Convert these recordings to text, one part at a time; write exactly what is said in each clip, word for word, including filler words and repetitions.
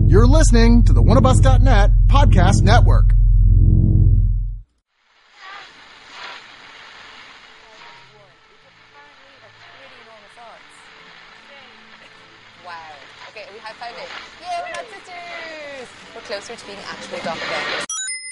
You're listening to the one of us dot net podcast network. Wow. Okay, we high five it. Yeah, we're not sisters. We're closer to being actual doppelgangers.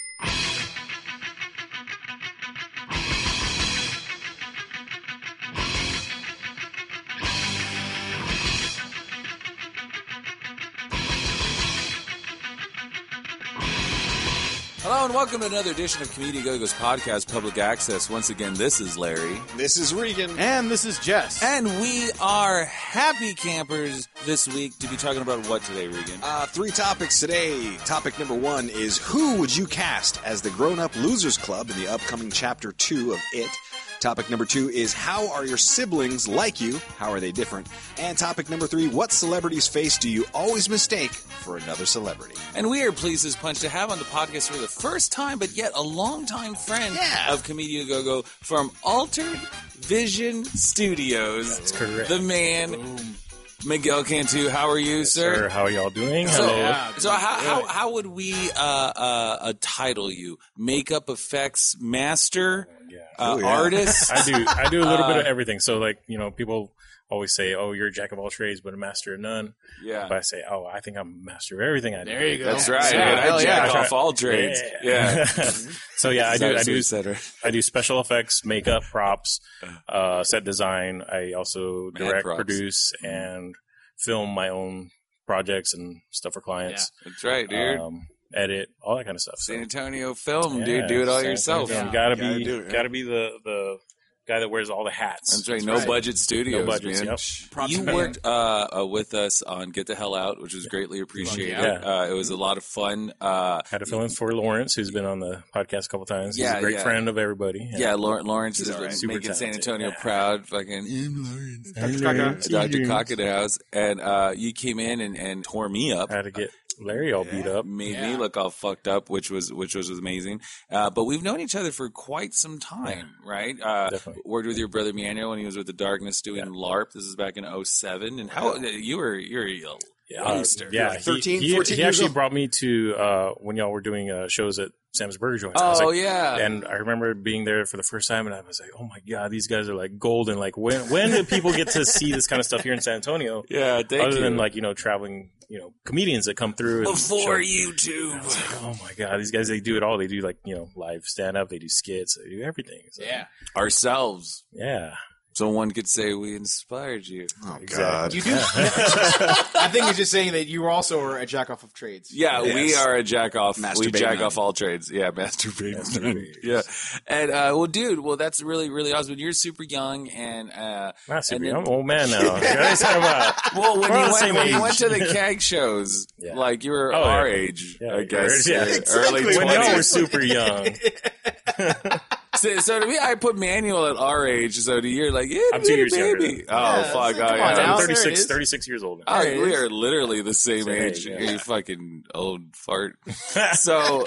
Hello and welcome to another edition of Comedian Go-Go's podcast, Public Access. Once again, this is Larry. This is Regan. And this is Jess. And we are happy campers this week to be talking about what today, Regan? Uh, three topics today. Topic number one is who would you cast as the grown-up losers club in the upcoming chapter two of It? Topic number two is how are your siblings like you? How are they different? And topic number three, what celebrity's face do you always mistake for another celebrity? And we are pleased as punch to have on the podcast for the first time, but yet a longtime friend Yeah. of Comedian Go-Go from Altered Vision Studios. That's correct. The man, Miguel Cantu. How are you, Yes, sir? sir? How are y'all doing? So, Hello. so how, how how would we uh, uh, uh, title you? Makeup effects master, Yeah. uh, Oh, yeah. artist. I do. I do a little bit Uh, of everything. So, like, you know, people always say, "Oh, you're a jack of all trades, but a master of none." Yeah, But I say, "Oh, I think I'm a master of everything I do." There you go. that's right. Yeah, man. I hell jack yeah. off all trades. Yeah. So yeah, I do. I do. Cetera. I do special effects, makeup, props, uh, set design. I also Mad direct, props. produce, and film my own projects and stuff for clients. That's right, dude. Um, edit, all that kind of stuff. So, San Antonio Film, yeah, dude. Do it all San yourself. Antonio. Yeah. You gotta Gotta be, do it, yeah. gotta be the the guy that wears all the hats. That's right. No right. budget studios, No budgets, man. yep. Props You to worked uh, uh, with us on Get the Hell Out, which was greatly appreciated. Yeah. Uh, it was a lot of fun. Uh, Had to fill in for Lawrence, who's been on the podcast a couple times. He's Yeah, a great yeah. friend of everybody. yeah, Lawrence, Lawrence is all right. Super making San talented, Antonio yeah. proud. Fucking And Kaka. Doctor Cockadhouse. And uh, you came in and, and tore me up. Had to get Larry all beat up. Made Yeah. me look all fucked up, which was which was amazing. Uh, but we've known each other for quite some time, right? Uh, Definitely. worked with your brother Manuel when he was with the Darkness doing LARP. This is back in oh seven. And how you were you're a Yeah, uh, youngster. yeah. like he- thirteen, he, fourteen he years actually old. brought me to uh, when y'all were doing uh, shows at Sam's Burger Joint. I was Oh like- yeah. And I remember being there for the first time, and I was like, "Oh my god, these guys are like golden! Like, when when do people get to see this kind of stuff here in San Antonio? yeah. Thank Other you. than like you know traveling, you know, comedians that come through and Before show- YouTube. I was like, oh my god, these guys they do it all. They do like you know live stand up, they do skits, they do everything. So, Yeah. Ourselves. yeah. So one could say we inspired you. Oh, Exactly. God. You do. I think you're just saying that you also are a jack off of trades. Yeah, we Yes. are a jack off. We Masturbate jack none. off all trades. Yeah, masturbate. Masturbate. Yeah, and uh, well, dude, well, that's really, really awesome. You're super young, and uh, Not super, And then- I'm an old man now. You guys talking about? well, when We're you on the went, same when you age. went to the C A G shows, Yeah. like you were Oh, yeah. our age, Yeah, I guess, yeah, uh, exactly. early When y'all were twenties. super young. So, so to me, I put Manuel at our age. So to you're like, yeah, I'm two years baby. younger. Oh Yeah, fuck! come Oh, on yeah. now. I'm There it thirty-six, is. thirty-six years old. Oh, There it we is. are literally the same Same age. age, yeah. You fucking old fart. So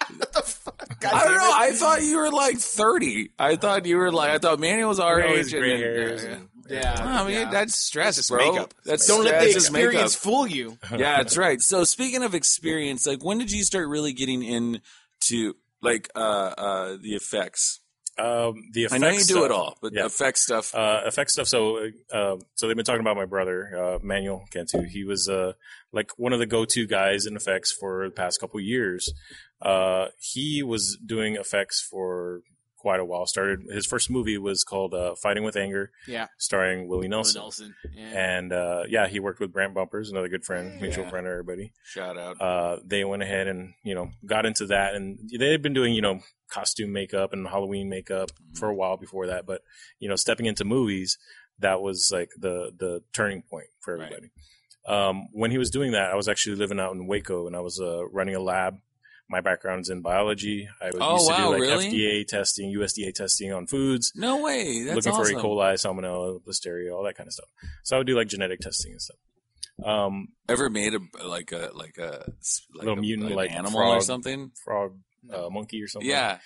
God I don't damn know. it. I thought you were like thirty. I thought you were like. I thought Manuel was our You know, age. his and gray then- hairs yeah, and- Yeah. yeah. I mean, yeah. that's stress, just bro. makeup. That's Don't let the that's just makeup. experience fool you. Yeah, that's right. So speaking of experience, like when did you start really getting into like uh uh the effects? Um, the effects I know you do stuff, it all, but yeah. effect stuff. Uh, effect stuff. So, uh, so they've been talking about my brother, uh, Manuel Cantu. He was, uh, like one of the go-to guys in effects for the past couple years. Uh, he was doing effects for quite a while. Started, his first movie was called, uh, Fighting with Anger, Yeah. starring Willie Nelson. Nelson. Yeah. And, uh, yeah, he worked with Brant Bumpers, another good friend, mutual Yeah. friend of everybody. Shout out. Uh, they went ahead and, you know, got into that, and they had been doing, you know, costume makeup and Halloween makeup for a while before that. But, you know, stepping into movies, that was like the, the turning point for everybody. Um, when he was doing that, I was actually living out in Waco, and I was, uh, running a lab. My background's in biology. I was Oh, used to wow, do like really? F D A testing, U S D A testing on foods, No way. That's looking awesome. for E. coli, salmonella, listeria, all that kind of stuff. So I would do like genetic testing and stuff. Um, Ever made a like a like a like Little a, mutant, an like, animal frog. or something? frog uh, monkey or something. Yeah.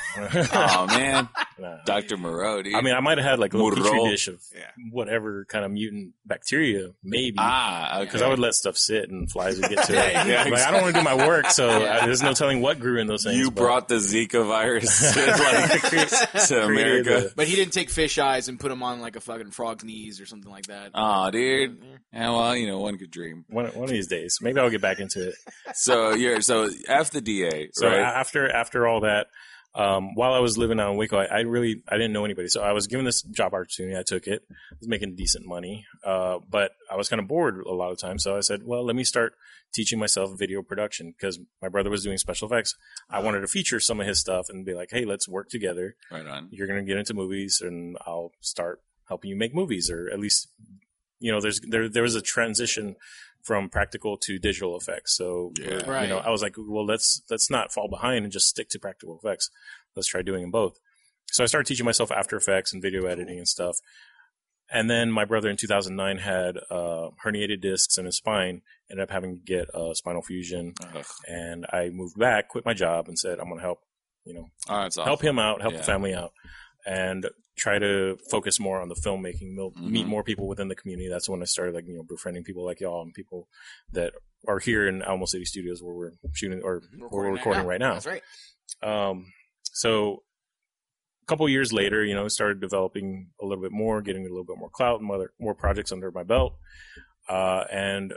Oh man, Nah. Doctor Moreau, dude. I mean, I might have had like a little petri Moreau. dish of Yeah. whatever kind of mutant bacteria, maybe. ah, Because okay. I would let stuff sit and flies would get to it. Yeah, Like, I don't want to do my work, so I, there's no telling what grew in those things. You but- brought the Zika virus to, like, to America. Created But he didn't take fish eyes and put them on like a fucking frog's knees or something like that. Oh, dude. Yeah, well, you know, one could dream. One, one of these days, maybe I'll get back into it. So you're so F the D A, So right? a- after after all that, um, while I was living out in Waco, I, I really I didn't know anybody. So I was given this job opportunity. I took it. I was making decent money, uh, but I was kind of bored a lot of times. So I said, well, let me start teaching myself video production because my brother was doing special effects. I wanted to feature some of his stuff and be like, hey, let's work together. Right on. You're going to get into movies, and I'll start helping you make movies, or at least, you know, there's there there was a transition from practical to digital effects. So, Yeah. uh, Right. you know, I was like, well, let's let's not fall behind and just stick to practical effects. Let's try doing them both. So I started teaching myself After Effects and video editing and stuff. And then my brother in two thousand nine had uh, herniated discs in his spine, ended up having to get uh, spinal fusion. Ugh. And I moved back, quit my job, and said, I'm going to help, you know, Oh, that's awesome. help him out, help Yeah. the family out, and try to focus more on the filmmaking, mil- Mhm. meet more people within the community. That's when I started, like, you know, befriending people like y'all and people that are here in Alamo City Studios where we're shooting or where we're recording right now. That's right. Um, so a couple years later, you know, started developing a little bit more, getting a little bit more clout and more, more projects under my belt. Uh, and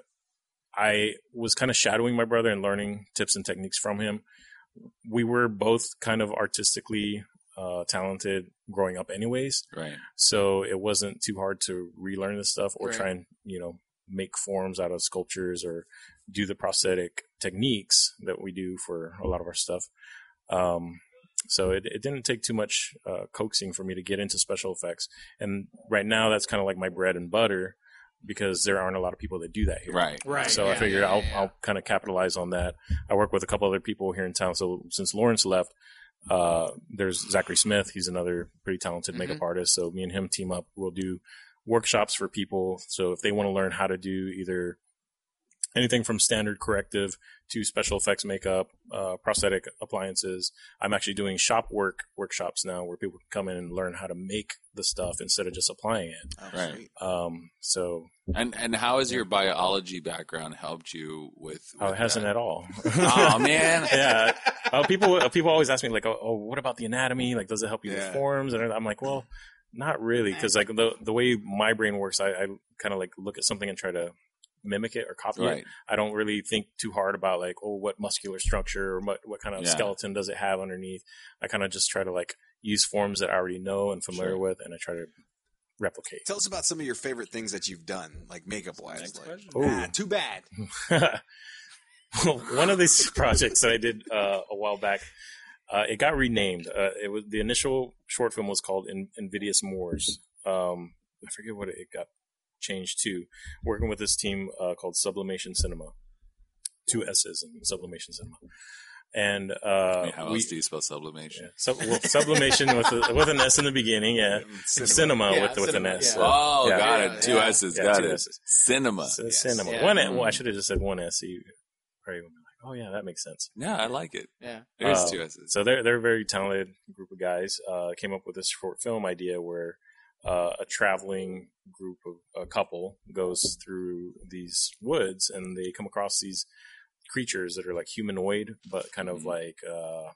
I was kind of shadowing my brother and learning tips and techniques from him. We were both kind of artistically uh, talented growing up anyways. Right. So it wasn't too hard to relearn this stuff or Right. try and, you know, make forms out of sculptures or do the prosthetic techniques that we do for a lot of our stuff. Um, so it, it didn't take too much uh, coaxing for me to get into special effects. And right now that's kind of like my bread and butter because there aren't a lot of people that do that here. Right. Right. So I yeah, figured yeah, I'll yeah. I'll kind of capitalize on that. I work with a couple other people here in town. So since Lawrence left, uh, there's Zachary Smith. He's another pretty talented Mhm. makeup artist. So me and him team up. We'll do workshops for people. So if they want to learn how to do either anything from standard corrective to special effects makeup, uh, prosthetic appliances, I'm actually doing shop work workshops now where people can come in and learn how to make the stuff instead of just applying it. Oh, Right. sweet. Um, so And and how has your biology background helped you with? oh, with it hasn't that? at all. Oh man. yeah. Uh, people uh, people always ask me like, oh, oh, what about the anatomy? Like, does it help you Yeah. with forms? And I'm like, well, not really, because like the the way my brain works, I, I kind of like look at something and try to mimic it or copy Right. it. I don't really think too hard about like, oh, what muscular structure or what what kind of Yeah. skeleton does it have underneath. I kind of just try to like use forms that I already know and familiar Sure. with, and I try to replicate. Tell us about some of your favorite things that you've done, like makeup wise. Next Like, question. Ooh. ah, too bad. Well, one of these projects that I did uh, a while back, uh, it got renamed. Uh, it was the initial short film was called In- Invidious Moors. Um, I forget what it got changed to. Working with this team uh, called Sublimation Cinema, two S's in Sublimation Cinema, and uh, I mean, how we, else do you spell sublimation? yeah, sub, well, sublimation with a, with an S in the beginning, yeah, Cinema. cinema, Yeah, with with cinema, an S. yeah. so, Oh, yeah. got Yeah, it. Two yeah. S's. Yeah, got two it. S's. Cinema. C- Yes. Cinema. Yeah. One. Mm. Well, I should have just said one S. So you probably would be like, oh yeah, that makes sense. Yeah, I like it. Yeah. There's Uh, two S's. So they're they're a very talented group of guys. Uh, came up with this short film idea where uh, a traveling group of a couple goes through these woods and they come across these creatures that are like humanoid, but kind of Mhm. like uh,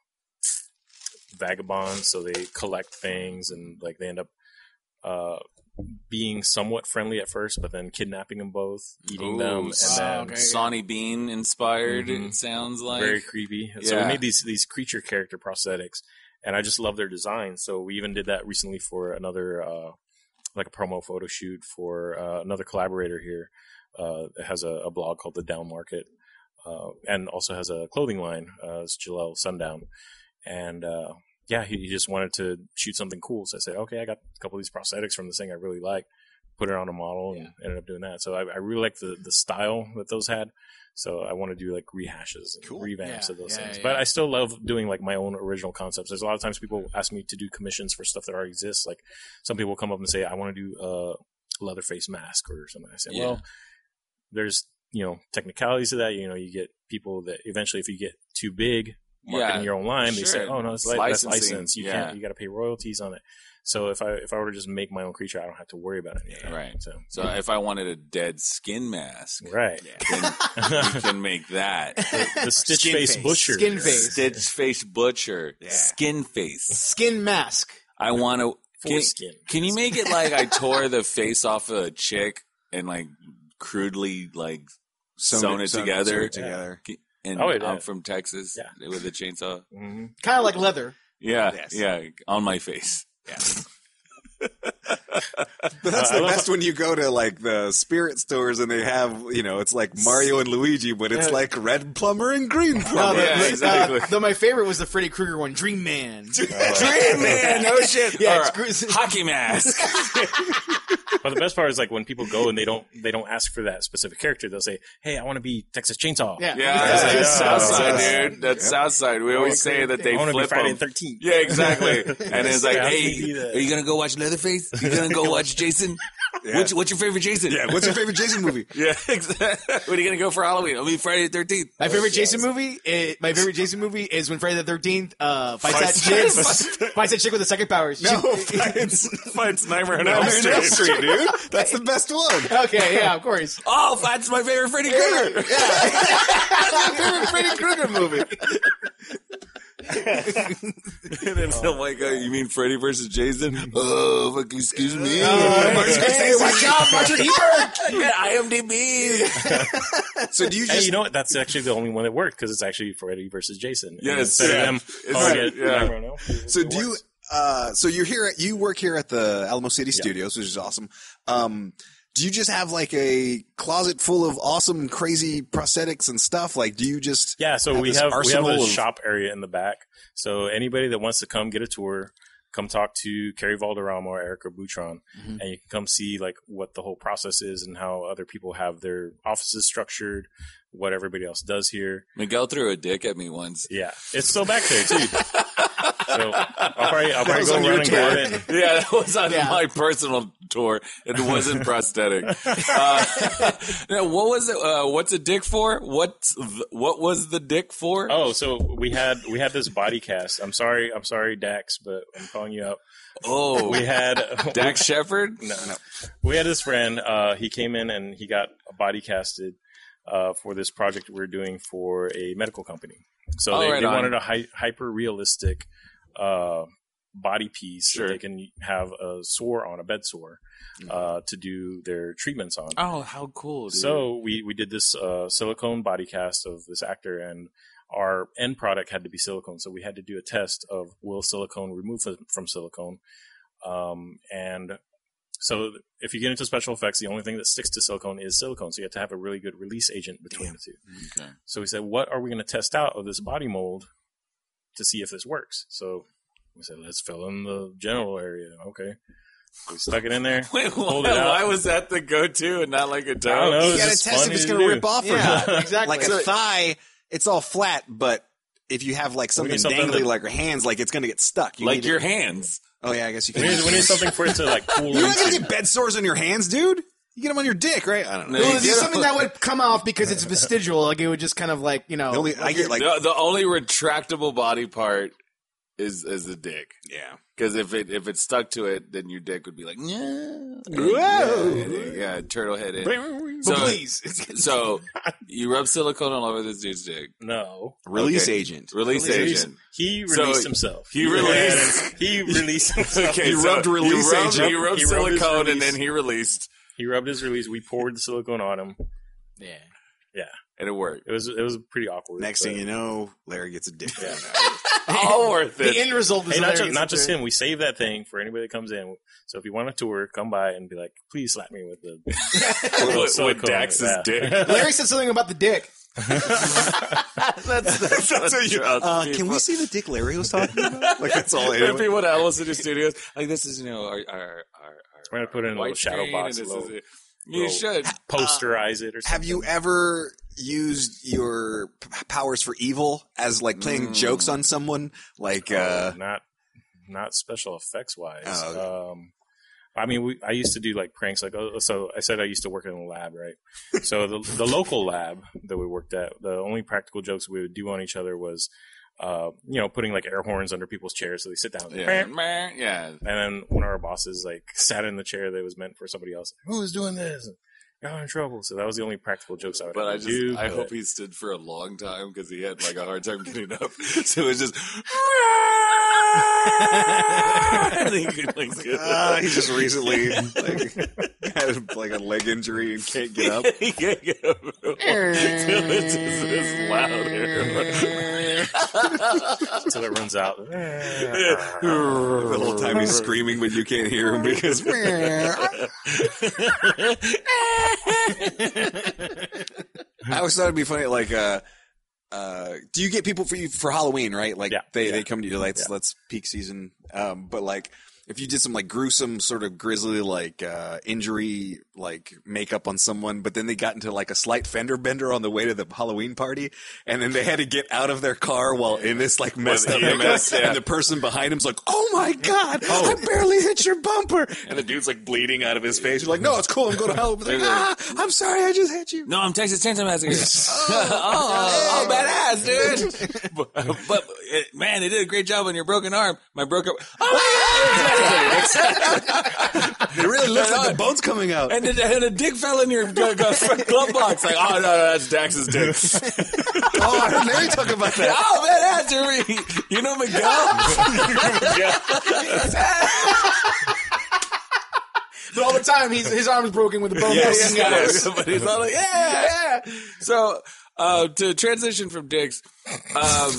vagabonds. So they collect things and like they end up uh, being somewhat friendly at first, but then kidnapping them both, eating them, Ooh, and s- then okay. Sonny Bean inspired. Mhm. It sounds like. very creepy. So Yeah. we made these these creature character prosthetics, and I just love their design. So we even did that recently for another uh, like a promo photo shoot for uh, another collaborator here uh, that has a, a blog called The Down Market, uh, and also has a clothing line. Uh, it's Jalel Sundown, and uh, yeah, he, he just wanted to shoot something cool. So I said, okay, I got a couple of these prosthetics from this thing I really like. Put it on a model and ended up doing that. So I, I really like the the style that those had. So I want to do like rehashes and Cool. revamps Yeah, of those yeah, things. yeah. But I still love doing like my own original concepts. There's a lot of times people ask me to do commissions for stuff that already exists. Like some people come up and say, I want to do a Leatherface mask or something. I say, Yeah. well, there's, you know, technicalities to that. You know, you get people that eventually, if you get too big, marketing Yeah, your own line, they sure. say, "Oh no, it's It's like that's licensing, license. You yeah. can't. You got to pay royalties on it." So if I if I were to just make my own creature, I don't have to worry about any of that. Right. So, So if I wanted a dead skin mask, right. then you can make that. The Stitch Skin Face face. Butcher. Skin face. Stitch face butcher, skin face. Skin mask. I want to. Can, Foreskin. can you make it like I tore the face off of a chick and like crudely like sewn, it sewn- together? sewn it together. And Oh, yeah. I'm from Texas Yeah. with a chainsaw. hmm Kind of like leather. Yeah, Yes. yeah, on my face. But that's Uh, I the love best when you go to like the spirit stores and they have, you know, it's like Mario and Luigi, but it's like red plumber and green Uh, plumber. Yeah, the- exactly. Uh, though my favorite was the Freddy Krueger one, Dream Man. Dream man, no shit. Yeah, Or it's gr- a hockey mask. But the best part is like when people go and they don't they don't ask for that specific character. They'll say, "Hey, I want to be Texas Chainsaw." Yeah. Yeah, That's like, that's oh, Southside, yeah. dude. That's Southside. We always say that they I want to be flip Friday them. the thirteenth. Yeah, exactly. And it's like, Yeah, I hey, can do that. are you gonna go watch Leatherface? You gonna go watch Jason? What's, what's your favorite Jason? Yeah, what's your favorite Jason movie? Yeah, exactly. When are you gonna go for Halloween? I mean, Friday the thirteenth. My favorite Jason movie. Is, my favorite Jason movie is when Friday the Thirteenth uh, fights that Fights- chick. Fights that chick with the second powers. No, She- it's Fights Nightmare on Nightmare Elm on Street. Elm Street, dude. That's the best one. okay, yeah, of course. Oh, that's my favorite Freddy Krueger. That's my favorite Freddy Krueger movie. And then oh my God, you mean Freddy versus Jason? Oh, fuck, excuse me. Uh, hey, watch out, Martin Ebert. Yeah, I M D B. So do you Hey, just you know what? That's actually the only one that worked because it's actually Freddy versus Jason. And Yes, instead yeah. of them It's calling right, it yeah. Nightmare on Elm Street, So it do you? works. Uh, so you're here. At, you work here at the Alamo City Studios, which is awesome. Um, do you just have like a closet full of awesome, crazy prosthetics and stuff? Like, do you just? Yeah, so have we this have we have arsenal a of- shop area in the back. So anybody that wants to come get a tour, come talk to Carrie Valderrama or Erica Boutron, Mm-hmm. and you can come see like what the whole process is and how other people have their offices structured, what everybody else does here. Miguel threw a dick at me once. Yeah, it's still back there too. So I'll probably, I'll probably was go on around your and grab tour. it. Yeah, that was on Yeah. my personal tour. It wasn't prosthetic. Uh, now, what was it? Uh, what's a dick for? What's th- what was the dick for? Oh, so we had we had this body cast. I'm sorry, I'm sorry, Dax, but I'm calling you out. Oh, We had Dax Shepard. No, no. We had this friend. Uh, he came in and he got body casted uh, for this project we we're doing for a medical company. So Oh, they, right they on. wanted a hy- hyper realistic uh, body piece Sure. that they can have a sore on, a bed sore, uh, to do their treatments on. Oh, how cool! Dude. So we, we did this uh, silicone body cast of this actor, and our end product had to be silicone. So we had to do a test of will silicone remove from, from silicone. Um, and so if you get into special effects, the only thing that sticks to silicone is silicone. So you have to have a really good release agent between the two. Okay. So we said, what are we going to test out of this body mold to see if this works? So we said, let's fill in the genital area. Okay. We stuck it in there. Wait, why, pulled it out. why was that the go-to and not like a toe? I don't know. You It's gotta just test if funny it's to going to do. rip off or Yeah, not. exactly. Like a thigh, it's all flat, but if you have like something, need something dangly that- like your hands, like it's going to get stuck. You Like need your it- hands. Oh yeah, I guess you We can. need, we need something for it to like cool You're not going to into. get bed sores on your hands, dude. You get them on your dick, right? I don't know. No, Well, you this is get something that would come off because it's vestigial. Like it would just kind of like you know. The only- I get like the, the only retractable body part is is the dick. yeah. Because if it if it stuck to it, then your dick would be like, yeah, Whoa. yeah, yeah, turtle head in. but So, please, so you rub silicone all over this dude's dick. No. Release Okay. agent. Release Release- agent. He So, released himself. he went released- ahead and- He released himself. Okay, He so rubbed release he rubbed, agent. He rubbed He rubbed his silicone and release. then he released, He rubbed his release. We poured the silicone on him. yeah. Yeah, and it worked. it was it was pretty awkward. Next but- thing you know, Larry gets a dick. Yeah. All worth The it. end result is Hey, not hilarious. just, not just him. We save that thing for anybody that comes in. So if you want a tour, come by and be like, please slap me with the with, with silicone. Dax's Yeah. dick. Larry said something about the dick. that's, that's, that's what you Uh, can we see the dick Larry was talking about? Like that's all. If people at Alice City Studios, like this is, you know, our our our, our We're gonna put it in a little white shadow screen, box, and a this little- is it. You little- should. posterize it or something. Have you ever used your p- powers for evil as like playing Mm. jokes on someone? Like, Oh, uh, not not special effects wise. Oh, Um, I mean, we, I used to do like pranks. Like, oh, so I said I used to work in a lab, right? So the the local lab that we worked at, the only practical jokes we would do on each other was uh, you know, putting like air horns under people's chairs so they sit down. Yeah, meh, yeah. And then one of our bosses like sat in the chair that was meant for somebody else. Who is doing this? Got in trouble. So that was the only practical jokes I would But I ever just, do. I but- hope he stood for a long time because he had like a hard time getting up. So it was just. And he could, like, get Uh, he just recently like, had like a leg injury and can't get up. he can't get up. So it's just this loud air. until it runs out. The whole time he's screaming, but you can't hear him because. I always thought it'd be funny, like, uh, uh, do you get people for you for Halloween, right? Like Yeah, they, yeah. they come to you, like, let's, Yeah. let's peak season. Um, but like, if you did some like gruesome sort of grisly, like, uh, injury, like makeup on someone, but then they got into like a slight fender bender on the way to the Halloween party, and then they had to get out of their car while in this like messed up E M S, makeup, yeah. and the person behind him's like, oh my God, I barely hit your bumper. And the dude's like bleeding out of his face. You're like, no, it's cool. I'm going to Halloween. Like, ah, I'm sorry. I just hit you. No, I'm Texas Chainsaw Massacre. oh, oh, badass, dude. but, but it, man, they did a great job on your broken arm. My broken. Oh, It really looks like the bone's coming out. and, the, and a dick fell in your uh, front glove box. Like, oh no, no, that's Dax's dick. Oh, I heard Larry talk about that. Oh man, that's your, you know Miguel. But all the time, he's, his arm is broken with a bone. Yeah, broken yeah, guys. yeah. But he's all like, yeah, yeah. So, uh, to transition from dicks, um,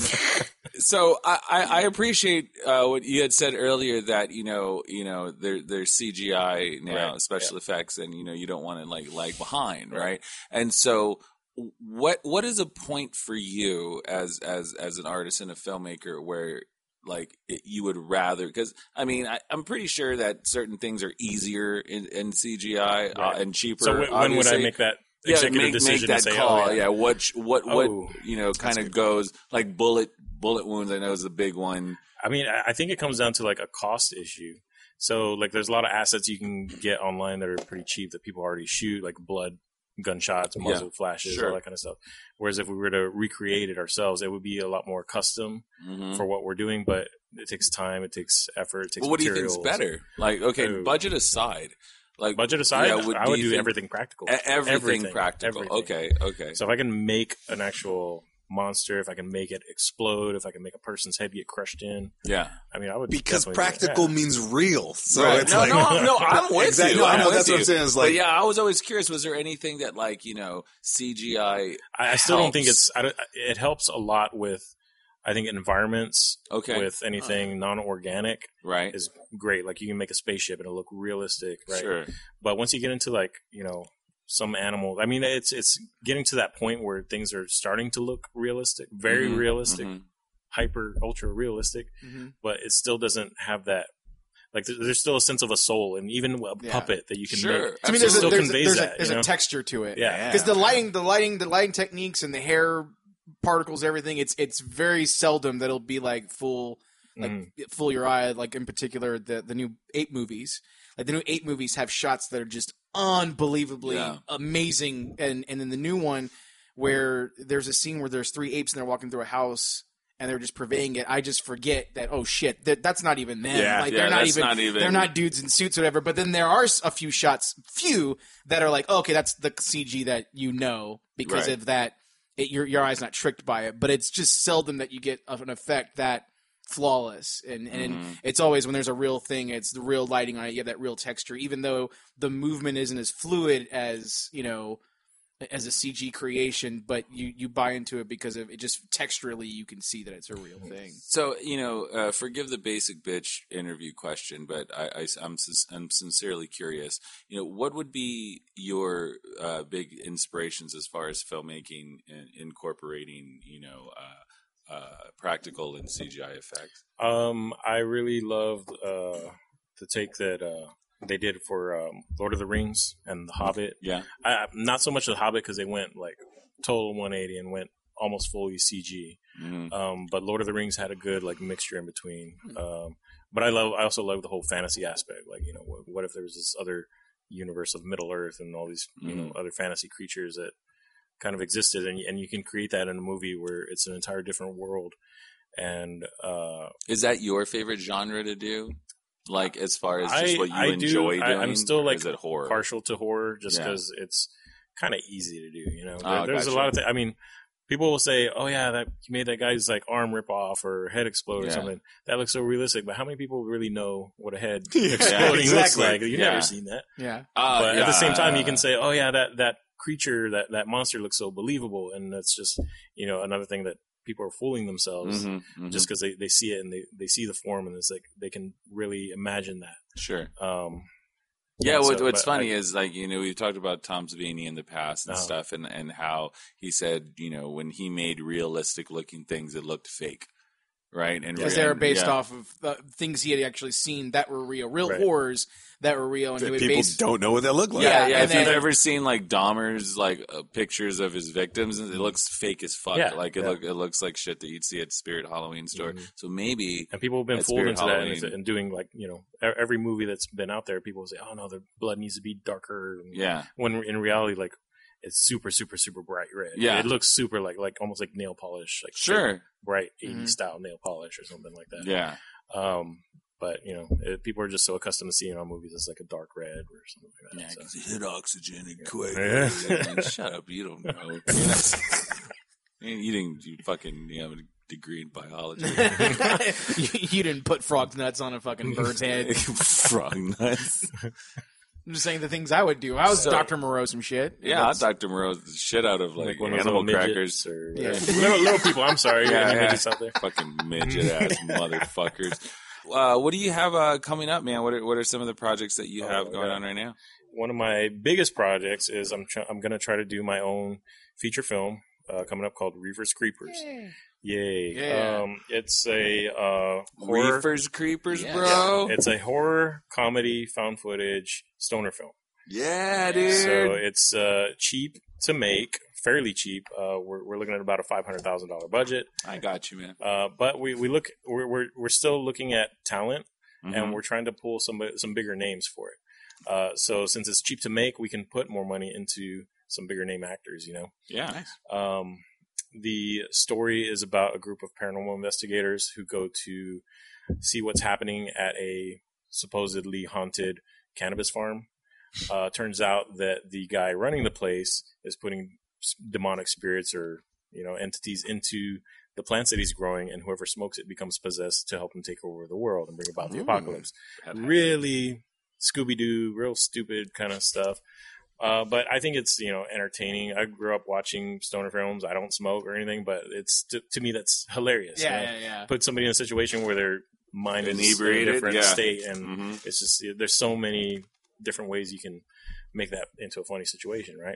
so I, I, I appreciate uh, what you had said earlier that you know, you know, there there's C G I now, Right, special effects, and you know, you don't want to like lag behind, right? And so, what what is a point for you as as as an artist and a filmmaker where like it, you would rather, because I mean I, I'm pretty sure that certain things are easier in, in C G I uh, Right. and cheaper. So when, when would I obviously. make that Yeah, executive make, decision make that to say, call. oh, yeah. what sh- what what Oh. you know kind of goes like bullet bullet wounds. I know is the big one. I mean, I I think it comes down to like a cost issue. So like there's a lot of assets you can get online that are pretty cheap that people already shoot, like blood, gunshots, muzzle flashes, sure. all that kind of stuff. Whereas if we were to recreate it ourselves, it would be a lot more custom Mm-hmm. for what we're doing, but it takes time, it takes effort, it takes Well, what do you materials. think's better? Like, okay, Ooh. budget aside, like Budget aside, yeah, I would you do think- everything practical. e- everything, practical. everything. Okay, okay. So if I can make an actual monster, if I can make it explode, if I can make a person's head get crushed in, Yeah. I mean, I would Because definitely do it. practical Yeah. means real. So Right. it's no, like, no, no, I'm with Exactly. you. No, I I'm know, with that's what I'm you. saying, is But like- yeah, I was always curious. Was there anything that, like, you know, C G I? I, I still don't think helps? it's. I don't, it helps a lot with, I think, environments. Okay. With anything non-organic Right. is great. Like you can make a spaceship and it'll look realistic, right? Sure. But once you get into like you know some animals, I mean, it's it's getting to that point where things are starting to look realistic, very Mhm, realistic, mhm. hyper ultra realistic, Mm-hmm. but it still doesn't have that. Like there- there's still a sense of a soul, and even a Yeah. puppet that you can Sure. make. To me, it there's a, still there's, a, conveys there's, that, a, there's you know? a texture to it. Yeah. Because the lighting, the lighting, the lighting techniques, and the hair particles, everything. It's it's very seldom that it'll be like full, like Mhm. full your eye. Like in particular, the the new Ape movies. Like the new Ape movies have shots that are just unbelievably Yeah. amazing. And and then the new one where there's a scene where there's three apes and they're walking through a house. And they're just purveying it. I just forget that. Oh shit, that, that's not even them. Yeah, like yeah, they're not that's even, not even- They're not dudes in suits, or whatever. But then there are a few shots, few that are like, oh, okay, that's the C G that you know because Right. of that. It, your your eye's not tricked by it. But it's just seldom that you get an effect that flawless. And and Mm-hmm. it's always when there's a real thing, it's the real lighting on it. You have that real texture, even though the movement isn't as fluid as you know. As a C G creation, but you, you buy into it because of it. Just texturally, you can see that it's a real thing. So, you know, uh, forgive the basic bitch interview question, but I, I, I'm, sin- I'm sincerely curious. You know, what would be your uh, big inspirations as far as filmmaking and incorporating, you know, uh, uh, practical and C G I effects? Um, I really loved uh, the take that uh, they did for um, Lord of the Rings and The Hobbit. Yeah. I, not so much The Hobbit because they went like total one eighty and went almost fully C G. Mm-hmm. Um, but Lord of the Rings had a good like mixture in between. Um, but I love, I also love the whole fantasy aspect. Like, you know, what, what if there was this other universe of Middle Earth and all these, you know, other fantasy creatures that kind of existed, and and you can create that in a movie where it's an entire different world. And uh, is that your favorite genre to do? Like as far as just I, what you I enjoy do, doing? I, I'm still or like is it horror? partial to horror just Yeah. because it's kind of easy to do. You know, Oh, there, there's gotcha. a lot of things. I mean, people will say, "Oh yeah, that you made that guy's like arm rip off or head explode or Yeah. something." That looks so realistic. But how many people really know what a head Yeah, exploding looks exactly. like? You've Yeah. never seen that. Yeah. Uh, But yeah. at the same time, you can say, "Oh yeah, that that creature, that that monster looks so believable," and that's just you know another thing that people are fooling themselves Mhm, mhm. just because they, they see it and they, they see the form and it's like they can really imagine that. sure. Um, Yeah, what, so- what's but funny I- is like you know we've talked about Tom Savini in the past and Uh-huh. stuff, and and how he said you know when he made realistic looking things, it looked fake, right? And Because re- they were and- based yeah. off of uh, things he had actually seen that were real, real Right. horrors that were real, and he That would people base. don't know what they look like. Yeah, Yeah, yeah. and If you've then- ever seen like Dahmer's like uh, pictures of his victims, it looks fake as fuck. Yeah, like it yeah. look it looks like shit that you'd see at Spirit Halloween store. Mhm. So maybe And people have been At fooled Spirit into that and, Halloween. and doing like, you know, e- every movie that's been out there, people say, oh no, the blood needs to be darker. And yeah, When in reality, like, it's super, super, super bright red. Yeah. It looks super like, like almost like nail polish, like sure, bright Mhm. eighties style nail polish or something like that. yeah. Um, but, you know, it, people are just so accustomed to seeing it on movies as like a dark red or something like that. Yeah, so. 'cause it hit oxygen and quit. Yeah. Like, shut up, you don't know. You're not- you didn't. You fucking you have a degree in biology. you, you didn't put frog nuts on a fucking bird's head. Frog nuts. I'm just saying the things I would do. I was So- Doctor Moreau some shit. Yeah, I'll Doctor Moreau the shit out of like, Like one of those animal little crackers. midgets or Yeah. little, little people. I'm sorry, Yeah, any yeah. midgets out there. Fucking midget ass motherfuckers. Uh, what do you have uh, coming up, man? What are, what are some of the projects that you have Oh, going yeah. on right now? One of my biggest projects is I'm try- I'm gonna try to do my own feature film uh, coming up called Reefers Creepers. Yay! Yeah. Um, it's a uh, horror. Reefers Creepers, Yeah. bro. It's a horror comedy found footage stoner film. Yeah, dude. So it's uh, cheap to make, fairly cheap. Uh, we're we're looking at about a five hundred thousand dollar budget. I got you, man. Uh, but we, we look we're, we're we're still looking at talent, Mhm. and we're trying to pull some some bigger names for it. Uh, so since it's cheap to make, we can put more money into some bigger name actors. You know, yeah. um, the story is about a group of paranormal investigators who go to see what's happening at a supposedly haunted cannabis farm. Uh, turns out that the guy running the place is putting s- demonic spirits or you know entities into the plants that he's growing, and whoever smokes it becomes possessed to help him take over the world and bring about the Ooh. apocalypse. Really Scooby Doo, real stupid kind of stuff. Uh, but I think it's you know entertaining. I grew up watching stoner films. I don't smoke or anything, but it's to, to me that's hilarious. Yeah, you know? yeah, yeah. Put somebody in a situation where their mind is in a Inebriated, different yeah. state, and hmm it's just there's so many different ways you can make that into a funny situation, right?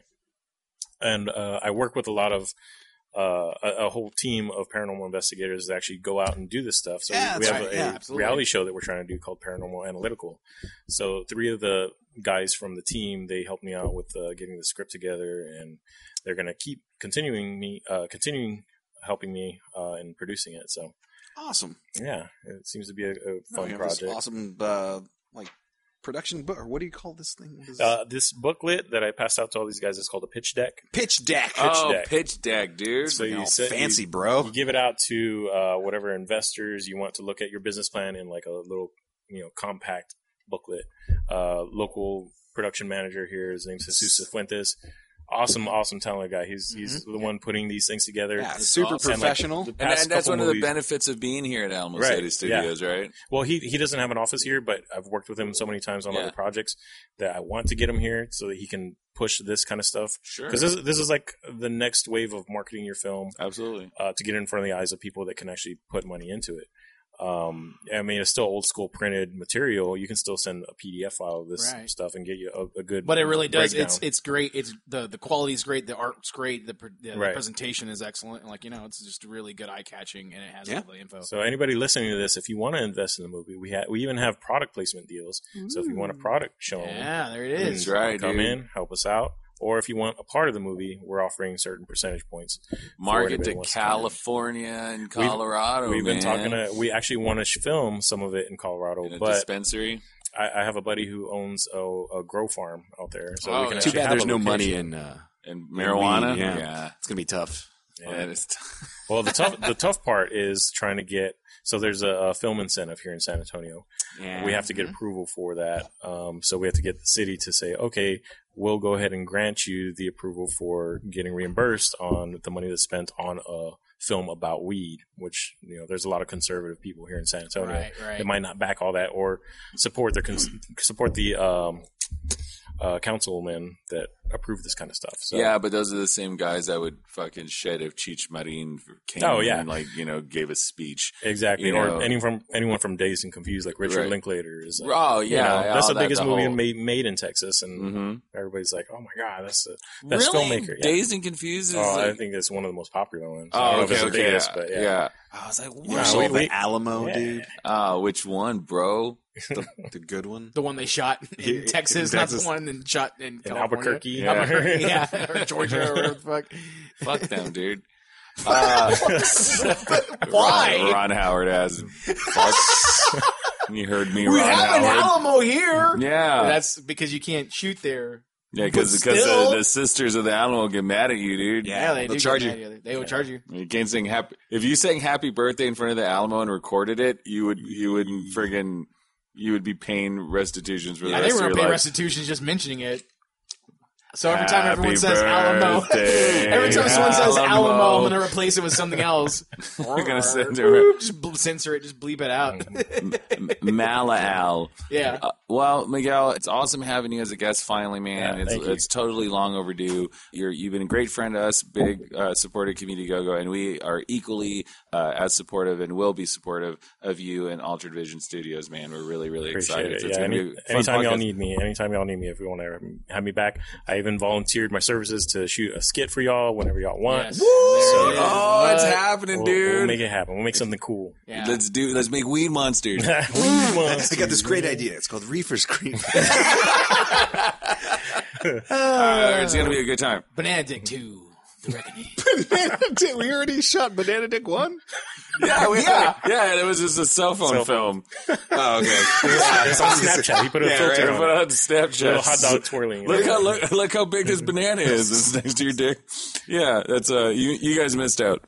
And uh, I work with a lot of uh, a, a whole team of paranormal investigators that actually go out and do this stuff. So Yeah, we, we that's have right. a, Yeah, a absolutely. reality show that we're trying to do called Paranormal Analytical. So three of the guys from the team, they helped me out with uh, getting the script together, and they're going to keep continuing me, uh, continuing helping me uh, in producing it. So Awesome. yeah, it seems to be a, a No, fun you have this project. awesome, uh, like production book, or what do you call this thing? This Uh, this booklet that I passed out to all these guys is called a pitch deck. pitch deck. Oh, deck. pitch deck, dude. So you All set- fancy, you- bro. You give it out to uh, whatever investors you want to look at your business plan in, like a little, you know, compact booklet. Uh, local production manager here, his name's Jesus Fuentes. Awesome, awesome, talented guy. He's he's the one putting these things together. Yeah, super awesome. And, like, professional. the and, past and that's couple one of the movies- benefits of being here at Alamo Right, City Studios, right? Well, he he doesn't have an office here, but I've worked with him so many times on Yeah. other projects that I want to get him here so that he can push this kind of stuff. Sure. Because this, this is like the next wave of marketing your film Absolutely. uh, to get it in front of the eyes of people that can actually put money into it. Um, I mean, it's still old school printed material. You can still send a P D F file of this Right. stuff and get you a, a good. But it really does. breakdown. It's it's great. It's the the quality's great. The art's great. The, pre- the Right. presentation is excellent. And like you know, it's just really good eye catching, and it has Yeah. all the info. So anybody listening to this, if you want to invest in the movie, we ha- we even have product placement deals. So if you want a product shown, Yeah, there it That's is. right, come dude. in, help us out. Or if you want a part of the movie, we're offering certain percentage points. Market anybody to wants to come in. California and Colorado. We've been man. talking to. We actually want to film some of it in Colorado, in a but dispensary. I, I have a buddy who owns a, a grow farm out there, so Oh, we can yeah. Too actually bad have there's a no money location. in. Uh, And marijuana. weed, yeah. yeah. it's gonna be tough. Yeah. And it's t- Well, the tough the tough part is trying to get. So there's a, a film incentive here in San Antonio. yeah. We have to get approval for that. Um, so we have to get the city to say, okay, we'll go ahead and grant you the approval for getting reimbursed on the money that's spent on a film about weed, which, you know, there's a lot of conservative people here in San Antonio Right, right. that might not back all that or support their cons- support the um, uh, councilmen that approve this kind of stuff. So, Yeah, but those are the same guys that would fucking shed if Cheech Marin came Oh, yeah. and, like, you know, gave a speech. exactly. You know- Or anyone from anyone from Dazed and Confused, like Richard Right. Linklater, is like, Oh, you yeah. know, that's all the that, biggest the movie whole- made, made in Texas, and Mhm. everybody's like, "Oh my god, that's the best Really? filmmaker." Yeah. Dazed and Confused is Oh, I like- think it's one of the most popular ones. I don't Oh, know if okay, it's the okay. biggest, yeah. but yeah. yeah. I was like, what? Yeah, So we- the we- Alamo, Yeah. dude, Uh, which one, bro? the, the good one. The one they shot in In Texas, Texas. not the one in shot in, In California. Albuquerque. Yeah. Albuquerque, yeah, or Georgia, or whatever the fuck. Fuck them, dude. Uh, Why? Ron, Ron Howard has. Fuck. You heard me, We Ron have an Howard. Alamo here. Yeah. That's because you can't shoot there. Yeah, because But because still- the, the sisters of the Alamo get mad at you, dude. Yeah, they they'll do charge get you. mad at They will charge you. You can't sing happy. If you sang "Happy Birthday" in front of the Alamo and recorded it, you would you would friggin' you would be paying restitutions for the Yeah, they rest were of gonna your pay life. restitution just mentioning it. So every time Happy everyone says Alamo, birthday, every time someone says Alamo. Alamo, I'm gonna replace it with something else. You're gonna send it Boop, just bl- censor it, just bleep it out. Malaal. Yeah. Uh, well, Miguel, it's awesome having you as a guest. Finally, man, Yeah, it's thank you. it's totally long overdue. You're you've been a great friend to us, big uh, supporter of Community Go Go, and we are equally uh, as supportive and will be supportive of you and Altered Vision Studios. Man, we're really really Appreciate excited. it. So it's Yeah, gonna any, be a fun anytime y'all podcast. need me, anytime y'all need me, if you want to have me back, I even volunteered my services to shoot a skit for y'all whenever y'all want. Yes. So, There it is. Oh, it's What? happening, we'll, dude. we'll make it happen. We'll make something cool. Yeah. Let's do. Let's make weed monsters. I got this great idea. It's called Reefer's Cream. Uh, it's gonna be a good time. Banana Dick two. The Reckoning. Banana Dick. We already shot Banana Dick one. Yeah, we, yeah, yeah. And it was just a cell phone Cell film. Oh, okay. It's on Snapchat. He put a Yeah, filter right. Put on on it. Snapchat. Little hot dog twirling. Look how look, look how big this banana is. It's next to your dick. Yeah, that's uh. You you guys missed out.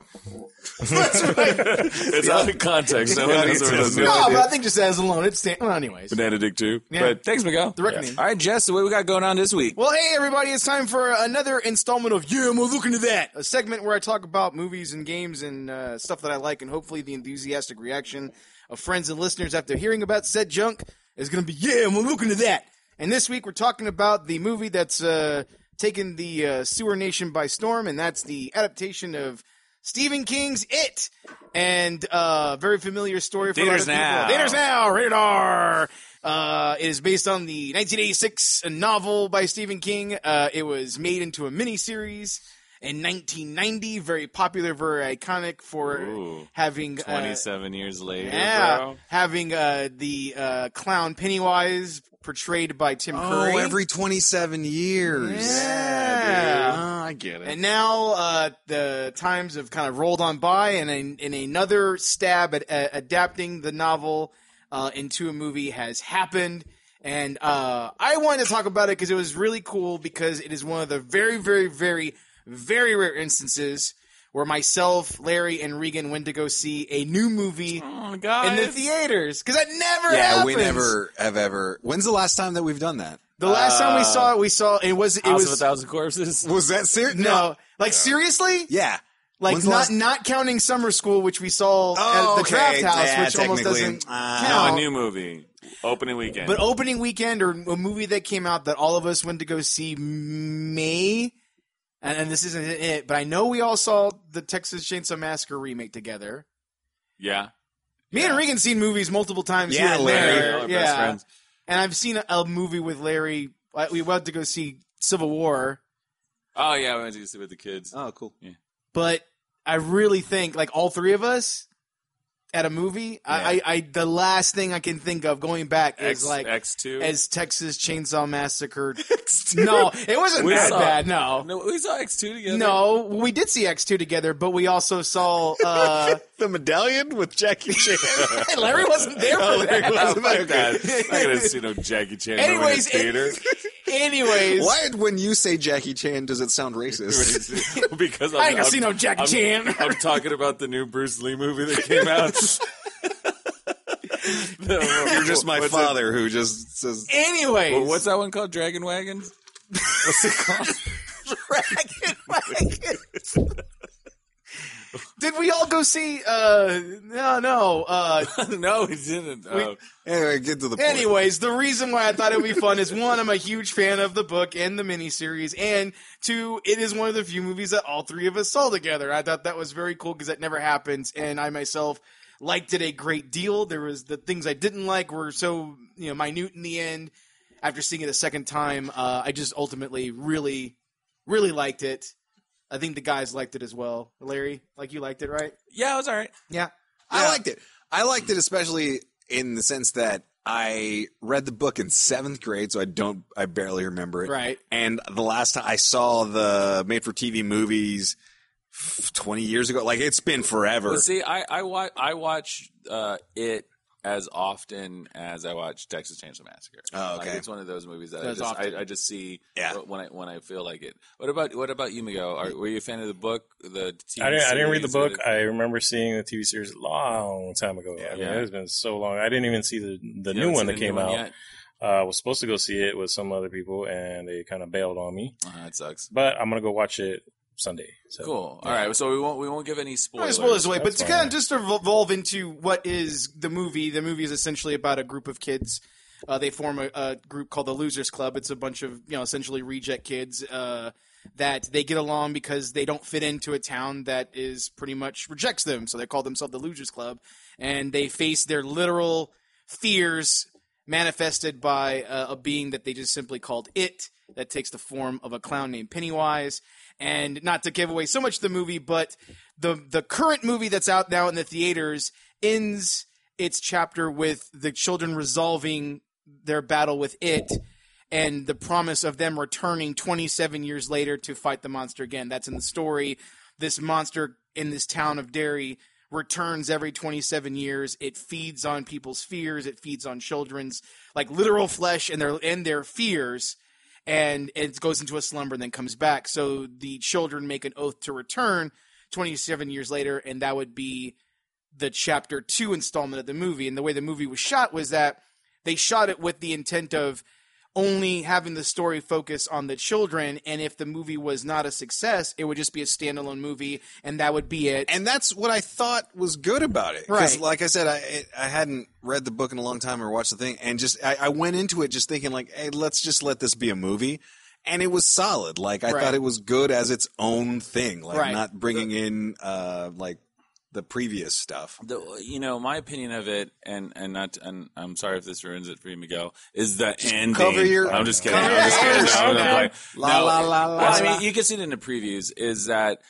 That's right. It's out of context. No one knows what it is. No, but I think just as alone, it's sta- well, anyways. Banana dick too. Yeah. But thanks, Miguel. The Reckoning. All right, Jess. So what we got going on this week? Well, hey everybody, it's time for another installment of Yeah, we'll look into that. A segment where I talk about movies and games and uh, stuff that I like, and hopefully the enthusiastic reaction of friends and listeners after hearing about said junk is going to be, yeah, we'll look into that. And this week we're talking about the movie that's uh, taken the uh, sewer nation by storm, and that's the adaptation of Stephen King's It. And uh, very familiar story for Theaters a lot of now. people. Theaters now, rated R. Uh, it is based on the nineteen eighty-six novel by Stephen King. Uh, it was made into a miniseries in nineteen ninety. Very popular, very iconic for Ooh. having uh, Twenty-seven years later, yeah, bro. having uh, the uh, clown Pennywise portrayed by Tim Oh, Curry. every twenty-seven years. Yeah. Oh, I get it. And now uh, the times have kind of rolled on by, and in, in another stab at uh, adapting the novel uh, into a movie has happened. And uh, I wanted to talk about it because it was really cool, because it is one of the very, very, very, very rare instances where myself, Larry, and Regan went to go see a new movie Oh, guys. in the theaters. Because that never yeah, happens. we never have ever. When's the last time that we've done that? The last time we saw it, we saw it was it House of a was Thousand Corpses. Was that serious? no, like seriously. Yeah. Like When's the not last- not counting Summer School, which we saw Oh, at the okay. Draft House, Yeah, which almost technically. doesn't Uh, No, count. a new movie. Opening weekend. But opening weekend, or a movie that came out that all of us went to go see May, and, and this isn't it, but I know we all saw the Texas Chainsaw Massacre remake together. yeah. Me and Regan seen movies multiple times Yeah, here and Larry. there. All our yeah, best friends. and I've seen a, a movie with Larry. like, We went to go see Civil War, Oh yeah, we went to see with the kids. Oh, cool. but I really think like all three of us at a movie. I, I, I the last thing I can think of going back X is like X two. as Texas Chainsaw Massacre. No, it wasn't We that saw- bad. No. No, we saw X two together. No, we did see X two together, but we also saw. Uh, The medallion with Jackie Chan. Larry wasn't there for that. Oh, fuck that. I'm not gonna see no Jackie Chan movie in Anyways, the theater. Anyways, Why, when you say Jackie Chan, does it sound racist? because I'm, I ain't gonna I'm- see no Jackie I'm, Chan. I'm talking about the new Bruce Lee movie that came out. You're just my What's father who just says anyways, Well, what's that one called? Dragon Wagons? What's it called? Dragon Wagons. Did we all go see? Uh, no, no. Uh, no, he didn't. Uh, Anyway, get to the point. anyways, the reason why I thought it would be fun is one, I'm a huge fan of the book and the miniseries, and two, it is one of the few movies that all three of us saw together. I thought that was very cool because that never happens, and I myself liked it a great deal. There was the things I didn't like were so you know minute in the end. After seeing it a second time, uh, I just ultimately really, really liked it. I think the guys liked it as well. Larry, like you liked it, right? yeah, it was all right. Yeah. I liked it. I liked it especially in the sense that I read the book in seventh grade, so I don't, I barely remember it. Right. And the last time I saw the made-for-T V movies twenty years ago, like it's been forever. Well, see, I I watch I watch uh, it as often as I watch Texas Chainsaw Massacre. Oh, Like, okay. it's one of those movies that I That's just often. I, I just see Yeah. when I when I feel like it. What about what about you, Miguel? Are, were you a fan of the book? The T V I didn't. I didn't read the series, book. or I remember seeing the T V series a long time ago. I mean, Yeah. it's been so long. I didn't even see the the You new haven't one seen that the new came one out. yet? Uh, I was supposed to go see it with some other people, and they kind of bailed on me. Uh, that sucks. But I'm gonna go watch it Sunday. So. Cool. All right. So we won't we won't give any Not spoilers. spoilers away, but That's to fine. kind of just evolve into what is the movie. The movie is essentially about a group of kids. Uh, they form a, a group called the Losers Club. It's a bunch of you know essentially reject kids uh, that they get along because they don't fit into a town that is pretty much rejects them. So they call themselves the Losers Club, and they face their literal fears manifested by uh, a being that they just simply called It, that takes the form of a clown named Pennywise. And not to give away so much of the movie, but the the current movie that's out now in the theaters ends its chapter with the children resolving their battle with It and the promise of them returning twenty-seven years later to fight the monster again. That's in the story. This monster in this town of Derry returns every twenty-seven years. It feeds on people's fears. It feeds on children's like literal flesh and their and their fears. And it goes into a slumber and then comes back. So the children make an oath to return twenty-seven years later, and that would be the chapter two installment of the movie. And the way the movie was shot was that they shot it with the intent of only having the story focus on the children, and if the movie was not a success, it would just be a standalone movie, and that would be it. And that's what I thought was good about it. Because, Right. like I said, I it, I hadn't read the book in a long time or watched the thing, and just I, I went into it just thinking like, hey, let's just let this be a movie, and it was solid. Like I Right. thought it was good as its own thing, like Right. not bringing in uh like the previous stuff. The, you know, my opinion of it, and and not, and I'm sorry if this ruins it for you, Miguel, is the ending. cover your- I'm just kidding. cover I'm just your kidding. ears. No, no, Okay. no. La, No, la, la, la, well, I la. mean, you can see it in the previews. Is that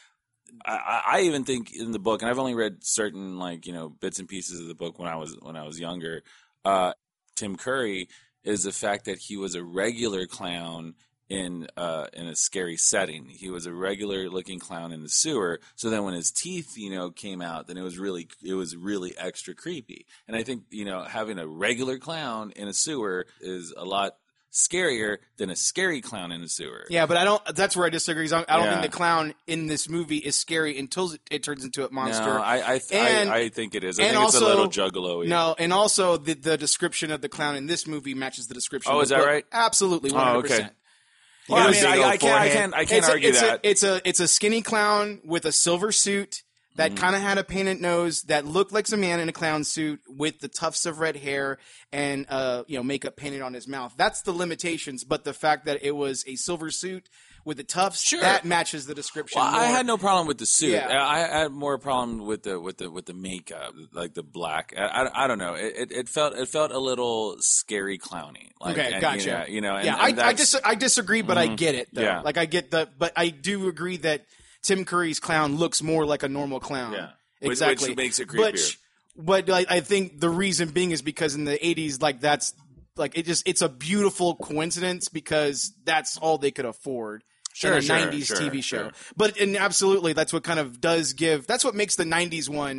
I, I even think in the book, and I've only read certain like you know bits and pieces of the book when I was when I was younger. Uh, Tim Curry is the fact that he was a regular clown in uh, in a scary setting. He was a regular looking clown in the sewer. So then when his teeth, you know, came out, then it was really it was really extra creepy. And I think, you know, having a regular clown in a sewer is a lot scarier than a scary clown in a sewer. Yeah, but I don't. That's where I disagree. I don't Yeah. think the clown in this movie is scary until it, it turns into a monster. No, I I, th- And- I I think it is. I and think it's a also- little juggalo-y. No, and also the the description of the clown in this movie matches the description. Oh, of is the that book. right? Absolutely, one Oh, hundred okay. percent. Well, I got a mean, big I, old I can't I forehead. can't I can't It's a, argue it's that. A, it's a it's a skinny clown with a silver suit that Mm-hmm. kind of had a painted nose that looked like some man in a clown suit with the tufts of red hair and uh you know makeup painted on his mouth. That's the limitations, but the fact that it was a silver suit with the tufts Sure. that matches the description. Well, I more. had no problem with the suit. Yeah. I, I had more problem with the with the with the makeup, like the black. I, I, I don't know. It, it, it felt it felt a little scary clowny. Like, Okay, and, gotcha. You know, you know and, yeah, and I, I, that's- dis- I disagree, but I get it. Though. Yeah. Like I get the, but I do agree that Tim Curry's clown looks more like a normal clown. Yeah. Which- exactly. which makes it But, creepier. but like, I think the reason being is because in the eighties, like that's like it just it's a beautiful coincidence because that's all they could afford. Sure, in a sure, nineties sure, T V show. sure. But and absolutely, that's what kind of does give. That's what makes the nineties one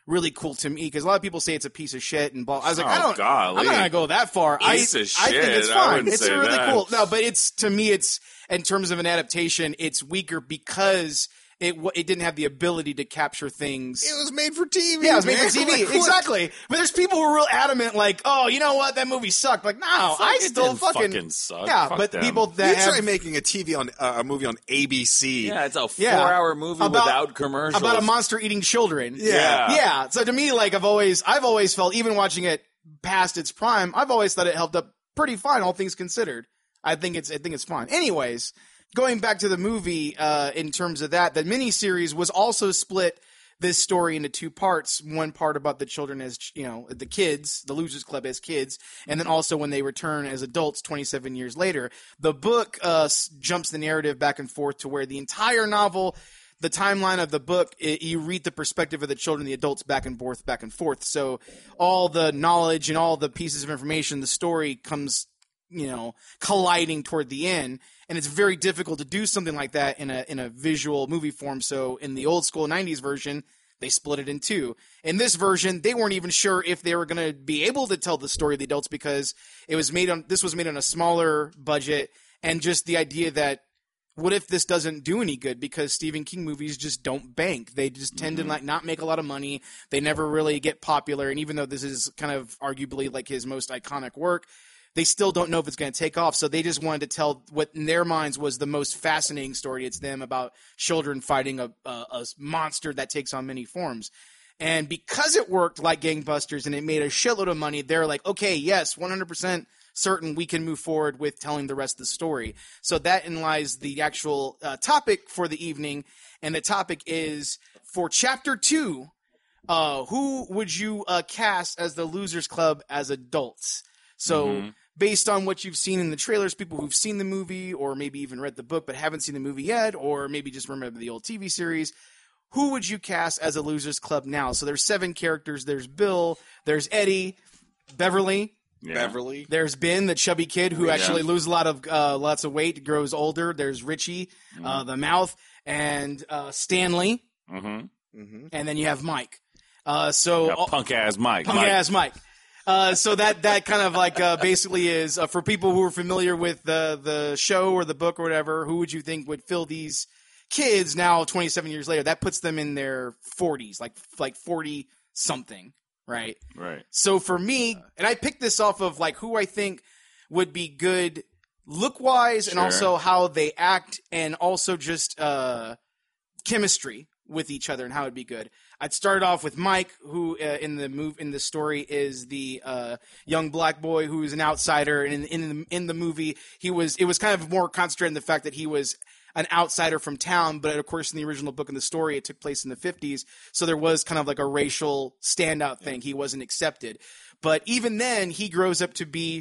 really cool to me because a lot of people say it's a piece of shit and ball. I was like, Oh, I don't, golly. I'm not gonna go that far. Piece I, of I think shit. it's I fine. wouldn't It's say really that. cool. No, but it's to me, it's in terms of an adaptation, it's weaker because it w- it didn't have the ability to capture things. It was made for T V. Yeah, it was made man. for T V. Like, what? Exactly. But there's people who are real adamant, like, oh, you know what? That movie sucked. Like, no, I it still didn't fucking, fucking suck. Yeah, Fuck but them. people You that have try making a T V on uh, a movie on A B C. Yeah, it's a Yeah. four-hour movie About- without commercials. about a monster eating children. Yeah. Yeah. So to me, like I've always, I've always felt, even watching it past its prime, I've always thought it held up pretty fine, all things considered. I think it's, I think it's fine. Anyways, going back to the movie, uh, in terms of that, the miniseries was also split this story into two parts. One part about the children as, you know, the kids, the Losers Club as kids, and then also when they return as adults twenty-seven years later. The book uh, s- jumps the narrative back and forth to where the entire novel, the timeline of the book, it, you read the perspective of the children, the adults back and forth, back and forth. So all the knowledge and all the pieces of information, the story comes, you know, colliding toward the end. And it's very difficult to do something like that in a in a visual movie form. So in the old school nineties version, they split it in two. In this version, they weren't even sure if they were going to be able to tell the story of the adults because it was made on this was made on a smaller budget, and just the idea that what if this doesn't do any good because Stephen King movies just don't bank. They just tend to like not make a lot of money. They never really get popular, and even though this is kind of arguably like his most iconic work, they still don't know if it's going to take off. So they just wanted to tell what in their minds was the most fascinating story. It's them about children fighting a, a, a monster that takes on many forms. And because it worked like gangbusters and it made a shitload of money, they're like, okay, yes, one hundred percent certain we can move forward with telling the rest of the story. So that in lies the actual uh, topic for the evening. And the topic is for chapter two, uh, who would you uh, cast as the Losers Club as adults? So Mm-hmm. based on what you've seen in the trailers, people who've seen the movie or maybe even read the book but haven't seen the movie yet, or maybe just remember the old T V series, who would you cast as a Losers Club now? So there's seven characters. There's Bill, there's Eddie, Beverly, Yeah. Beverly. there's Ben, the chubby kid who Yeah. actually loses a lot of uh, lots of weight, grows older. There's Richie, uh, the mouth, and uh, Stanley, Mm-hmm. and then you have Mike. Uh, so Yeah, punk ass Mike. Punk Mike. ass Mike. Uh, so that that kind of like uh, basically is uh, for people who are familiar with the the show or the book or whatever. Who would you think would fill these kids now, twenty-seven years later? That puts them in their forties, like like forty something, right? Right. So for me, and I picked this off of like who I think would be good look wise, and Sure. also how they act, and also just uh, chemistry with each other and how it'd be good. I'd start off with Mike, who uh, in the move in the story is the uh, young black boy who is an outsider, and in in the, in the movie he was it was kind of more concentrated in the fact that he was an outsider from town, but of course in the original book and the story it took place in the fifties, so there was kind of like a racial standout thing. He wasn't accepted, but even then he grows up to be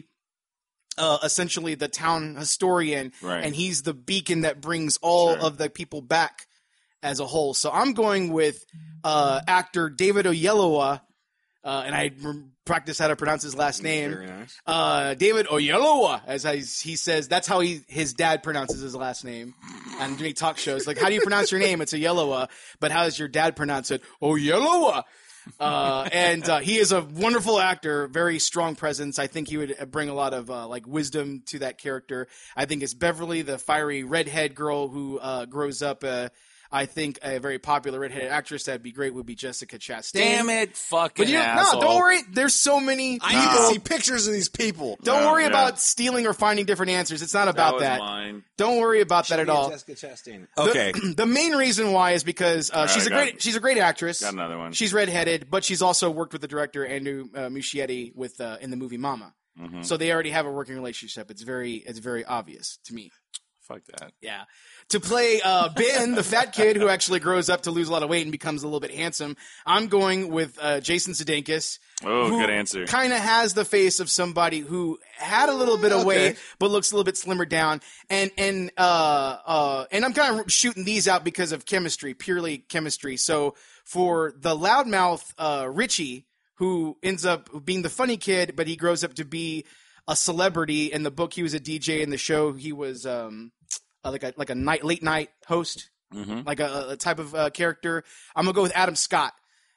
uh, essentially the town historian, Right. and he's the beacon that brings all Sure. of the people back as a whole. So I'm going with uh, actor David Oyelowo, uh, and I r- practice how to pronounce his last name. Very nice. Uh, David Oyelowo, as I, he says, that's how he his dad pronounces his last name. And doing talk shows, like, how do you pronounce your name? It's Oyelowo, but how does your dad pronounce it? Oyelowo. Uh, and uh, he is a wonderful actor, very strong presence. I think he would bring a lot of uh, like wisdom to that character. I think it's Beverly, the fiery redhead girl who uh, grows up. Uh, I think a very popular redheaded actress that'd be great would be Jessica Chastain. Damn it, fucking But you, asshole. no, don't worry. There's so many. I people. need to see pictures of these people. Don't No, worry yeah. about stealing or finding different answers. It's not That about was that. mine. Don't worry about that at all. Jessica Chastain. The- Okay. The, main reason why is because uh, right, she's a I got great it. she's a great actress. Got another one. She's redheaded, but she's also worked with the director Andrew uh, Muschietti with uh, in the movie Mama. Mm-hmm. So they already have a working relationship. It's very it's very obvious to me. Fuck that. Yeah. To play uh, Ben, the fat kid who actually grows up to lose a lot of weight and becomes a little bit handsome, I'm going with uh, Jason Sudeikis. Oh, who good answer. Kind of has the face of somebody who had a little bit of Okay. weight, but looks a little bit slimmer down. And and uh, uh, and I'm kind of shooting these out because of chemistry, purely chemistry. So for the loudmouth uh, Richie, who ends up being the funny kid, but he grows up to be a celebrity. In the book, he was a D J. In the show, he was um, uh, like a like a night late night host, Mm-hmm. like a, a type of uh, character. I'm gonna go with Adam Scott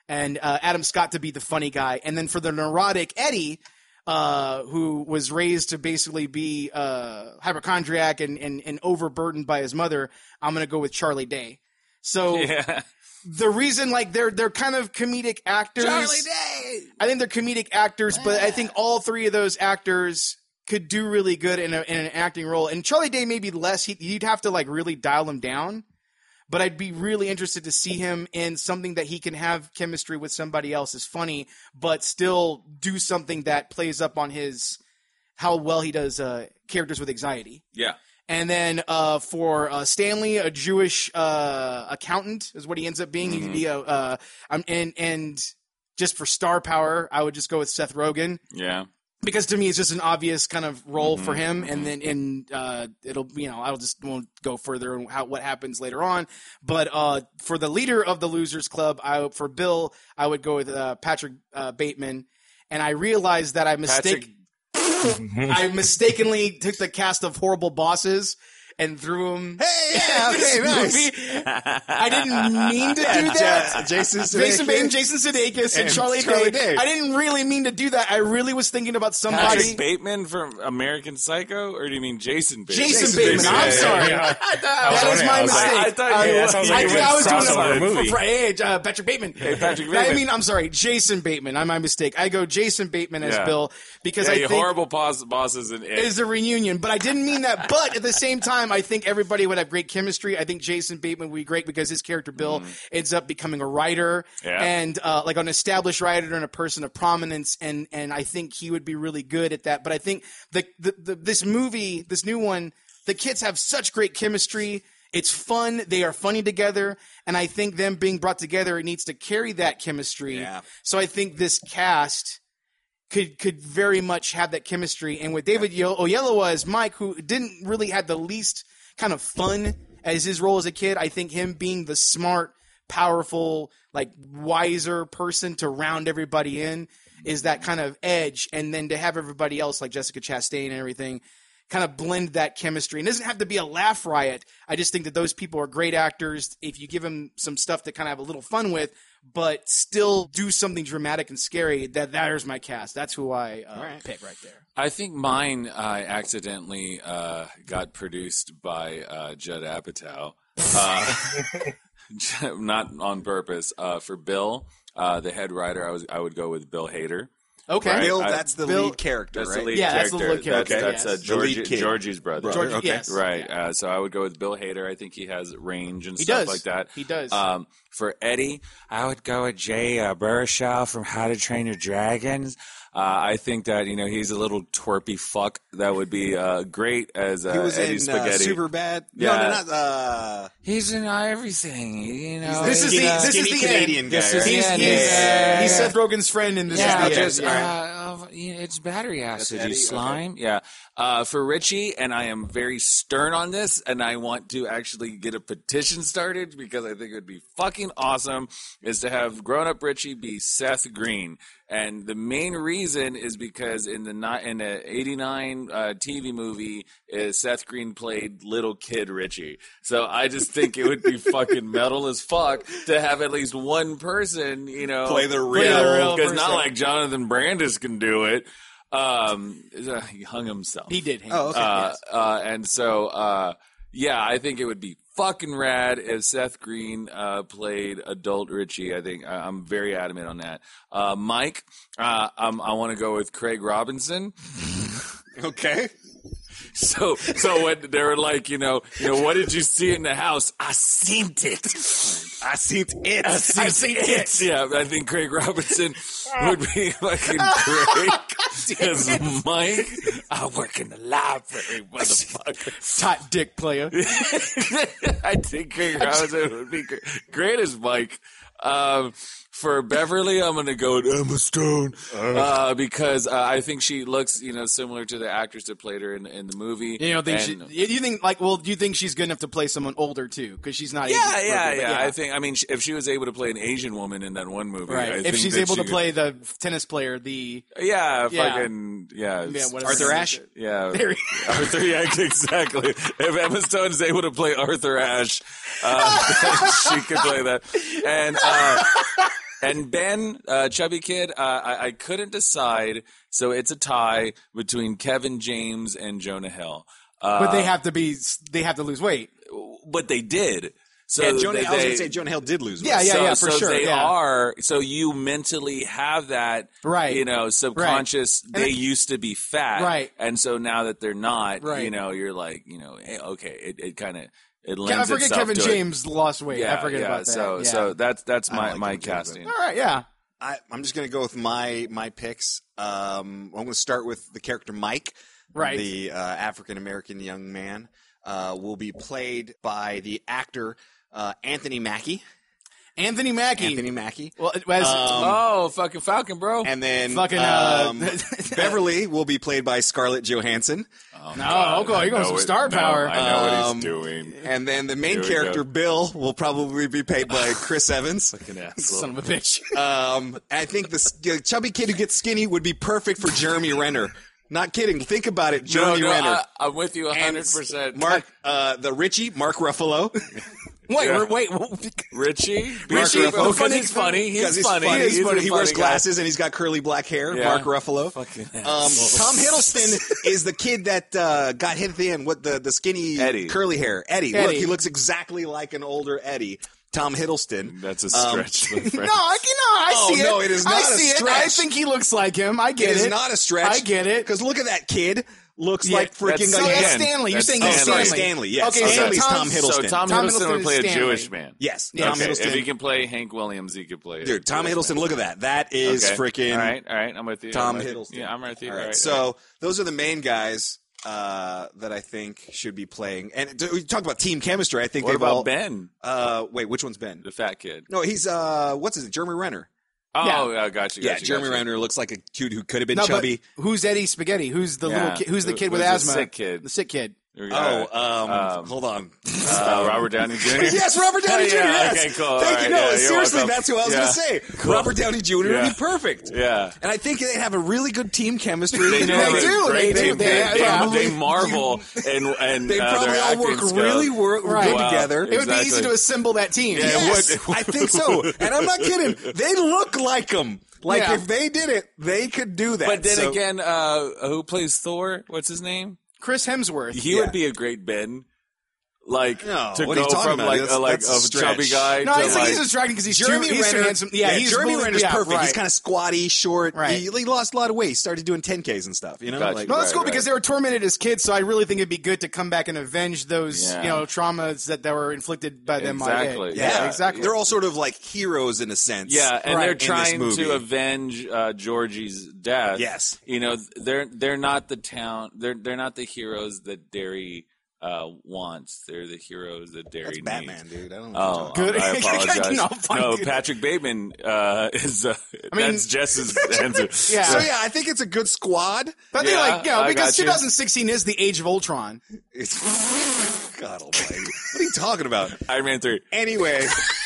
and uh, Adam Scott to be the funny guy, and then for the neurotic Eddie, uh, who was raised to basically be uh, hypochondriac and, and and overburdened by his mother, I'm gonna go with Charlie Day. So Yeah. the reason, like, they're they're kind of comedic actors. Charlie Day. I think they're comedic actors, but I think all three of those actors could do really good in, a, in an acting role. And Charlie Day maybe less. He, you'd have to like really dial him down. But I'd be really interested to see him in something that he can have chemistry with somebody else is funny, but still do something that plays up on his how well he does uh, characters with anxiety. Yeah. And then uh, for uh, Stanley, a Jewish uh, accountant is what he ends up being. Mm-hmm. He'd be a, uh, um, and and just for star power, I would just go with Seth Rogen. Yeah. Because to me, it's just an obvious kind of role Mm-hmm, for him, and then and uh, it'll you know I'll just won't go further on how what happens later on. But uh, for the leader of the Losers Club, I for Bill, I would go with uh, Patrick uh, Bateman, and I realized that I mistake I mistakenly took the cast of Horrible Bosses and threw him. Hey, yeah, in this okay, nice. movie. I didn't mean to do that. Ja- Jason Jason Sudeikis. Bateman, Jason Sudeikis, and, And Charlie, Charlie Day. Day. I didn't really mean to do that. I really was thinking about somebody. Patrick Bateman from American Psycho, or do you mean Jason Bateman? Jason, Jason Bateman. Bateman. I'm Yeah, sorry. yeah, yeah. That was wondering, my I was like, mistake. I thought- I, yeah, that sounds like I, you I, went I was doing crossover it movie. for, for hey, uh, Patrick Bateman. Hey, Patrick I Bateman. mean, I'm sorry, Jason Bateman. I'm my mistake. I go Jason Bateman as Yeah. Bill because Yeah, I you think horrible boss, bosses and it. is a reunion, but I didn't mean that. But at the same time, I think everybody would have great chemistry. I think Jason Bateman would be great because his character Bill ends up becoming a writer Yeah. and uh, like an established writer and a person of prominence, and and I think he would be really good at that. But I think the, the, the this movie, this new one, the kids have such great chemistry. It's fun. They are funny together, and I think them being brought together, it needs to carry that chemistry. Yeah. So I think this cast could could very much have that chemistry. And with David Yo- Oyelowo as Mike, who didn't really have the least kind of fun as his role as a kid, I think him being the smart, powerful, like wiser person to round everybody in is that kind of edge. And then to have everybody else like Jessica Chastain and everything kind of blend that chemistry. And it doesn't have to be a laugh riot. I just think that those people are great actors. If you give them some stuff to kind of have a little fun with, but still do something dramatic and scary, that there's my cast. That's who I uh, pick right there. I think mine uh, accidentally uh, got produced by uh, Judd Apatow, uh, not on purpose. Uh, for Bill, uh, the head writer, I was I would go with Bill Hader. Okay. Right. Bill, I- that's the Bill- lead character, That's right? the lead Yeah, that's character. the lead character, That's, yes. that's The uh, lead Georgie, kid. Georgie's brother. Georgie, okay. yes. Right. Yeah. Uh, so I would go with Bill Hader. I think he has range and He stuff does. like that. He does. Um, for Eddie, I would go with Jay uh, Baruchel from How to Train Your Dragons. Uh, I think that, you know, he's a little twerpy fuck that would be uh, great as uh, He was Eddie in uh, Spaghetti. Superbad. Yeah. No, no, not. Uh, He's in everything, you know. This is the- skinny, this is skinny the Canadian end. guy. This is right? the He's, end. he's, Yeah, he's yeah. Seth Rogen's friend in this. Yeah, is the just end. Yeah. uh, uh, you know, it's battery acid, Eddie? you Okay. slime. Yeah. Uh, for Richie, and I am very stern on this, and I want to actually get a petition started because I think it would be fucking awesome. Is to have grown-up Richie be Seth Green, and the main reason is because in the ni- in the eighty-nine uh, T V movie, uh, Seth Green played little kid Richie. So I just think it would be fucking metal as fuck to have at least one person, you know, Play the Play the real real. because not person. like Jonathan Brandis can do it. Um, uh, he hung himself. He did. Hang Oh, okay. Uh, yes. uh, and so, uh, yeah, I think it would be fucking rad if Seth Green uh, played adult Richie. I think I- I'm very adamant on that. Uh, Mike, uh, um, I want to go with Craig Robinson. Okay. So, so when they were like, you know, you know, what did you see in the house? I seen it. I seen it. I seen, it. Yeah, I think Craig Robinson would be fucking great as Mike. I work in the library, motherfucker. Tot dick player. I think Craig Robinson would be gr- great as Mike. Um, for Beverly, I'm going to go with Emma Stone uh, because uh, I think she looks, you know, similar to the actress that played her in, in the movie. You don't think And- she? You think like? Well, do you think she's good enough to play someone older too? Because she's not. Yeah, age yeah, appropriate, yeah, but I think. I mean, sh- if she was able to play an Asian woman in that one movie, I Right. If think she's that able she to play the tennis player, the could- yeah, Yeah. fucking, yeah, yeah, whatever Arthur her name Ashe? is. yeah, There he- Arthur, yeah, exactly. If Emma Stone is able to play Arthur Ashe, uh, she could play that. And uh, And Ben, uh, Chubby Kid, uh, I, I couldn't decide, so it's a tie between Kevin James and Jonah Hill. Uh, But they have to be. They have to lose weight. but they did. So Yeah, Jonah, they, I was going they- to say Jonah Hill did lose weight. Yeah, yeah, so, yeah, for so sure. they yeah. are. So you mentally have that, Right. You know, subconscious. And They it- used to be fat, Right. And so now that they're not, Right. you know, you're like, you know, hey, okay, it, it kind of it I lends forget itself Kevin to James lost weight. It. Yeah, I forget yeah. about that. So, yeah. so that's that's I my like my Kevin James, casting. all right, yeah. I, I'm just going to go with my my picks. Um, I'm going to start with the character Mike, Right. the uh, African American young man. Uh, will be played by the actor uh, Anthony Mackie. Anthony Mackie. Anthony Mackie. Well, it was, Oh, fucking Falcon, bro! And then Fucking, uh, um, Beverly will be played by Scarlett Johansson. no, okay, you're going some star power. I know what Um, he's doing. And then the main Here we character, go. Bill, will probably be played by Chris Evans. Fucking asshole. Son of a bitch. Um, I think the s- the chubby kid who gets skinny would be perfect for Jeremy Renner. Not kidding. Think about it, No, Jeremy no, Renner. I, I'm with you one And hundred percent. Mark, uh, the Richie, Mark Ruffalo. Wait, Yeah. wait, wait. Richie, Richie, Ruffalo, the funny- he's funny. Because He's funny. He's He's a funny. He wears funny guy. glasses and he's got curly black hair. Yeah. Mark Ruffalo. Fucking Um, asshole. Tom Hiddleston is the kid that uh, got hit at the end with the, the skinny Eddie. curly hair. Eddie. Eddie. Look, he looks exactly like an older Eddie. Tom Hiddleston. That's a Um, stretch. my No, friend. I can, no, I Oh, see it. no, it is I not a see stretch. it. I think he looks like him. I get It it. is not a stretch. I get it. Because look at that kid. Looks Yeah, like freaking that's- So like that's Again, Stanley. You're that's saying Oh, he's sorry, Stanley. Stanley. Yes, Okay, so Stanley's Tom- Tom Hiddleston. So Tom, Tom Hiddleston Hiddleston would play is a Stanley. Jewish man. Yes, Yeah. Tom Okay, Hiddleston. if he can play Hank Williams, he could play. Dude, Tom Jewish Hiddleston. man. Look at that. That is Okay. freaking All right, all right. I'm with you. Tom I'm with you. Hiddleston. Yeah, I'm with you. All right. All right, so all right. those are the main guys uh, that I think should be playing. And do- we talk about team chemistry. I think What they've about all. Ben, Uh, wait, which one's Ben? the fat kid? No, he's uh, what's his? Jeremy Renner. Oh, Yeah. yeah, gotcha. Yeah, gotcha, Jeremy gotcha. Renner looks like a dude who could have been No, chubby. but who's Eddie Spaghetti? Who's the Yeah. little kid? Who's the Who- kid with who's the asthma? sick kid? The sick kid. We Oh, got, um, um, hold on. uh, Robert Downey Junior Yes, Robert Downey Oh, Junior yeah, Yes. okay, cool. Thank All you. right, No, yeah, you're seriously, welcome. that's who I was Yeah. going to say. Cool. Robert Downey Junior Yeah. would be perfect. Yeah. And I think they have a really good team chemistry. They, And do They have a do, Great they do. team. They- They, yeah. they, they marvel and and They uh, probably their all acting work skills. really wor- Right. good Wow. together. It would be easy Exactly. to assemble that team. Yeah, it Yes, would. I think so. And I'm not kidding. They look like them. Like Yeah. if they did it, they could do that. But then So- again, uh, who plays Thor? What's his name? Chris Hemsworth. He Yeah. would be a great Ben. Like No, to what are go you talking from about? like That's- a like that's a a stretch. chubby guy No, to he's, like he's distracting because he's Jeremy too, he's too Renner, handsome. Yeah, he's Jeremy really- Renner's yeah, perfect. Right. He's kind of squatty, short. Right. He, he lost a lot of weight. He started doing ten Ks and stuff. You know, Gotcha. like No, that's Right, cool right. because they were tormented as kids, so I really think it'd be good to come back and avenge those, Yeah. you know, traumas that, that were inflicted by them. by Exactly. it. yeah, Yeah, exactly. They're all sort of like heroes in a sense. Yeah, and Right. they're In this trying movie. to avenge uh, Georgie's death. Yes. you know they're they're not the town. They're they're not the heroes that Derry uh, wants. They're the heroes that Derry That's needs. Batman, dude. I don't know. Oh, Good. I apologize. No, fine, no, good. Patrick Bateman uh, is. Uh, mean- that's Jess's answer. Yeah. So yeah, I think it's a good squad. But they Yeah, like, you know, I because got you. twenty sixteen is the age of Ultron. It's God Almighty. What are you talking about? Iron Man three. Anyway,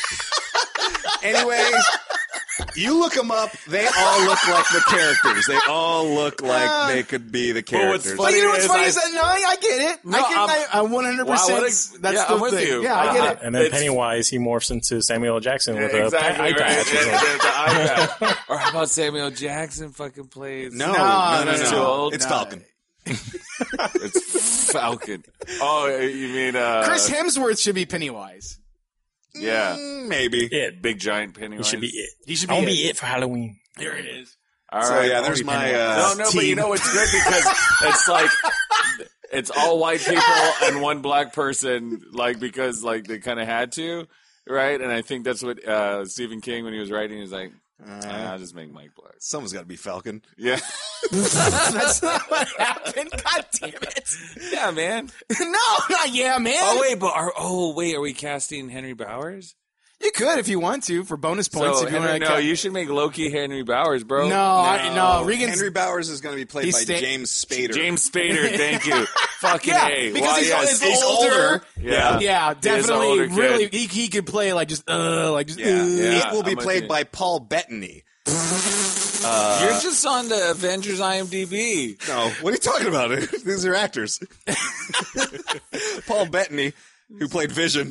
anyway, you look them up. They all look like the characters. They all look like they could be the Well, what's characters. But funny you know what's is funny I- is that no, I, I get it. No, I get, I'm- I, I one hundred Wow, percent. what a- That's yeah, the I'm with thing. you. Yeah, I get Uh, it. And then It's- Pennywise, he morphs into Samuel L. Jackson with exactly a eye right. patch. Yeah, the, the eye patch. Or how about Samuel Jackson fucking plays? no, No, no, no, no, no, Too old? It's No. Falcon. It's Falcon. Oh, you mean uh, Chris Hemsworth should be Pennywise. Yeah, Mm, maybe. It. big giant He Pennywise. should be it. He should I be want to it. be it for Halloween. There it is. All So right. yeah, there's be my Pennywise. uh, no, no, team. but you know what's good because it's like it's all white people and one black person, like because like they kind of had to, right? And I think that's what uh, Stephen King when he was writing, he was like, "Ah, I'll just make Mike black. Someone's got to be Falcon. Yeah, That's not what happened. God damn it. yeah, man. No, not yeah, man. Oh wait, but are oh wait, are we casting Henry Bowers? You could if you want to for bonus points. So if you Henry, want to no, you should make Loki Henry Bowers, bro. No, I, no, Regan's Henry Bowers is going to be played He's by sta- James Spader. James Spader, thank you. Fucking yeah, A. because Why, he's, yes. he's older. Yeah. Yeah, He is an definitely. older kid. Really, he, he could play like just uh, like just. Yeah. uh. Yeah. It will be I'm with played you. by Paul Bettany. You're just on the Avengers IMDb. No, what are you talking about? These are actors. Paul Bettany who played Vision.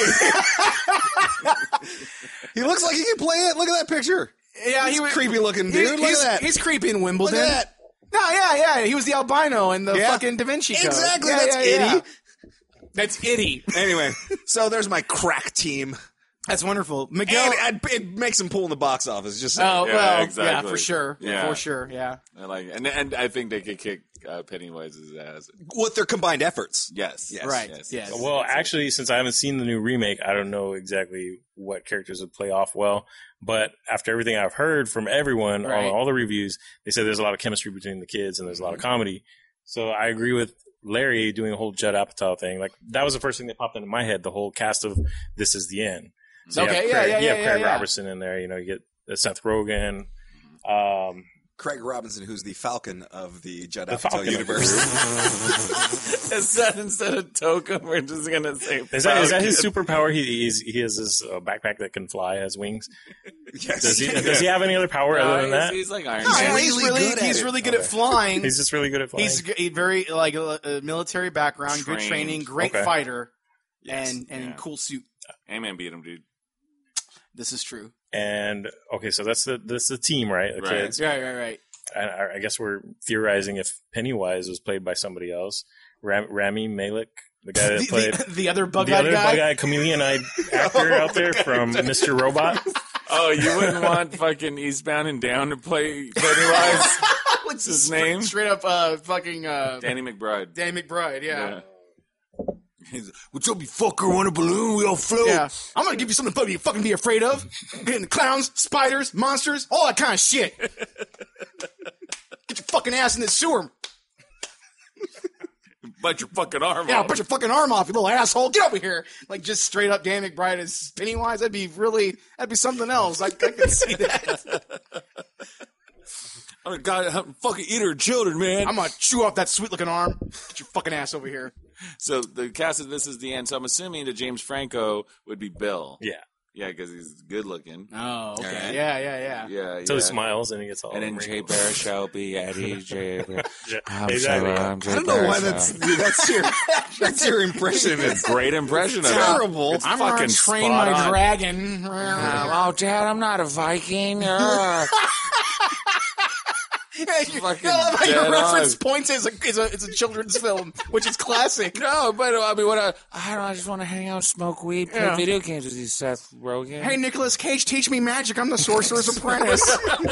He looks like he can play it. Look at that picture. Yeah, he's he was creepy looking dude. He's, Look he's, at that. he's creepy in Look Wimbledon. at that. No, yeah, yeah. He was the albino in the Yeah. fucking Da Vinci Code. Exactly. Yeah, That's yeah, yeah. itty. That's itty. Anyway, so there's my crack team. That's wonderful. Miguel. And it, it makes him pull in the box office. Just saying. Oh Yeah, well, exactly. yeah, for sure, Yeah. for sure, yeah. I like, and and I think they could kick uh, Pennywise's ass. with their combined efforts. Yes, Yes. Right, Yes. yes. Well, actually, since I haven't seen the new remake, I don't know exactly what characters would play off well. But after everything I've heard from everyone Right. on all the reviews, they said there's a lot of chemistry between the kids and there's a lot of comedy. So I agree with Larry doing a whole Judd Apatow thing. Like that was the first thing that popped into my head. The whole cast of This Is the End. So you Okay, have yeah, Craig, yeah, you have yeah, Craig yeah, yeah. Robertson in there. You know, you get uh, Seth Rogen. Um, Craig Robinson, who's the Falcon of the Judd The Apatow Falcon. universe. Is that instead of token, we're just gonna say is that is that his Falcon? superpower? He he's, he has his uh, backpack that can fly, has wings. Yes. Does he does he have any other power No, other than he's, that? he's like Iron No, Man. he's really really, good at he's it. really good at flying. He's just really good at flying. He's g- very like a, a military background, good Trained. training, great Okay. fighter, Yes. and and Yeah. cool suit. Ant-Man beat him, dude. This is true. And okay, so that's the that's the team, right? The Right. kids. Right, right, right. And I, I guess we're theorizing if Pennywise was played by somebody else, Ram, Rami Malek, the guy that The, played the, the other the bug-eyed other guy. bug-eyed chameleon-eyed actor out there from Mister Robot. Oh, you wouldn't want fucking Eastbound and Down to play Pennywise? What's his straight, name? Straight up, uh, fucking uh, Danny McBride. Danny McBride. Yeah. Yeah. He's, what's up, you fucker? Want a balloon? We all float. Yeah, I'm gonna give you something to fucking be afraid of. Getting clowns, spiders, monsters, all that kind of shit. Get your fucking ass in this sewer. Bite your fucking arm Yeah, off. put your fucking arm off, you little asshole. Get over here. Like, just straight up Dan McBride as Pennywise. That'd be really, that'd be something else. I, I can see that. I'm a guy that fucking eater of children, man. I'm gonna chew off that sweet looking arm. Get your fucking ass over here. So the cast of This Is the End. So I'm assuming that James Franco would be Bill. Yeah. Yeah, because he's good looking. Oh, okay. Alright. Yeah, yeah, yeah. Yeah, So yeah. he smiles and he gets all And then Jay wrinkled. Baruchel be Eddie J. I'm Exactly. sorry, I'm Jay I don't know why Baruchel. that's that's your that's your impression. It's Great impression of it. terrible. It's I'm fucking gonna train spot my on. dragon. Oh, Dad, I'm not a Viking. Uh. You fucking know, how your dead reference on. points is a, is a it's a children's film, which is classic. No, but I mean, what I, I don't know, I just want to hang out, smoke weed, play Yeah. video games with you, Seth Rogen. Hey, Nicolas Cage, teach me magic. I'm the sorcerer's apprentice.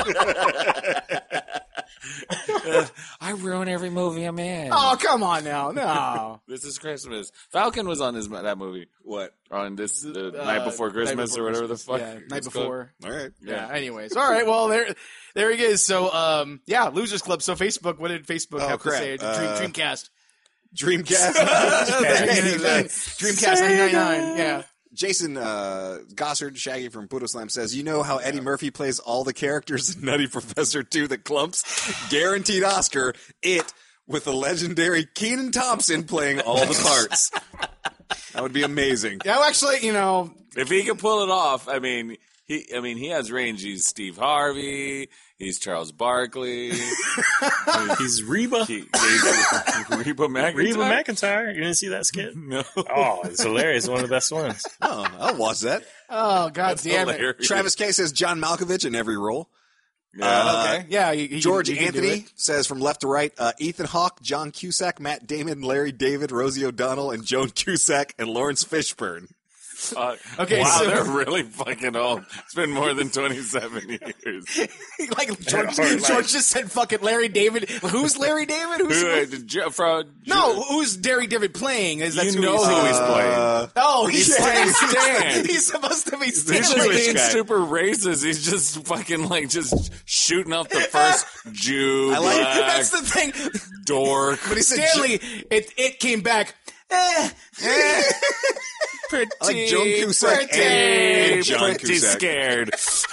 I ruin every movie I'm in. Oh, come on now. No. This is Christmas. Falcon was on this that movie. What? On this the Uh, night before Christmas Night Before or whatever Christmas. the fuck. Yeah, night it's called. before. All right. Yeah. Anyways, all right. Well, there, there he is. So, um, yeah, Losers Club. So, Facebook. What did Facebook Oh, have crap. to say? Dream, Uh, Dreamcast. Dreamcast. Dreamcast ninety-nine. Yeah. Jason uh, Gossard, Shaggy from Poodle Slam, says, you know how Eddie Murphy plays all the characters in Nutty Professor two that clumps? Guaranteed Oscar, it, with the legendary Kenan Thompson playing all the parts. That would be amazing. Yeah. Well, actually, you know, If he can pull it off, I mean, he, I mean, he has range. He's Steve Harvey. He's Charles Barkley. He's Reba. he, he's Reba McEntire. Reba McEntire. You didn't see that skit? No. Oh, it's hilarious. One of the best ones. Oh, I'll watch that. oh god damn it. Hilarious. Travis K says John Malkovich in every role. Yeah. Okay. Yeah. You, you, George you can do Anthony it. says from left to right, uh, Ethan Hawke, John Cusack, Matt Damon, Larry David, Rosie O'Donnell, and Joan Cusack, and Lawrence Fishburne. Uh, Okay, wow, so- they're really fucking old. It's been more than twenty-seven years. Like George, Or, like- George just said, "Fucking Larry David." Who's Larry David? Who's Who, uh, Jo- from, no? Who's Larry David playing? Is that's you who know he's, who he's uh, playing. Uh, Oh, he's, He's playing Stan. He's supposed to be He's Stan. just Jewish being guy. super racist. He's just fucking like just shooting up the first Jew, I like- black, That's the thing. dork. But he said Stanley, it it came back. Eh, eh. Pretty, I like Joan Cusack pretty, and- and John pretty Cusack. scared.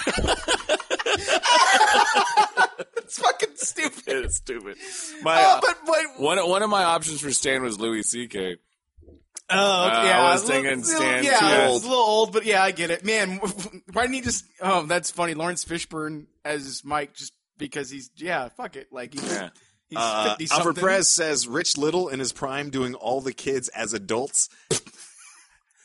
It's fucking stupid. It's stupid. My, Oh, uh, but but one one of my options for Stan was Louis C K. oh, Uh, yeah, I was a little- thinking little- Stan Yeah, too it's old. a little old, but yeah, I get it. Man, why didn't he just? Oh, that's funny. Lawrence Fishburne as Mike, just because he's yeah, fuck it, like he's Yeah. he's Uh, fifty Alfred something. Perez says Rich Little in his prime doing all the kids as adults.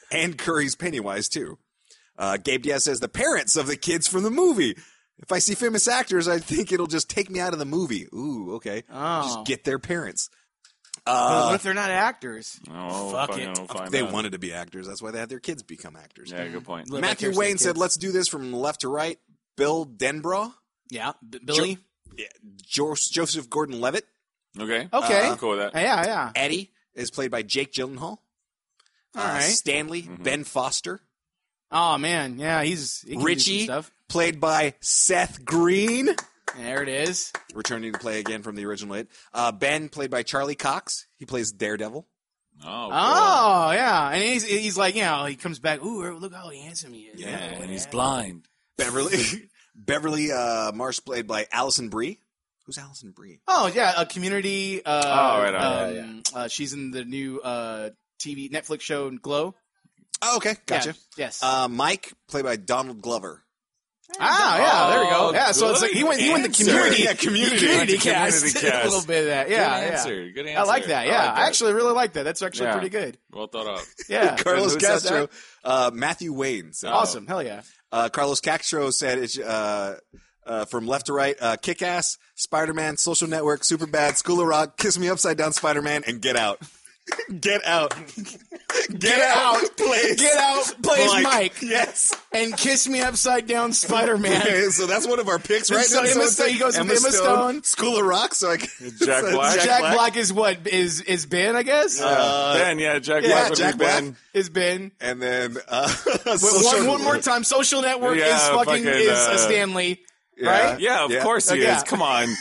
and Curry's Pennywise, too. Uh, Gabe Diaz says, the parents of the kids from the movie. If I see famous actors, I think it'll just take me out of the movie. Ooh, okay. Oh. Just get their parents. But Uh, what if they're not actors? Oh, Fuck fucking- it. I'll find they out. wanted to be actors. That's why they had their kids become actors. Yeah, good point. Live Matthew vicariously Wayne kids. said, let's do this from left to right. Bill Denbrough. Yeah, B- Billy. Yeah. Jo- Joseph Gordon-Levitt. Okay. Okay. I'm cool with that. Yeah, yeah. Eddie is played by Jake Gyllenhaal. All Uh, right. Stanley, Ben Foster. Oh man, yeah, he's he can do some Richie, stuff. played by Seth Green. There it is. Returning to play again from the original hit. Uh, Ben, played by Charlie Cox. He plays Daredevil. Oh, cool. Oh yeah, and he's he's like, you know, he comes back. Ooh, look how handsome he is. Yeah, and he's blind. Beverly Beverly uh, Marsh, played by Allison Brie. Who's Allison Brie? Oh yeah, a Community. Uh, Oh, right on. um, Yeah, Uh, she's in the new uh, T V Netflix show Glow. Oh, okay, gotcha. Yeah. Yes. Uh, Mike, played by Donald Glover. ah, yeah, there we go. Oh, Yeah, so it's like he went he went the answer. community, Yeah, community. community Community cast, cast. a little bit of that. Yeah, Good yeah. answer. Good answer. I like that. Yeah, I, like I actually really like that. That's actually Yeah. pretty good. Well thought out. Yeah, Carlos who said Castro. Uh, Matthew Wayne. So, awesome. Hell yeah. Uh, Carlos Castro said it's uh, uh, from left to right: uh, Kick-Ass, Spider-Man, Social Network, Superbad, School of Rock, Kiss Me Upside Down, Spider-Man, and Get Out. Get Out. Get, Out. Plays. Get Out plays Mike. Yes. And Kiss Me Upside Down, Spider Man. Okay, so that's one of our picks right So now. Emma it's Stone- like he goes with Emma Stone. School of Rock. So I Jack so Black. Jack Black. is what is is Ben, I guess. Uh, Ben, yeah, Jack yeah, Black would Jack be Black. Ben. is Ben. And then uh, But Social- one, one more time, Social Network Yeah, is fucking, fucking, is uh, uh, Stanley, Yeah. right? Yeah, of Yeah. course he Yeah. is. Come on.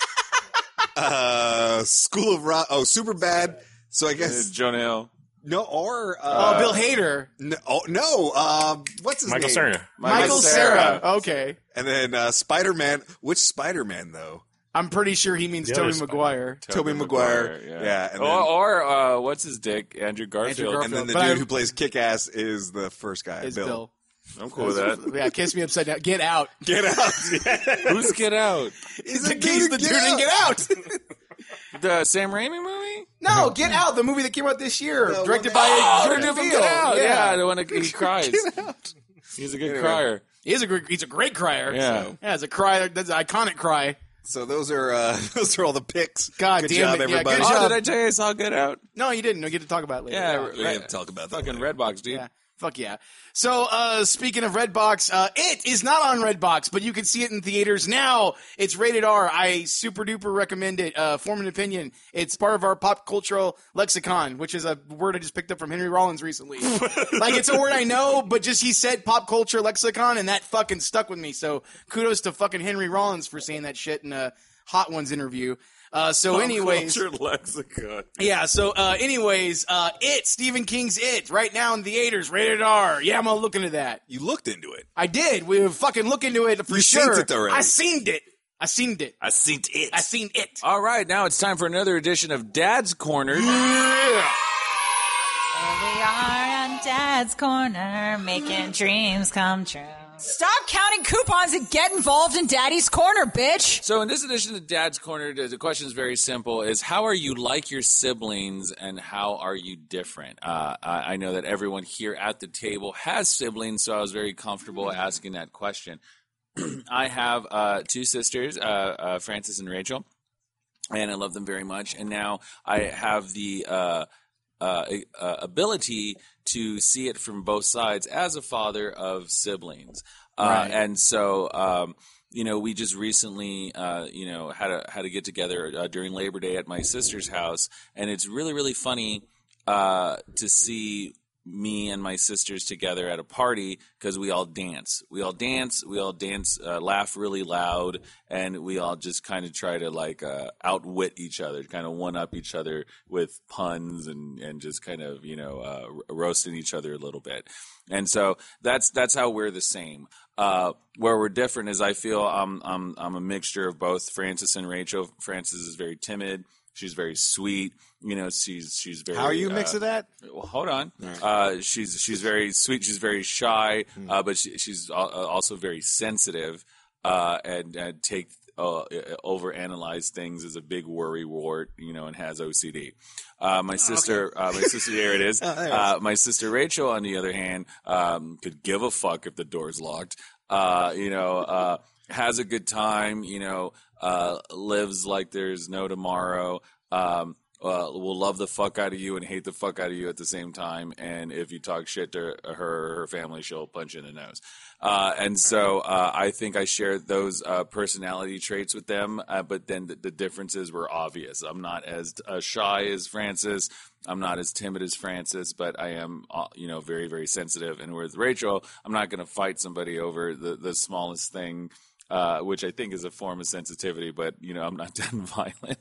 Uh, School of Rock. Oh, super bad. So I Uh, guess Jonah Hill. no. Or uh, Oh, Bill Hader, no. Oh, no. Uh, what's his Michael name? Cera. Michael Cera. Okay, And then uh, Spider Man. Which Spider Man though? I'm pretty sure he means The Tobey other Spider- Maguire. Tobey Maguire. Yeah. Yeah, and or then- or uh, what's his dick? Andrew Garfield. Garfield. And then the But dude I- who plays Kick Ass is the first guy. Is Bill. Bill? I'm cool with that. Yeah, Kiss Me Upside Down. Get Out. Get out. Who's Get Out? He's the the, dude he's in the Get dude in Out. Get Out. The Sam Raimi movie? No, Get Out, the movie that came out this year, The directed one that- by Oh, Jordan the dude from Peele. Get Out. Yeah, Yeah, the one that he cries. He's a good Anyway. crier. he is a great. He's a great crier. Yeah. So, yeah, it's a cry. That's an iconic cry. So those are uh, those are all the picks. God good damn job, it. Yeah, everybody. good Oh, job. did I tell you I saw Get Out? No, you didn't. We get to talk about it later. Yeah, We have to talk about that fucking later. Redbox, dude. Yeah. Fuck yeah. So, uh, speaking of Redbox, uh, it is not on Redbox, but you can see it in theaters now. It's rated R. I super duper recommend it. Uh, form an opinion. It's part of our pop cultural lexicon, which is a word I just picked up from Henry Rollins recently. Like, it's a word I know, but just he said pop culture lexicon, and that fucking stuck with me. So, kudos to fucking Henry Rollins for saying that shit in a Hot Ones interview. Uh, so anyways, Culture lexicon. yeah, so uh, anyways, uh, It, Stephen King's It, right now in theaters, rated R. Yeah, I'm gonna look into that. You looked into it. I did. We would fucking look into it for You sure. seen it already. I seen it. I seen it. I seen it. I seen it. All right, now it's time for another edition of Dad's Corner. Here we are on Dad's Corner, making dreams come true. Stop counting coupons and get involved in Daddy's Corner, bitch! So in this edition of Dad's Corner, the question is very simple: is how are you like your siblings, and how are you different? Uh, I I know that everyone here at the table has siblings, so I was very comfortable asking that question. I have uh, two sisters, uh, uh, Frances and Rachel, and I love them very much. And now I have the uh, uh, uh, ability to see it from both sides as a father of siblings. Uh, Right. And so, um, you know, we just recently, uh, you know, had a had a get together uh, during Labor Day at my sister's house, and it's really really funny uh, to see me and my sisters together at a party because we all dance. We all dance. We all dance, uh, laugh really loud, and we all just kind of try to like uh, outwit each other, kind of one up each other with puns and and just kind of you know uh, roasting each other a little bit. And so that's that's how we're the same. Uh, where we're different is I feel I'm I'm I'm a mixture of both Frances and Rachel. Frances is very timid. She's very sweet. You know, she's she's very. How are you a uh, mix of that? Well, hold on. Uh, she's she's very sweet. She's very shy, uh, but she, she's al- uh, also very sensitive uh, and, and take uh, overanalyze things as a big worry wart, you know, and has O C D. Uh, my sister, uh, my sister, there it is. Uh, my sister Rachel, on the other hand, um, could give a fuck if the door's locked. Uh, you know, uh, has a good time. You know, uh, lives like there's no tomorrow. Um, Uh, will love the fuck out of you and hate the fuck out of you at the same time. And if you talk shit to her or her family, she'll punch you in the nose. Uh, and so uh, I think I share those uh, personality traits with them. Uh, but then the, the differences were obvious. I'm not as uh, shy as Francis. I'm not as timid as Francis, but I am, uh, you know, very, very sensitive. And with Rachel, I'm not going to fight somebody over the, the smallest thing. Uh, which I think is a form of sensitivity, but, you know, I'm not that violent.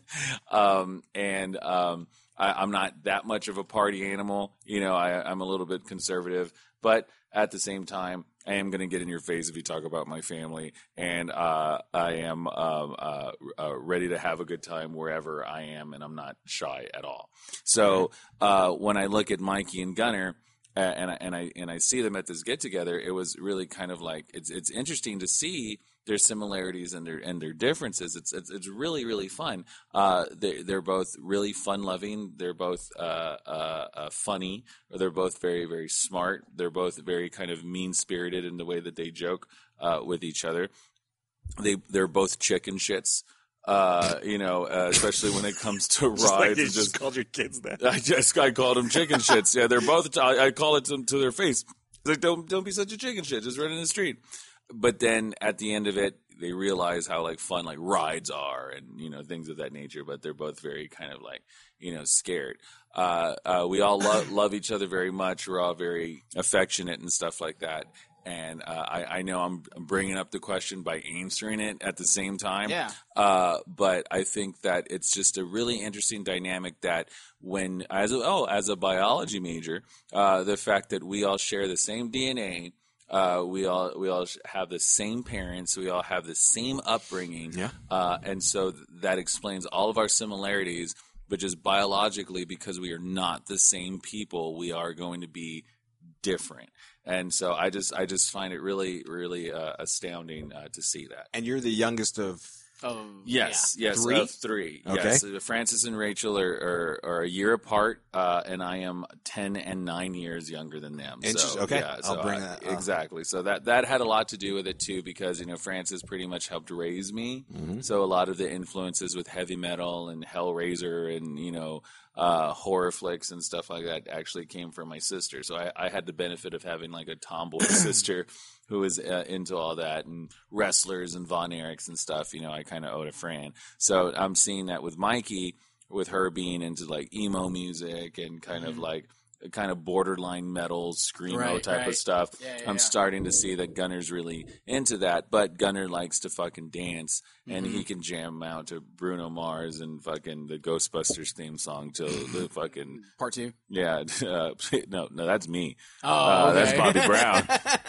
Um, and um, I, I'm not that much of a party animal. You know, I, I'm a little bit conservative. But at the same time, I am going to get in your face if you talk about my family. And uh, I am um, uh, uh, ready to have a good time wherever I am, and I'm not shy at all. So uh, when I look at Mikey and Gunnar, uh, and, I, and, I, and I see them at this get-together, it was really kind of like, it's, it's interesting to see their similarities and their and their differences. It's it's, it's really really fun. Uh, they they're both really fun loving. They're both uh, uh, uh, funny. They're both very very smart. They're both very kind of mean spirited in the way that they joke uh, with each other. They they're both chicken shits. Uh, you know, uh, especially when it comes to rides. Just like you and just called your kids that. I just I called them chicken shits. Yeah, they're both. I, I call it to, to their face. Like, don't don't be such a chicken shit. Just run in the street. But then at the end of it, they realize how like fun like rides are and, you know, things of that nature. But they're both very kind of like, you know, scared. Uh, uh, we all love love each other very much. We're all very affectionate and stuff like that. And uh, I, I know I'm bringing up the question by answering it at the same time. Yeah. Uh, but I think that it's just a really interesting dynamic that when as a, oh as a biology major, uh, the fact that we all share the same D N A. Uh, we all we all have the same parents. We all have the same upbringing, Yeah. uh, and so th- that explains all of our similarities. But just biologically, because we are not the same people, we are going to be different. And so I just I just find it really really uh, astounding uh, to see that. And you're the youngest of. Oh, Yes, yes, Three? of three. Okay. Yes, Uh, Francis and Rachel are, are, are a year apart, uh, and I am ten and nine years younger than them. Interest- So, okay. yeah, I'll so bring I- that up. exactly. So that that had a lot to do with it too, because you know Francis pretty much helped raise me. Mm-hmm. So a lot of the influences with heavy metal and Hellraiser and you know uh, horror flicks and stuff like that actually came from my sister. So I, I had the benefit of having like a tomboy sister who was uh, into all that and wrestlers and Von Erichs and stuff. You know, I kind of owed a Fran. So I'm seeing that with Mikey, with her being into like emo music and kind of like kind of borderline metal screamo Right, type right. of stuff. Yeah, yeah, I'm yeah. starting to see that Gunner's really into that, but Gunner likes to fucking dance and Mm-hmm. he can jam out to Bruno Mars and fucking the Ghostbusters theme song till the fucking Part two. yeah. Uh, no, no, that's me. Oh, Uh, that's okay. Bobby Brown.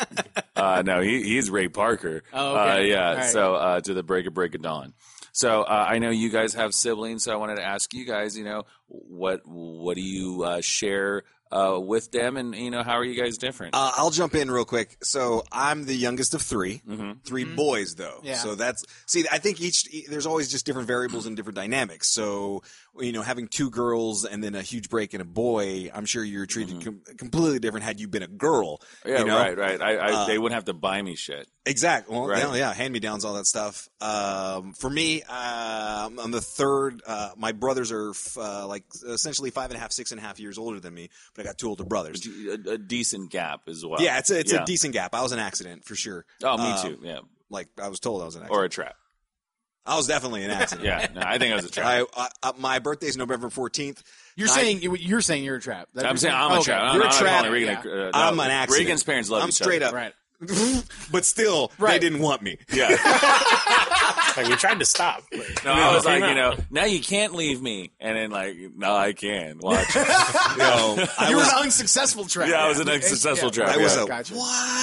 uh, no, he, he's Ray Parker. Oh, okay. Uh, yeah. All right. So uh, to the break of break of dawn. So uh, I know you guys have siblings, so I wanted to ask you guys, you know, what what do you uh, share uh, with them, and you know, how are you guys different? Uh, I'll jump in real quick. So I'm the youngest of three, three boys though. Yeah. So that's see. I think each e- there's always just different variables and different dynamics. So you know, having two girls and then a huge break in a boy, I'm sure you're treated com- completely different had you been a girl. yeah, you know? right, right. I, I, Uh, they wouldn't have to buy me shit. Exactly. Well, Right. yeah, yeah, hand me downs, all that stuff. Um, for me, um, I'm the third. Uh, my brothers are f- uh, like essentially five and a half, six and a half years older than me, but I got two older brothers. A, a decent gap as well. Yeah, it's a, it's Yeah. a decent gap. I was an accident for sure. Oh, me Uh, too. Yeah, Like I was told I was an accident. or a trap. I was definitely an accident. Yeah, no, I think I was a trap. I, I, uh, my birthday's November fourteenth. You're I- saying you're saying you're a trap. That I'm you're saying I'm a Okay. trap. I'm You're not a trap. calling Reagan. Yeah. a- uh, I'm no, an accident. Reagan's parents love I'm each straight other. up. Right. But still, they Right. didn't want me. Yeah. Like we tried to stop. but- No, I was Came like, you out. know, now you can't leave me, and then like, no, I can. Watch. No, I You was. were an unsuccessful trap. Yeah, I was an unsuccessful trap. I was yeah. a Gotcha.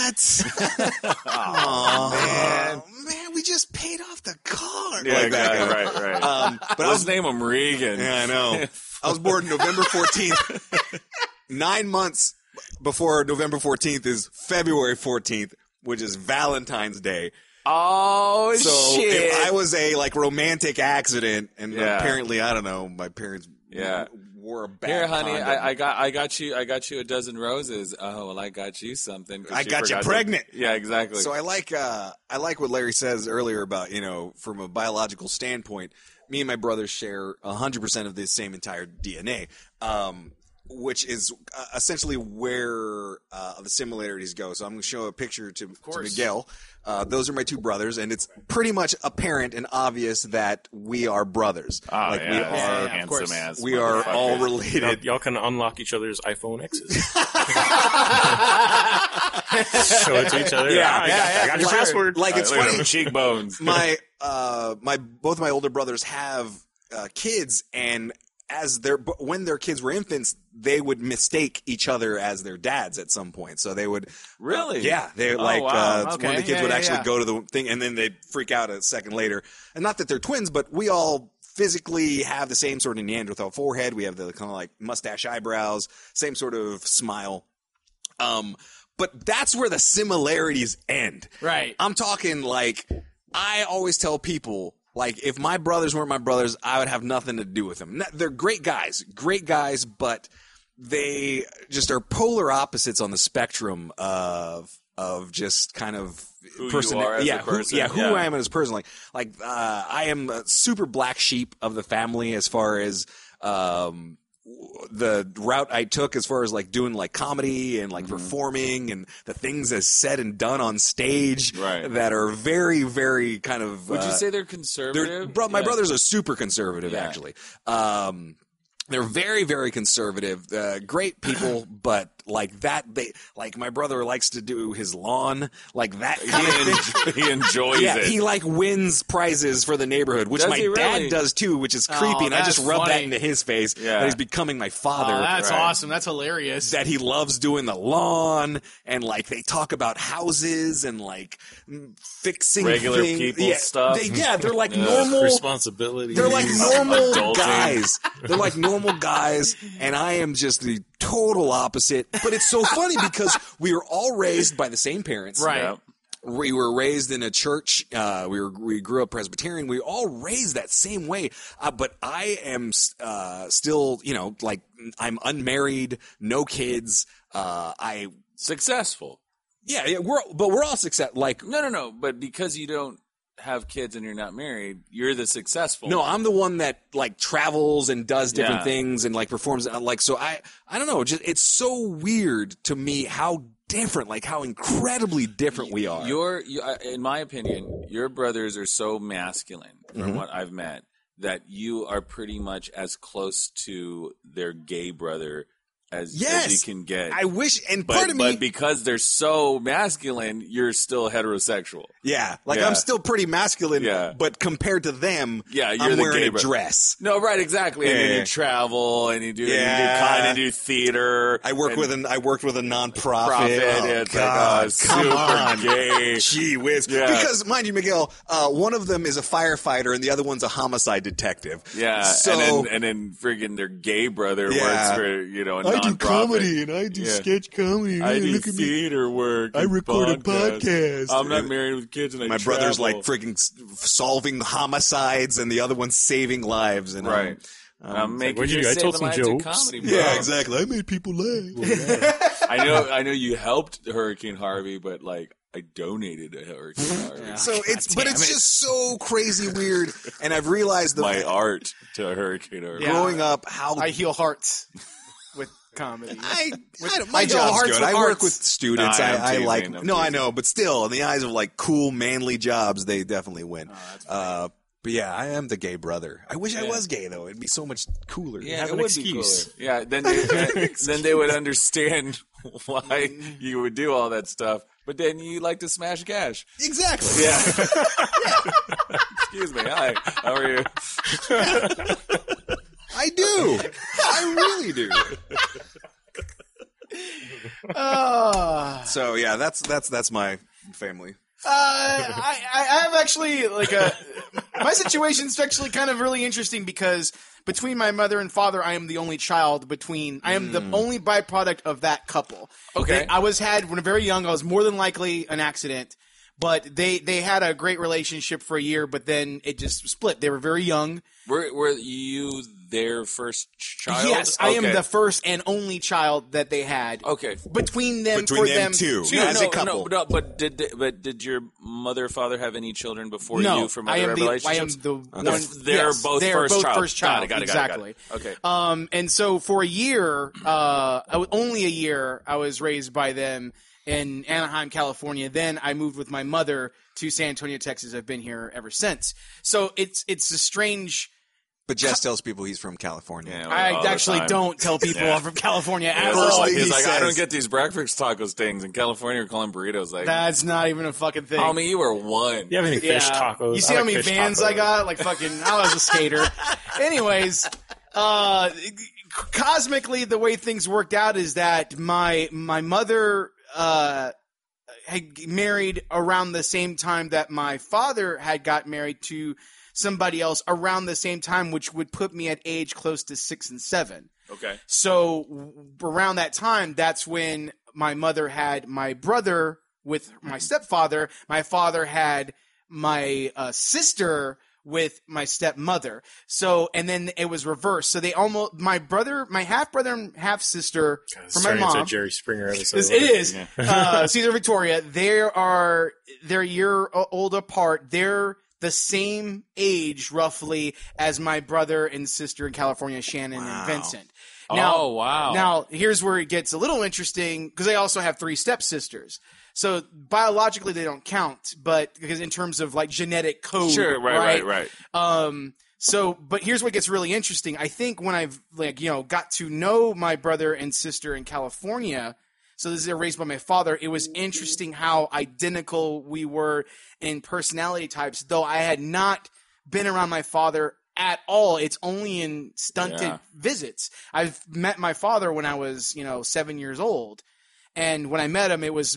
what? oh man, man, we just paid off the car. Yeah, Like that exactly. guy. Right, right. Um, but I Let's was name him Regan. Yeah, I know. I was born November fourteenth. Nine months before November fourteenth is February fourteenth, which is Valentine's Day. Oh So shit! if I was a like romantic accident, and Yeah. apparently I don't know, my parents Yeah. wore a bad Here, honey, condom. I, I got, I got you, I got you a dozen roses. Oh, well, I got you something. 'cause I she got you forgot to- pregnant. Yeah, exactly. So I like uh, I like what Larry says earlier about, you know, from a biological standpoint, me and my brother share one hundred percent of the same entire D N A, um, which is uh, essentially where uh, the similarities go. So I'm going to show a picture to, to Miguel. Uh, those are my two brothers, and it's pretty much apparent and obvious that we are brothers. oh, like yeah, we yeah, are, yeah, of handsome course. ass. we are motherfuckers. all Y'all, related. y'all can unlock each other's iPhone X's. Show it to each other. Yeah, I got, yeah, I got for your sure. password. Like it's Look at funny. them cheekbones. my uh my both my older brothers have uh, kids, and as their when their kids were infants, they would mistake each other as their dads at some point. So they would Really? uh, yeah, they Oh, like wow. uh, Okay. one of the kids Yeah, would yeah, actually yeah. go to the thing, and then they'd freak out a second later. And not that they're twins, but we all physically have the same sort of Neanderthal forehead. We have the kind of like mustache eyebrows, same sort of smile. Um, but that's where the similarities end. Right. I'm talking like, I always tell people, like, if my brothers weren't my brothers, I would have nothing to do with them. N- They're great guys, great guys, but they just are polar opposites on the spectrum of of just kind of Who you person. are as yeah, a who, person, yeah, who yeah. I am as a person. Like, like uh, I am a super black sheep of the family as far as um, the route I took as far as like doing like comedy and like Mm-hmm. performing and the things that's said and done on stage Right. that are very, very kind of. Would you uh, say they're they're, conservative? bro, my Yeah. brothers are super conservative, Yeah. actually. Um, they're very, very conservative. Uh, great people, but like that, they like my brother likes to do his lawn, like that. He, enjoy, he enjoys Yeah, it. he like wins prizes for the neighborhood, which Does my he really? dad does too, which is creepy. and I that's just rub that funny. into his face. Yeah. That he's becoming my father. Oh, that's Right. awesome. That's hilarious. That he loves doing the lawn, and like they talk about houses and like mm, fixing Regular things. people yeah, stuff. They, yeah, they're like Yeah. normal. Responsibility. They're like normal Adulting. guys. They're like normal guys, and I am just the total opposite. But it's so funny because we were all raised by the same parents. Right. Yeah. We were raised in a church. Uh, we were we grew up Presbyterian. We were all raised that same way. Uh, but I am uh, still, you know, like I'm unmarried, no kids. Uh, I Successful. yeah, yeah. We're but we're all success. Like No, no, no. But because you don't have kids and you're not married, you're the successful. no, one. I'm the one that like travels and does different Yeah. things and like performs. uh, Like so, I I don't know. Just it's so weird to me how different, like how incredibly different we are. Your, you, uh, in my opinion, your brothers are so masculine from Mm-hmm. what I've met that you are pretty much as close to their gay brother as, Yes. as you can get. I wish, and but, part of me, but because they're so masculine, you're still heterosexual. yeah, like Yeah. I'm still pretty masculine. Yeah. But compared to them, Yeah, you're I'm the wearing gay a brother. dress. No, right, exactly. And then Yeah. you travel and you do, and you Yeah. do kind of do theater. I work and with an I worked with a nonprofit. profit. Oh, it's God, like, oh, come super on. gay. Gee whiz. Yeah. Because, mind you, Miguel, uh, one of them is a firefighter and the other one's a homicide detective. Yeah, So, and then and then friggin' their gay brother Yeah. works for you know a nonprofit. and I do Yeah. sketch comedy. I Hey, do look at me. theater work. I and record a podcasts. podcast. I'm not And married with kids, and I My brother's travel. like freaking s- solving homicides and the other one's saving lives. And right. I'm, I'm making what'd you you're do? I told saving some lives in jokes. comedy, bro. yeah, exactly. I made people laugh. I know. I know you helped Hurricane Harvey, but like I donated to Hurricane Harvey. So it's, but damn it's it. just so crazy weird. And I've realized the My art to Hurricane Harvey. Yeah. growing up how I heal hearts with comedy. I, With- I don't, I my heal job's hearts good. with I work hearts. with students. Nah, I, I'm I teasing, like. I'm no, I teasing. know, but still, in the eyes of like cool, manly jobs, they definitely win. Oh, uh, but yeah, I am the gay brother. I wish I Yeah. was gay though. It'd be so much cooler. Yeah, have it an would excuse. be cooler. Yeah, then they, then they would understand why you would do all that stuff. But then you like to smash cash. Exactly. Yeah. Excuse me. Hi. How are you? I do. I really do. Uh, So yeah, that's that's that's my family. Uh, I, I have actually like a my situation's actually kind of really interesting because between my mother and father, I am the only child. Between I am the only byproduct of that couple. Okay. They- I was had when very young. I was more than likely an accident, But they, they had a great relationship for a year, but then it just split. They were very young. Were were you their first child? Yes, I am Okay. the first and only child that they had. Okay. Between them, Between for them them, two. two. Yeah, as a no, couple. no, no, but did they, but did your mother or father have any children before No, you from I other am the, I am relationships? the Okay. one. They're yes, both they are first both child. first child. Got it, got it, got it, got exactly. it. Okay. Um, and so for a year, uh, I w- only a year, I was raised by them in Anaheim, California. Then I moved with my mother to San Antonio, Texas. I've been here ever since. So it's it's a strange. But Jess tells people he's from California. Yeah, I all the actually time. don't tell people I'm from California at He's all. like, he he's like, I says. don't get these breakfast tacos things in California. We're calling burritos. Like, That's not even a fucking thing. homie, you were one. You have any Yeah. fish tacos? You see I how like many fish vans tacos. I got? Like fucking, I was a skater. Anyways, uh, cosmically, the way things worked out is that my my mother uh had married around the same time that my father had got married to somebody else around the same time, which would put me at age close to six and seven. Okay. So w- around that time, that's when my mother had my brother with my stepfather. My father had my uh, sister with my stepmother. So, and then it was reversed. So they almost, my brother, my half brother and half sister It's from my turning into mom. a Jerry Springer episode. This- It is. uh, Caesar Victoria. They are, they're a year o- old apart. They're the same age, roughly, as my brother and sister in California, Shannon and Vincent. Now, Oh, wow. Now, here's where it gets a little interesting, because they also have three stepsisters. So biologically, they don't count, but because in terms of like genetic code, Sure, right, right, right. um, so, but here's what gets really interesting. I think when I've like, you know, got to know my brother and sister in California, so this is raised by my father, it was interesting how identical we were in personality types, though I had not been around my father at all. It's only in stunted Yeah. visits. I've met my father when I was, you know, seven years old. And when I met him, it was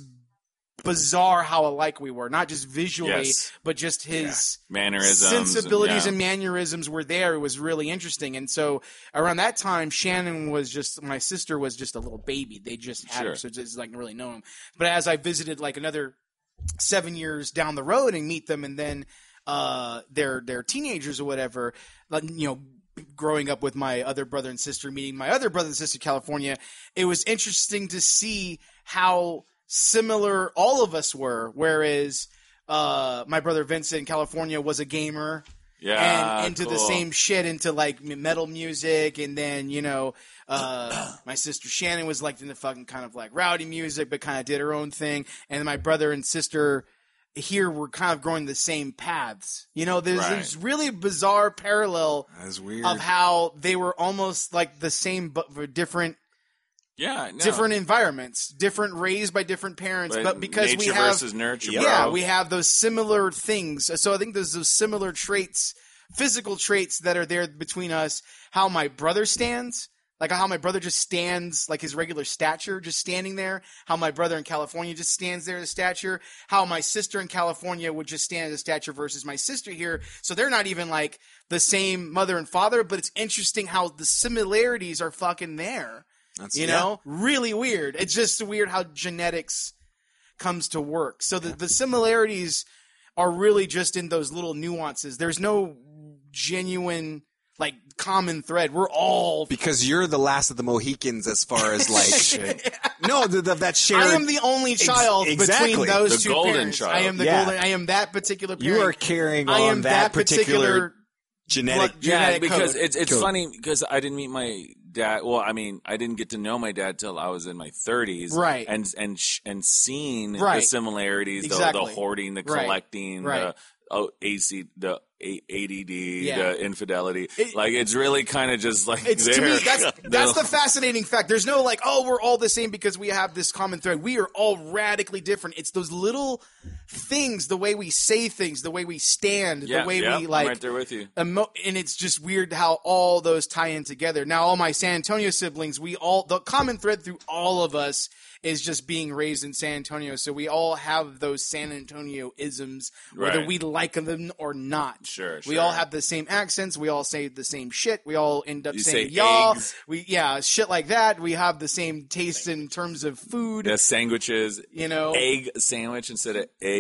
bizarre how alike we were, not just visually, Yes. but just his Mannerisms. sensibilities and, and, yeah. mannerisms were there. It was really interesting. And so around that time, Shannon was just, my sister was just a little baby. They just had her, Sure. so just like really know him. But as I visited like another seven years down the road and meet them, and then uh, they're they're teenagers or whatever, like, you know, growing up with my other brother and sister, meeting my other brother and sister in California, it was interesting to see how similar all of us were. Whereas uh, my brother Vincent in California was a gamer. Yeah, And into the cool. same shit, into like metal music, and then you know, uh, my sister Shannon was like into fucking kind of like rowdy music, but kind of did her own thing. And then my brother and sister here were kind of growing the same paths. You know, there's Right. this really bizarre parallel That's weird. of how they were almost like the same, but for different Yeah, no. different environments, different raised by different parents, but, because nature we have versus nurture, yeah, bro. we have those similar things. So I think there's those similar traits, physical traits that are there between us. How my brother stands, like how my brother just stands, like his regular stature, just standing there. How my brother in California just stands there as stature. How my sister in California would just stand as a stature versus my sister here. So they're not even like the same mother and father, but it's interesting how the similarities are fucking there. That's, You yeah. know, really weird. It's just weird how genetics comes to work. So the, the similarities are really just in those little nuances. There's no genuine, like, common thread. We're all. Because you're the last of the Mohicans as far as like no the, the, that shared. I am the only child exactly. between those The two golden parents. child. I am the Yeah. golden. I am that particular parent. you are carrying I on am that, particular, genetic. blood- Yeah, genetic because code. it's it's Code. funny because I didn't meet my dad. Well, I mean, I didn't get to know my dad till I was in my thirties, Right. And and sh- and seeing the Right. similarities, the, Exactly. the hoarding, the Right. collecting, Right. the oh, A C, the A- ADD, Yeah. the infidelity. It- like it's really kind of just like It's there. to me that's that's the fascinating fact. There's no like, oh, we're all the same because we have this common thread. We are all radically different. It's those little things, the way we say things, the way we stand, yeah, the way yeah, we I'm like right there with you. emo- and it's just weird how all those tie in together. Now, all my San Antonio siblings, we all the common thread through all of us is just being raised in San Antonio. So we all have those San Antonio isms, whether Right. we like them or not. Sure, We sure. all have the same accents. We all say the same shit. We all end up You saying say y'all. eggs. We yeah, shit like that. We have the same taste in terms of food. The sandwiches, You know, egg sandwich instead of egg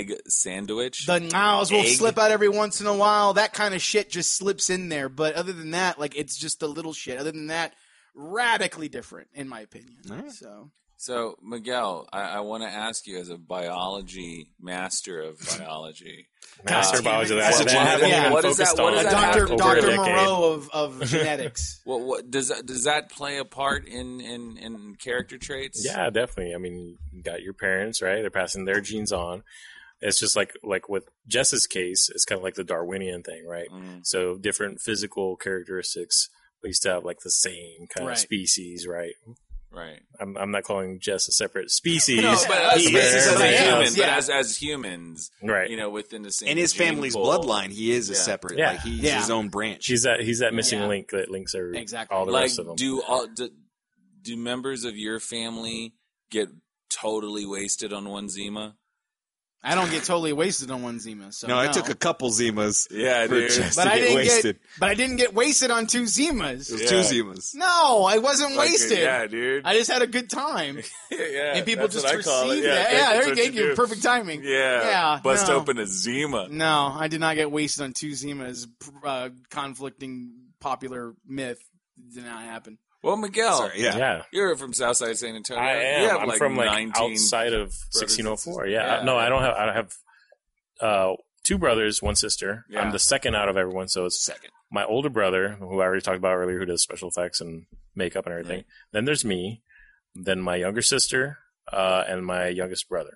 egg sandwich. The nows will Egg. slip out every once in a while. That kind of shit just slips in there. But other than that, like it's just the little shit. Other than that, radically different, in my opinion. Right. So. So, Miguel, I, I want to ask you as a biology master of biology. Master of biology. That's That a I haven't yeah. even What is that- focused what on does in that Doctor have over a Doctor decade. Moreau of, of genetics. What, what does that, does that play a part in, in, in character traits? Yeah, definitely. I mean, you got your parents, right? They're passing their genes on. It's just like like with Jess's case, it's kind of like the Darwinian thing, right? Mm. So different physical characteristics, but you still have like the same kind Right. of species, right? Right. I'm, I'm not calling Jess a separate species. No, but as, either, as, as a Yeah. human, Yeah. but as, as humans, right? you know, within the same In his gene family's pool. bloodline, he is a Yeah. separate. Yeah. Like he's Yeah. his own branch. He's that he's that missing Yeah. link that links every, Exactly. all the Like, rest of them. do, all, do do members of your family get totally wasted on one Zima? I don't get totally wasted on one Zima. So no, no, I took a couple Zimas. Yeah, for dude. Jess but to I get didn't wasted. get. But I didn't get wasted on two Zimas. It was Yeah. two Zimas. No, I wasn't Fucking- wasted. Yeah, dude. I just had a good time, yeah, and people that's just what I call perceive it. that. that's Yeah, there what you go. do. Perfect timing. Yeah, Yeah, bust no. open a Zima. No, I did not get wasted on two Zimas. Uh, conflicting popular myth did not happen. Well, Miguel, Sorry, yeah. yeah. you're from Southside San Antonio. I am. You have I'm like from like nineteen outside of brothers sixteen oh four. and Yeah. sisters. No, Yeah. I don't have. I have uh, two brothers, one sister. Yeah. I'm the second out of everyone, so it's Second. my older brother, who I already talked about earlier, who does special effects and makeup and everything. Right. Then there's me. Then my younger sister uh, and my youngest brother.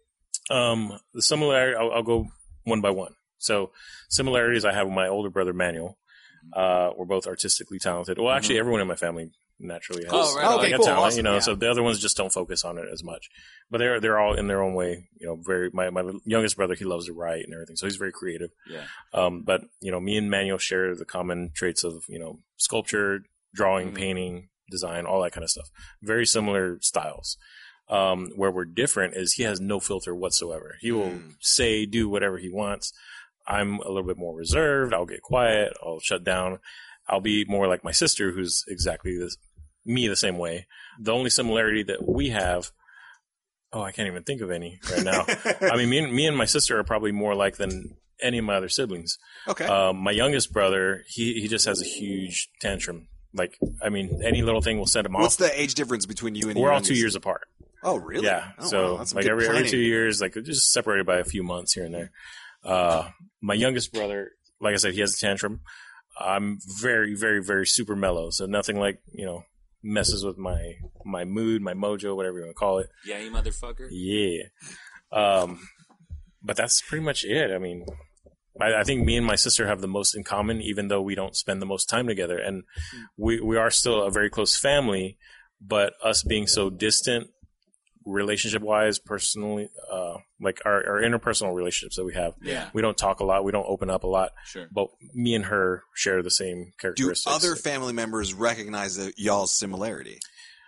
Um, the similarity, I'll, I'll go one by one. So similarities I have with my older brother Manuel. Uh, we're both artistically talented. Well, actually, everyone in my family naturally has Oh, right. like Okay, a cool. talent, Awesome. you know. Yeah. So the other ones just don't focus on it as much. But they're they're all in their own way, you know. Very my my youngest brother, he loves to write and everything, so he's very creative. Yeah. Um, but you know, me and Manuel share the common traits of you know sculpture, drawing, Mhm. painting, design, all that kind of stuff. Very similar styles. Um, where we're different is he has no filter whatsoever. He will Mm. say, do whatever he wants. I'm a little bit more reserved. I'll get quiet. I'll shut down. I'll be more like my sister, who's exactly this, me the same way. The only similarity that we have, oh, I can't even think of any right now. I mean, me and, me and my sister are probably more like than any of my other siblings. Okay. Um, my youngest brother, he, he just has a huge tantrum. Like, I mean, any little thing will set him What's off. the age difference between you and We're your all two youngest? years apart. Oh, really? Yeah. Oh, so wow. That's some like good every every planning. two years, like just separated by a few months here and there. Uh, my youngest brother, like I said, he has a tantrum. I'm very, very, very super mellow. So nothing like, you know, messes with my my mood, my mojo, whatever you want to call it. Yeah, you motherfucker. Yeah. Um, but that's pretty much it. I mean, I, I think me and my sister have the most in common, even though we don't spend the most time together. And we, we are still a very close family, but us being so distant, relationship wise, personally, uh, like our, our interpersonal relationships that we have, Yeah. we don't talk a lot, we don't open up a lot, Sure. but me and her share the same Do characteristics. other family members recognize the, y'all's similarity?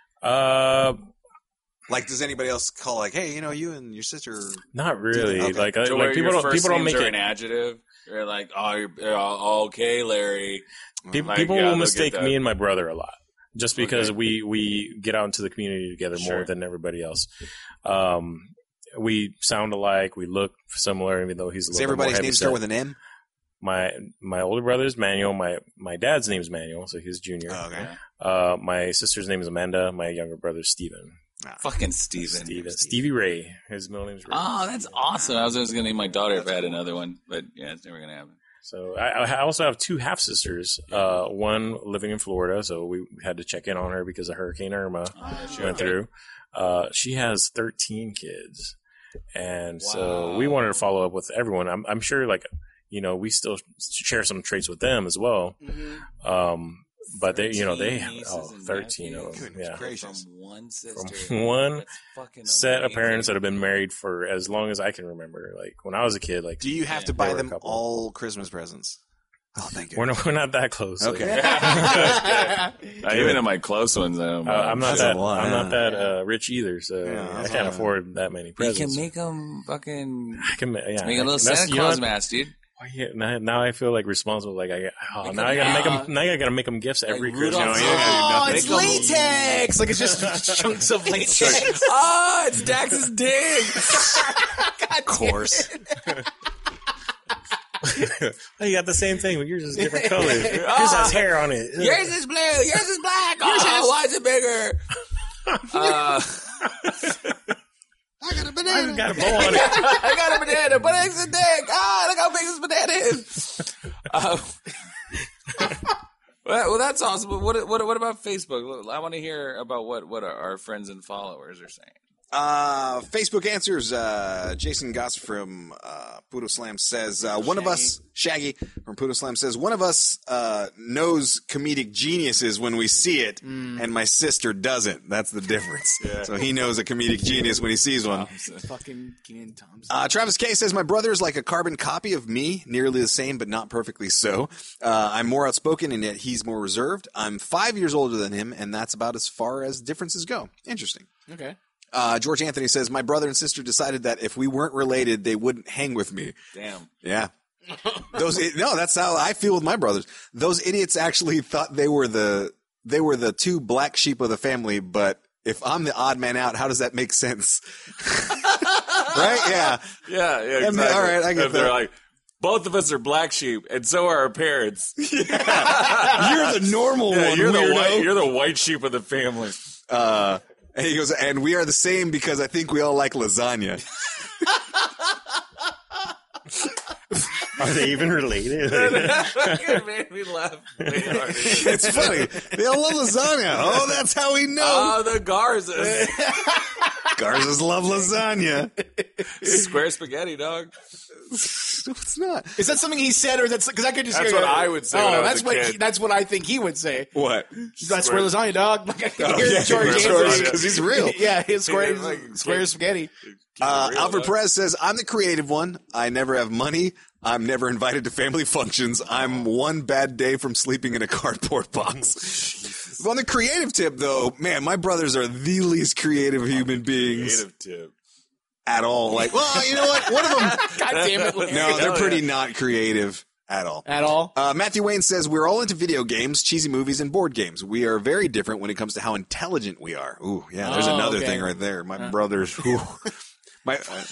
uh, Like, does anybody else call like, hey, you know, you and your sister? not really. Okay. Like, I, So like where people your don't, first people don't names make are it. an adjective. They're like, oh, you're oh, okay, Larry. People, Like, people yeah, will they'll mistake get that. me and my brother a lot, just because Okay. we we get out into the community together more Sure. than everybody else. Um, we sound alike, we look similar, even though he's a Does little bit more everybody's name start heavyset. with an M? My my older brother's Manuel. My my dad's name's Manuel, so he's junior. Oh, okay. Yeah. Uh, my sister's name is Amanda. My younger brother's Steven. Fucking Steven. Steven. Stevie Ray. His middle name's Ray. Oh, that's awesome. I was just going to name my daughter if I had another one, but yeah, it's never going to happen. So I, I also have two half sisters. Uh, one living in Florida, so we had to check in on her because of Hurricane Irma Oh, went through. Uh, she has thirteen kids, and so Wow. we wanted to follow up with everyone. I'm, I'm sure, like you know, we still share some traits with them as well. Um, but they, you know, they have nieces oh, and thirteen of nephews. them. Goodness Yeah. gracious. From one sister. From one That's fucking set of amazing. parents that have been married for as long as I can remember. Like when I was a kid, like Do you have Yeah, to there buy were a them couple. all Christmas presents? Oh, thank you. we're not, we're not that close. Like, Okay. Not even in my close ones. I don't Uh, I'm not That's a that. lot, I'm not yeah. that uh, rich either, so Yeah, I that's can't a lot. afford that many You presents. can make them fucking I can ma- yeah, make a little that's- Santa you know Claus what? mask, dude. Why you- now, now I feel like responsible. Like I, oh, now I gotta make them. Now I gotta make them gifts every Like Christmas. Rudolph's- You know, you Oh, gotta do it's nothing. latex. Like it's just chunks of latex. Ah, it's Dax's dig. Of course. Oh, you got the same thing, but yours is different color. Yours has hair on it. Yours is blue. Yours is black. Oh, why is it bigger? Uh, I got a I banana. got a bow on it. I got a banana, but it's a dick. Ah, look how big this banana is. Uh, well, well, that's awesome. But what, what, what about Facebook? I want to hear about what, what our, our friends and followers are saying. Uh, Facebook answers. Uh, Jason Goss from uh, Poodle Slam says uh, one of us, Shaggy from Poodle Slam says one of us uh, knows comedic geniuses when we see it, and my sister doesn't. That's the difference. So he knows a comedic genius when he sees one. Fucking Kenan Thompson. Uh, Travis K says, my brother is like a carbon copy of me, nearly the same, but not perfectly so. Uh, I'm more outspoken, and yet he's more reserved. I'm five years older than him, and that's about as far as differences go. Interesting. Okay. Uh, George Anthony says, my brother and sister decided that if we weren't related, they wouldn't hang with me. Damn. Yeah. Those no, that's how I feel with my brothers. Those idiots actually thought they were the they were the two black sheep of the family, but if I'm the odd man out, how does that make sense? Right? Yeah. Yeah, yeah, And, exactly. all right, I get if they're that. like, both of us are black sheep, and so are our parents. You're the normal Yeah, one, you're the weirdo. white, you're the white sheep of the family. Uh, and he goes, and we are the same because I think we all like lasagna. Are they even related? It made me laugh way harder. It's funny. They all love lasagna. Oh, that's how we know. Oh, the Garzas. Garzas love lasagna. Square spaghetti, dog. No, it's not. Is that something he said, or that's because I could just That's hear what it. I would say Oh, when I was that's a what kid. he, that's what I think he would say. What? That's square lasagna, dog. Like I can hear yeah, George George, Anthony. because he's real. Yeah, his square, Yeah, like, square keep- spaghetti. Uh, Real, Alfred dog. Perez says, I'm the creative one. I never have money. I'm never invited to family functions. I'm one bad day from sleeping in a cardboard box. On the creative tip, though, man, my brothers are the least creative human beings Creative tip. at all. Like, well, you know what? One of them, God damn it. Larry. no, they're Hell pretty yeah. not creative at all. At all? Uh, Matthew Wayne says, we're all into video games, cheesy movies, and board games. We are very different when it comes to how intelligent we are. Ooh, yeah, there's Oh, another okay. thing right there. My brothers, ooh. My,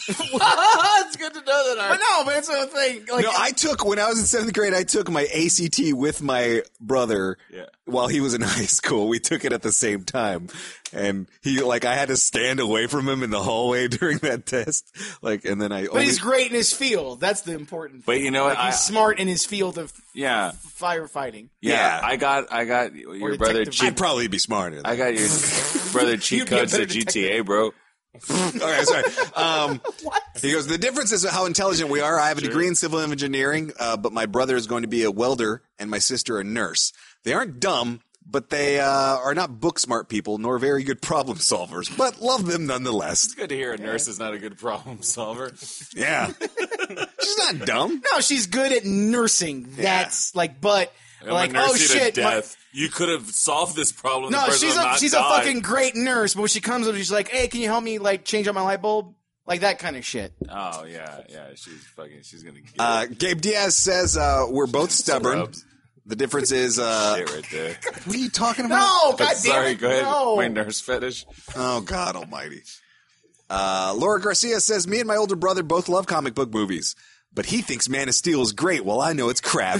It's good to know that But no, but it's a thing. Like, no, I took, when I was in seventh grade, I took my A C T with my brother Yeah. while he was in high school. We took it at the same time. And he, like, I had to stand away from him in the hallway during that test. Like, and then I but only, he's great in his field. That's the important thing. But you know what? Like, he's I- smart in his field of Yeah. firefighting. Yeah, Yeah. I got, I got your brother detective. cheat. I'd probably be smarter. I got your brother cheat You'd be a codes better to G T A, bro. Okay, sorry. Um, he goes, the difference is how intelligent we are. I have a degree in civil engineering, uh, but my brother is going to be a welder and my sister a nurse. They aren't dumb, but they uh, are not book smart people, nor very good problem solvers, but love them nonetheless. It's good to hear a nurse is not a good problem solver. Yeah. She's not dumb. No, she's good at nursing. That's like, but I'm like, a nurse oh you to shit. my- death. You could have solved this problem. no, the person she's would a not she's die. a fucking great nurse. But when she comes up, she's like, hey, can you help me like change out my light bulb? Like that kind of shit. Oh yeah, yeah. She's fucking. She's gonna. Get Uh, Gabe Diaz says uh, we're both stubborn. Scrubs. The difference is, uh, Shit right there. what are you talking about? No, But god damn sorry, it, go ahead. no. My nurse fetish. Oh, God almighty. Uh, Laura Garcia says, me and my older brother both love comic book movies, but he thinks Man of Steel is great while I know it's crap.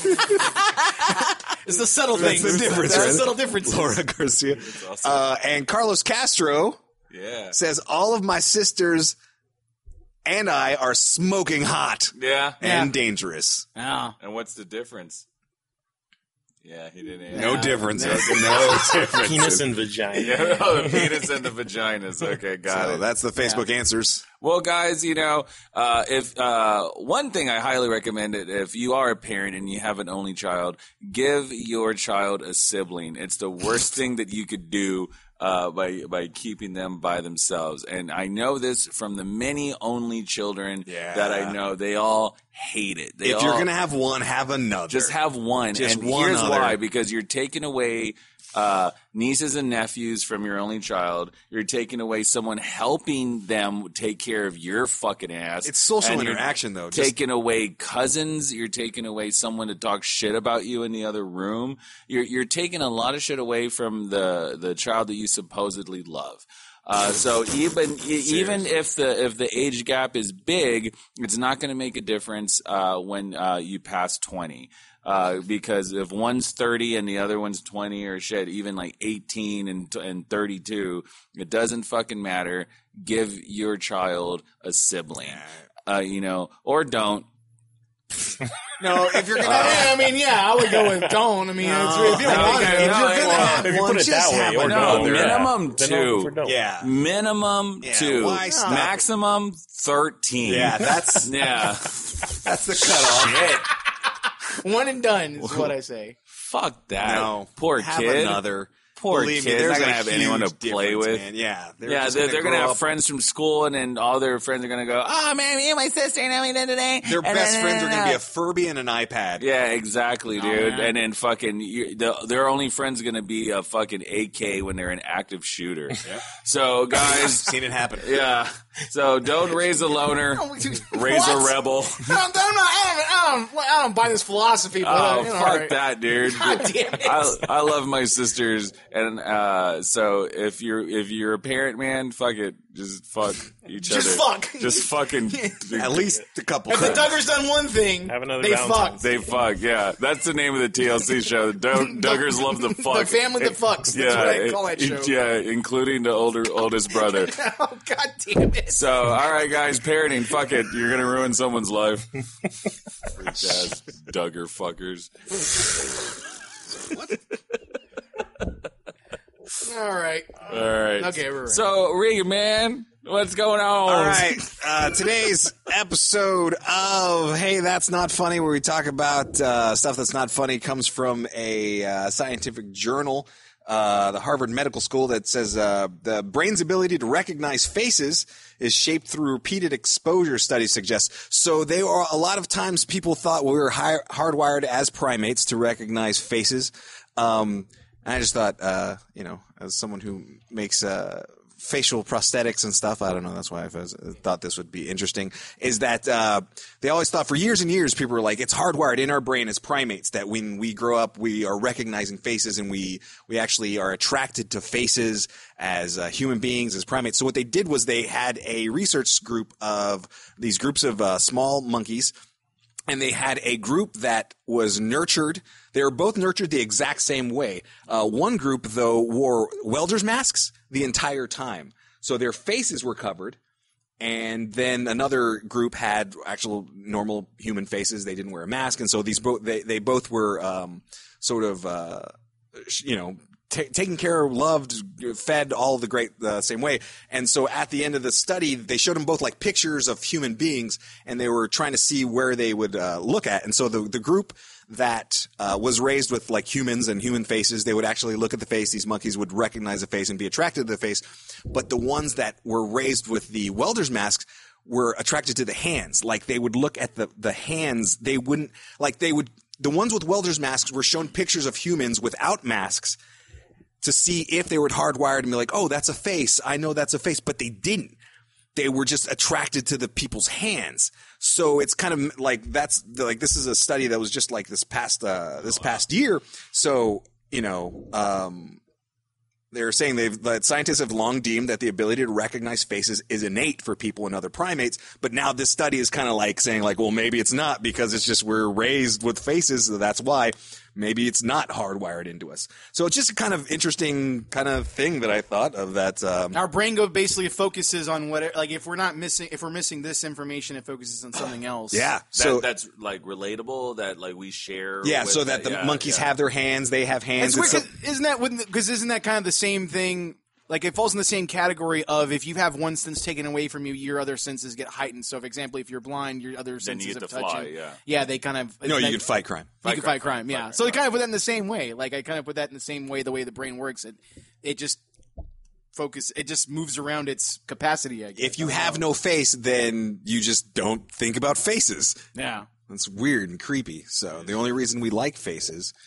It's the subtle That's things. the difference, That's right? the subtle differences. Laura Garcia. awesome. Uh, and Carlos Castro Yeah. says, all of my sisters and I are smoking hot Yeah. and Yeah. dangerous. Oh. And what's the difference? Yeah, he didn't answer. No difference. No difference. Penis and vagina. Yeah, oh, the penis and the vaginas. Okay, got So it. that's the Facebook answers. Well, guys, you know, uh, if uh, one thing I highly recommend it, if you are a parent and you have an only child, give your child a sibling. It's the worst thing that you could do uh, by by keeping them by themselves. And I know this from the many only children Yeah. that I know. They all hate it. They If all, you're going to have one, have another. just have one. Just and one here's other. why: because you're taking away uh, nieces and nephews from your only child. You're taking away someone helping them take care of your fucking ass. It's social And you're interaction, though. Just, Taking away cousins. You're taking away someone to talk shit about you in the other room. You're you're taking a lot of shit away from the the child that you supposedly love. Uh, so even e- even if the if the age gap is big, it's not going to make a difference uh, when uh, you pass twenty. Uh, because if one's thirty and the other one's twenty or shit, even like eighteen and and thirty-two, it doesn't fucking matter. Give your child a sibling, uh, you know, or don't. no, if you're gonna, I mean, yeah, I would go with don't. I mean, it's, if you don't no, want okay, it, no, if you're it gonna won't. have If you one, put it just that way, have or No, no, minimum yeah. two. Then no. yeah, Minimum Yeah, two. why stop? Maximum thirteen. yeah, that's Yeah. that's the cutoff. one and done is what I say. Fuck that. No, Poor have kid. another. Poor Believe me, kid's there's not gonna a have anyone to huge play difference, with. man. Yeah, they're yeah, just they're, they're grow gonna have up- friends from school, and then all their friends are gonna go, "Oh man, me and my sister, and we did today." Their And best then- friends are going to be a Furby and an iPad. Yeah, exactly, dude. man. And then fucking, you, the, their only friend's gonna be a fucking A K when they're an active shooter. So, guys, Seen it happen. yeah. So don't raise a loner, raise a What? rebel. I don't, I'm not, I, don't, I, don't, I don't buy this philosophy, but uh, Oh, you know, fuck all right. that, dude. God damn it. I, I love my sisters, and uh, so if you're if you're a parent, man, fuck it, just fuck each Just other. fuck. Just fucking. At least a couple. If the times. Duggars done one thing, Have another they Valentine's fucked. They fuck, yeah. That's the name of the T L C show. Doug, Duggars love the fuck. The family that fucks. That's Yeah, what I call that it- show. yeah, inclugger oldest oldest brother. Oh, God damn it. So, all right, guys, parenting, fuck it. You're gonna ruin someone's life. Freak ass Duggar fuckers. All right. All right. Okay, we're right. So, Regan, man, what's going on? All right. Uh, today's episode of Hey, That's Not Funny, where we talk about uh, stuff that's not funny, comes from a uh, scientific journal, uh, the Harvard Medical School, that says uh, the brain's ability to recognize faces is shaped through repeated exposure, studies suggest. So they are a lot of times people thought we were hi- hardwired as primates to recognize faces. Um, and I just thought, uh, you know, as someone who makes uh, facial prosthetics and stuff, I don't know, that's why I was, thought this would be interesting, is that uh, they always thought for years and years, people were like, it's hardwired in our brain as primates that when we grow up, we are recognizing faces and we, we actually are attracted to faces as uh, human beings, as primates. So what they did was they had a research group of these groups of uh, small monkeys, and they had a group that was nurtured. They were both nurtured the exact same way. Uh, one group, though, wore welder's masks the entire time. So their faces were covered. And then another group had actual normal human faces. They didn't wear a mask. And so these both, they, they both were um, sort of, uh, you know, t- taken care of, loved, fed all the great the uh, same way. And so at the end of the study, they showed them both like pictures of human beings, and they were trying to see where they would uh, look at. And so the the group that uh, was raised with like humans and human faces, they would actually look at the face. These monkeys would recognize the face and be attracted to the face. But the ones that were raised with the welder's masks were attracted to the hands. Like they would look at the, the hands. They wouldn't like they would. The ones with welder's masks were shown pictures of humans without masks to see if they were hardwired and be like, oh, that's a face. I know that's a face. But they didn't. They were just attracted to the people's hands. So it's kind of like that's like this is a study that was just like this past uh, this past year. So you know, um, they're saying they've that scientists have long deemed that the ability to recognize faces is innate for people and other primates. But now this study is kind of like saying like, well, maybe it's not because it's just we're raised with faces, so that's why. Maybe it's not hardwired into us. So it's just a kind of interesting kind of thing that I thought of that. Um, Our brain go basically focuses on whatever. Like if we're not missing, if we're missing this information, it focuses on something else. yeah. That, So that's like relatable that like we share. yeah. with So that the yeah, monkeys yeah. have their hands, they have hands. It's weird, It's 'cause isn't that because isn't that kind of the same thing? Like it falls in the same category of if you have one sense taken away from you, your other senses get heightened. So, for example, if you're blind, your other Then senses you get of to fly. touching, Yeah. yeah, they kind of no, you that- can fight crime. You Fight can crime, fight crime, yeah. fight So they crime. kind of put that in the same way. Like I kind of put that in the same way, the way the brain works. It it just focus. It just moves around its capacity. I guess. If you I don't have know. no face, then you just don't think about faces. yeah. That's weird and creepy. So the only reason we like faces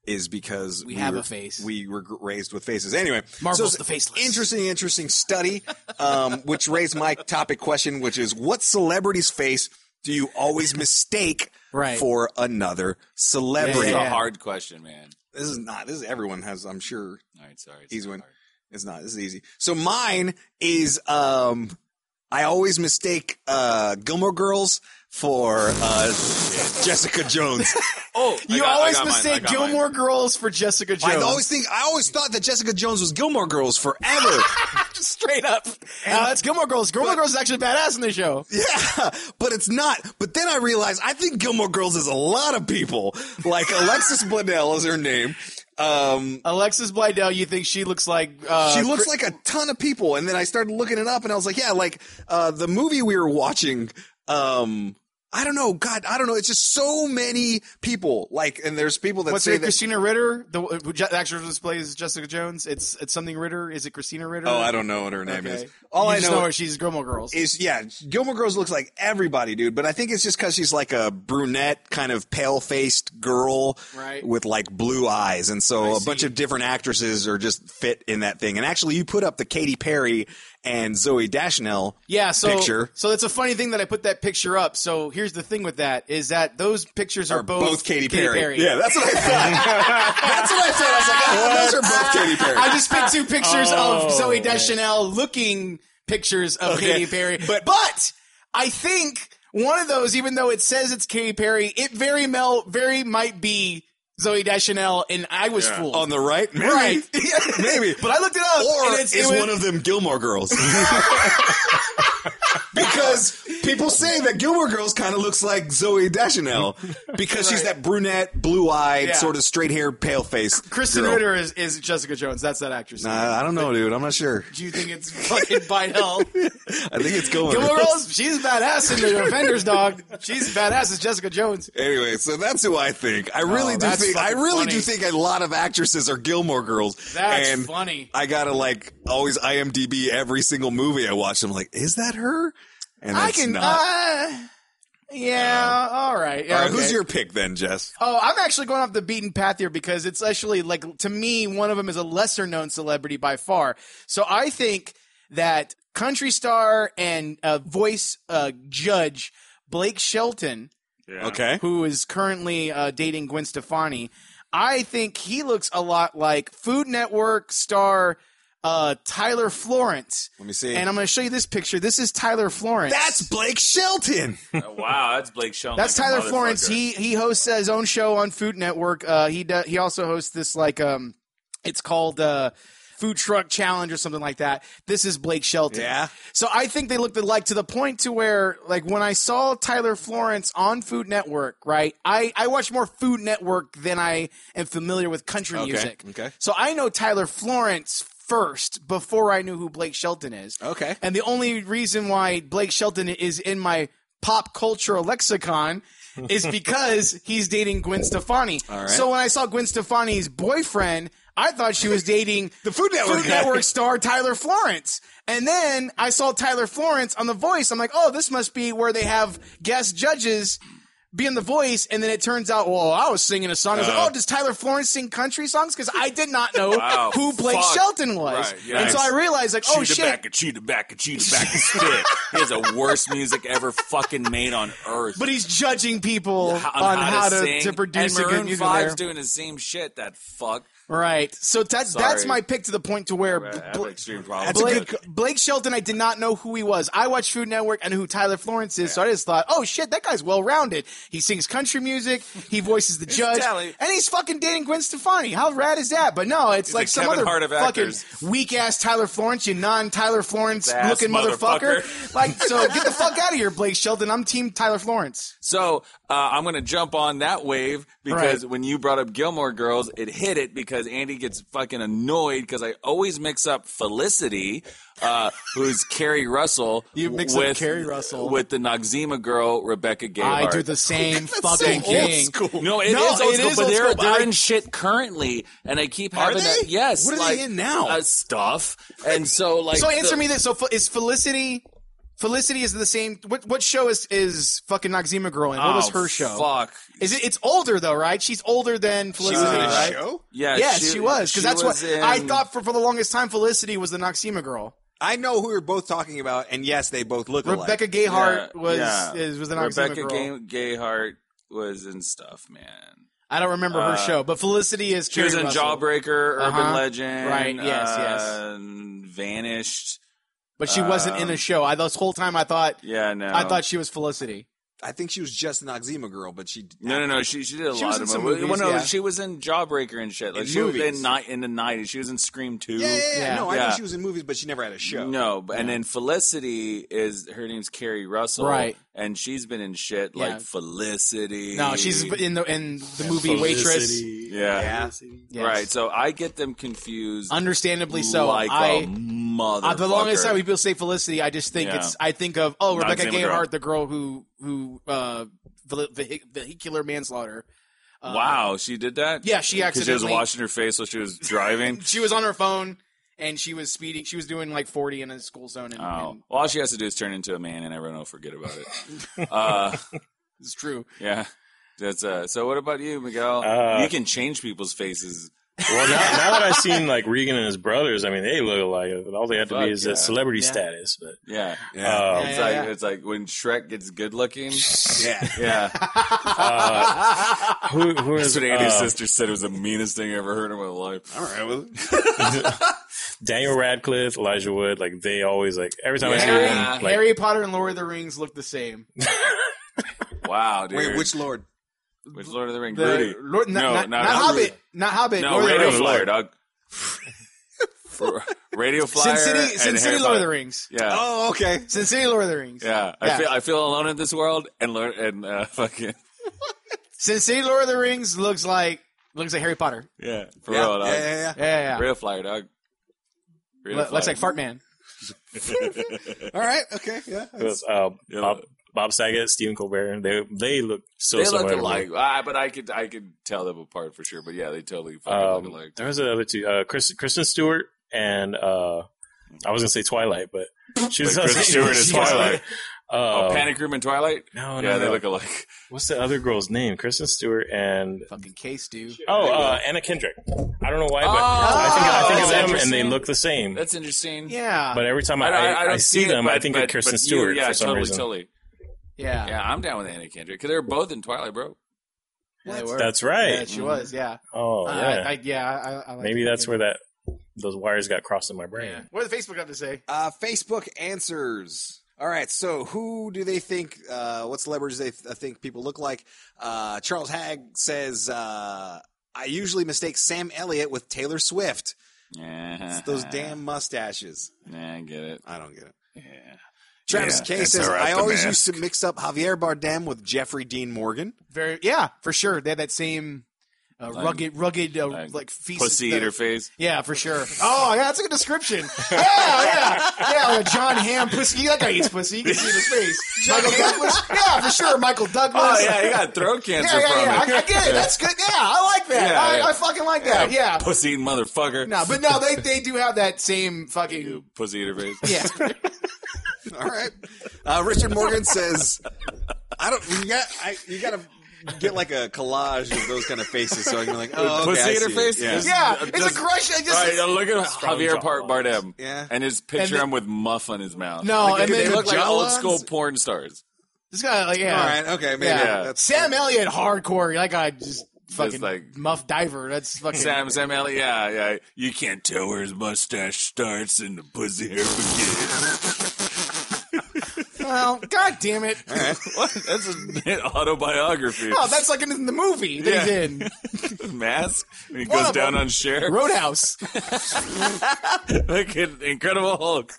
is because We have were, a face. We were raised with faces. Anyway, Marvel's so it's the faceless. Interesting, interesting study, um, which raised my topic question, which is, what celebrity's face do you always mistake Right. for another celebrity? It's Yeah. a hard question, man. This is not. This is everyone has. I'm sure. All right, sorry. It's Easy not one. hard. It's not. This is easy. So mine is. Um, I always mistake uh, Gilmore Girls for uh, Jessica Jones. Oh, I You got- I always got mine, I mistake got mine. Gilmore Girls for Jessica Jones. I always think. I always thought that Jessica Jones was Gilmore Girls forever. straight up. Uh, that's Gilmore Girls. Gilmore Girls is actually badass in the show. Yeah, but it's not. But then I realized I think Gilmore Girls is a lot of people. Like Alexis Bledel is her name. Um, Alexis Bledel, you think she looks like? Uh, she looks Cri- like a ton of people. And then I started looking it up, and I was like, yeah, like uh, the movie we were watching. Um, I don't know. God, I don't know. It's just so many people. Like, and there's people that What's say her that. Christina Ritter? The who Je- actress who plays Jessica Jones. It's it's something Ritter. Is it Christina Ritter? Oh, I don't know what her name Okay. is. All you I just know, know her. She's Gilmore Girls. is yeah, Gilmore Girls looks like everybody, dude. But I think it's just because she's like a brunette, kind of pale faced girl, Right. with like blue eyes, and so I a bunch see. of different actresses are just fit in that thing. And actually, you put up the Katy Perry and Zoe Deschanel Yeah, so picture. so it's a funny thing that I put that picture up. So here's the thing with that is that those pictures are, Are both, Katy Perry. Perry. Yeah, that's what I thought. That's what I thought. I was like, oh, those are both Katy Perry. I just picked two pictures Oh, of Zoe Deschanel looking pictures of Okay. Katy Perry. But- But I think one of those, even though it says it's Katy Perry, it very mel very might be Zoe Deschanel, and I was fooled. On the right, maybe. Right. maybe. But I looked it up, Or and it's, is it was, one of them Gilmore Girls? Because people say that Gilmore Girls kind of looks like Zoe Deschanel because she's that brunette, blue-eyed, Yeah. sort of straight-haired, pale-face Kristen girl. Ritter is, is Jessica Jones. That's that actress. Nah, I don't know, dude. I'm not sure. Do you think it's fucking by hell? I think it's Gilmore, Gilmore Girls. Girls, she's badass in the Defenders, dog. She's badass as Jessica Jones. Anyway, so that's who I think. I really Oh, do that's think. I fucking really funny. do think a lot of actresses are Gilmore Girls. That's and funny. I gotta like always I M D B every single movie I watch. I'm like, is that her? And I that's can, not. uh, yeah, all right. Yeah, All right, okay. who's your pick then, Jess? Oh, I'm actually going off the beaten path here because it's actually like to me, one of them is a lesser known celebrity by far. So I think that country star and uh, voice uh, judge Blake Shelton, Okay. who is currently uh, dating Gwen Stefani, I think he looks a lot like Food Network star uh, Tyler Florence. Let me see. And I'm going to show you this picture. This is Tyler Florence. That's Blake Shelton. Oh, wow, that's Blake Shelton. That's like a Tyler Florence. motherfucker. He he hosts his own show on Food Network. Uh, he does, he also hosts this like um, it's called uh, Food Truck Challenge or something like that. This is Blake Shelton. Yeah. So I think they looked alike to the point to where like when I saw Tyler Florence on Food Network, right? I I watch more Food Network than I am familiar with country Okay, music. okay. So I know Tyler Florence first before I knew who Blake Shelton is. Okay. And the only reason why Blake Shelton is in my pop culture lexicon is because he's dating Gwen Stefani. All right. So when I saw Gwen Stefani's boyfriend, I thought she was dating The Food Network Food guy. Network star Tyler Florence. And then I saw Tyler Florence on The Voice. I'm like, oh, this must be where they have guest judges be in The Voice. And then it turns out, well, I was singing a song. I was like, oh, does Tyler Florence sing country songs? Because I did not know Wow, who Blake fuck. Shelton was. Right, yeah. And so I realized, like, oh, Cheetah shit. back, cheetah back, cheetah back, spit. He has the worst music ever fucking made on earth. But he's judging people H- on, how, to, sing. to produce and a good Maroon music five's there. doing the same shit. That fuck. Right. So that's Sorry. that's my pick to the point to where I have Bl- extreme problems. That's a Blake, good Blake Shelton, I did not know who he was. I watched Food Network and who Tyler Florence is, so I just thought, oh shit, that guy's well rounded. He sings country music, he voices the judge, talent. and he's fucking dating Gwen Stefani. How rad is that? But no, it's He's like the some Kevin other Hart of fucking actors. weak ass Tyler Florence, you non Tyler Florence Ass looking motherfucker. motherfucker. Like, so get the fuck out of here, Blake Shelton. I'm team Tyler Florence. So uh, I'm going to jump on that wave because Right. when you brought up Gilmore Girls, it hit it because Andy gets fucking annoyed because I always mix up Felicity, uh, who's Carrie Russell, You mix up with Carrie Russell. with the Noxzema girl Rebecca Gayheart. I do the same fucking so old thing. school. No, it No, is old it school, is but old they're, school, but they're I- in shit currently, and I keep Are having they? that. Yes, What are like, they in now? Uh, stuff, and so like. So answer the- me this. So Fe- is Felicity Felicity is the same. What what show is is fucking Noxzema Girl in? What was Oh, her show? Fuck. Is it? It's older though, right? She's older than She Felicity, was in a right? show? Yeah, Yes, she, was because she that's was what in- I thought for for the longest time. Felicity was the Noxzema Girl. I know who we're both talking about, and yes, they both look alike. Rebecca Gayheart Yeah, was yeah. is was the Noxzema Rebecca Girl. Gay- Gayheart was in stuff, man. I don't remember her Uh, show, but Felicity is. She was Carrie in Russell. Jawbreaker, Urban Uh-huh. Legend, Right, yes, yes. uh, Vanished. but she wasn't in a um, show. I this whole time I thought Yeah, no. I thought she was Felicity. I think she was just an Noxzema Girl, but she No, no, no. She she did a She lot was in of some movies. movies, Well, no, yeah. she was in Jawbreaker and shit. Like In she was movies. in ni- in the nineties. She was in Scream two. Yeah, yeah, yeah. Yeah. No, I Yeah. know she was in movies, but she never had a show. No, but and then Felicity is her name's Carrie Russell, Right. And she's been in shit Yeah. like Felicity. No, she's in the in the movie Waitress. Felicity. Yeah. Yeah. Yes. Right. So I get them confused. Understandably so. Like I a mother. uh, the longest time people say Felicity, I just think Yeah. it's. I think of oh Rebecca Noxzema Girl. Gayheart, the girl who who uh, vehi- vehi- vehicular manslaughter. Uh, Wow, she did that. Yeah, she Because she was accidentally- washing her face while she was driving. She was on her phone and she was speeding. She was doing like forty in a school zone. And, Oh, and well, all she has to do is turn into a man, and everyone will forget about it. uh, it's true. yeah, that's uh. So, what about you, Miguel? Uh, you can change people's faces. Well, now, now that I've seen like Regan and his brothers, I mean, they look alike. All they have to Fuck be is yeah. a celebrity Yeah. status. But Yeah, Yeah. um, it's Yeah, like yeah. it's like when Shrek gets good looking. Yeah. Yeah, uh, who, who that's is what Andy's uh, sister said. It was the meanest thing I ever heard in my life. All right. Well, Daniel Radcliffe, Elijah Wood? Like they always like every time I see Yeah. them, like Harry Potter and Lord of the Rings look the same. Wow, dude. wait, which Lord? which Lord of the Rings? The Rudy. Lord, not, No, not, not not Rudy. Hobbit, not Hobbit. No, Lord of the Radio Rings. Flyer, dog. For- Radio Flyer. Sin City, and Sin City, Harry Lord of the Potter. Rings. Yeah. Oh, okay. Sin City, Lord of the Rings. Yeah, I Yeah. feel I feel alone in this world, and learn and uh, fucking Sin City, Lord of the Rings looks like looks like Harry Potter. yeah, for Yeah, real, dog. yeah, yeah, yeah. Yeah, yeah. yeah. Radio Flyer, dog. Radio Lo- looks like Flyer. Fart Man. All right. Okay. Yeah. it was, uh, Yeah. Bob, Bob Saget, Stephen Colbert. They they look so They similar. look to me. alike, ah, but I could I could tell them apart for sure. But yeah, they totally fucking Um, look alike. there was the other two, uh, Chris, Kristen Stewart and uh, I was gonna say Twilight, but she was Like Kristen Stewart is Twilight. Uh, Oh, Panic Room and Twilight. no, no, Yeah, they no. look alike. What's the other girl's name? Kristen Stewart and Fucking case, dude. oh, uh, Anna Kendrick. I don't know why, but Oh, I think I think that's of them and they interesting. look the same. That's interesting. Yeah. But every time I, I, I, I, don't I see it, them, but, I think but, of Kristen but Stewart You, yeah, for some totally, reason. totally. yeah. Yeah, I'm down with Anna Kendrick because they were both in Twilight, bro. Yeah, they were. That's right. Yeah, she was. Yeah. Oh Uh, yeah, I, I, yeah. I, I like maybe that. that's where that those wires got crossed in my brain. Yeah. What does Facebook have to say? Uh, Facebook answers. All right, so who do they think? Uh, what celebrities they th- think people look like? Uh, Charles Hagg says, uh, "I usually mistake Sam Elliott with Taylor Swift. Yeah, It's those damn mustaches. Nah, I get it. I don't get it." Yeah. Travis Yeah, K that's says, all right, "I the always mask." used to mix up Javier Bardem with Jeffrey Dean Morgan." Very. Yeah, for sure. They had that same uh, Like- rugged, rugged, uh, like like, feast. Pussy the- eater face. Yeah, for sure. Oh, yeah, that's a good description. Yeah, yeah, yeah. Like a John Hamm pussy. That guy eats pussy. You can see his face. Michael Douglas. Yeah, for sure. Michael Douglas. Oh yeah, he got throat cancer yeah, yeah, from yeah. I, it. I get it. That's good. Yeah, I like that. Yeah, I, yeah. I fucking like that. Yeah. Pussy eating motherfucker. No, but no, they they do have that same fucking. Pussy eater face. Yeah. All right. Uh, Richard Morgan says, "I don't. You got. I, you got to get like a collage of those kind of faces, so I can be like, oh, okay, Pussy I eater see it. face? Yeah. Yeah, Just- it's a crush. I just, All right, now look at Javier jaw Part lines. Bardem. Yeah. And just picture And the- him with muff on his mouth. No, Like, and they then look the like jaw old lines? school porn stars. this guy, like, yeah. All right. Okay. Maybe Yeah. that's Sam Elliott, hardcore. That guy just fucking like- muff diver. That's fucking. Sam Sam Elliott, yeah, yeah. You can't tell where his mustache starts and the pussy hair begins. Well, god damn it. What? That's an autobiography. Oh, that's like in the movie that Yeah. he's in. Mask when he One goes of down them. on Cher. Roadhouse. Like an Incredible Hulk.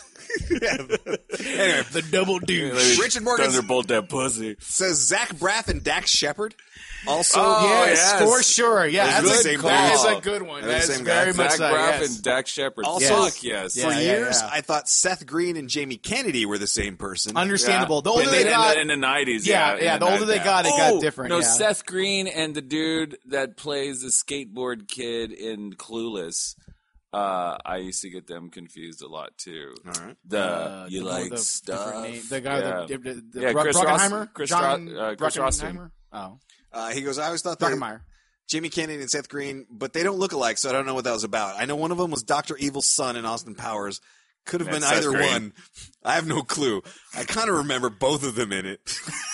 anyway. The double douche. Richard Morgan Thunderbolt that pussy. says Zach Braff and Dax Shepard. Also, Oh, yes, yes. for sure. Yeah, Those are that's, the a, same that is guys. a good one. They're the That is same very guys. much Zach so, Braff yes. and Dax Shepard. Also- Fuck yes. Yeah, for yeah, years, yeah. I thought Seth Green and Jamie Kennedy were the same person. Understandable. The Yeah. older in, they in got, the, in the nineties, yeah, yeah. yeah. in The older ni- they yeah. got, it Oh, got different. No, yeah. Seth Green and the dude that plays the skateboard kid in Clueless. Uh, I used to get them confused a lot too. All right. The Uh, you the- like the stuff. different name- the guy, Yeah. the, the, the Yeah, Bro- Chris Ross- Brockenheimer, Chris John Ro- uh, Chris Roston. Brockenheimer? Oh, Uh, he goes, I always thought that Brockenmeyer. Jimmy Kennedy and Seth Green, but they don't look alike, so I don't know what that was about. I know one of them was Doctor Evil's son in Austin Powers. Could have That's been Seth either Green. one. I have no clue. I kind of remember both of them in it.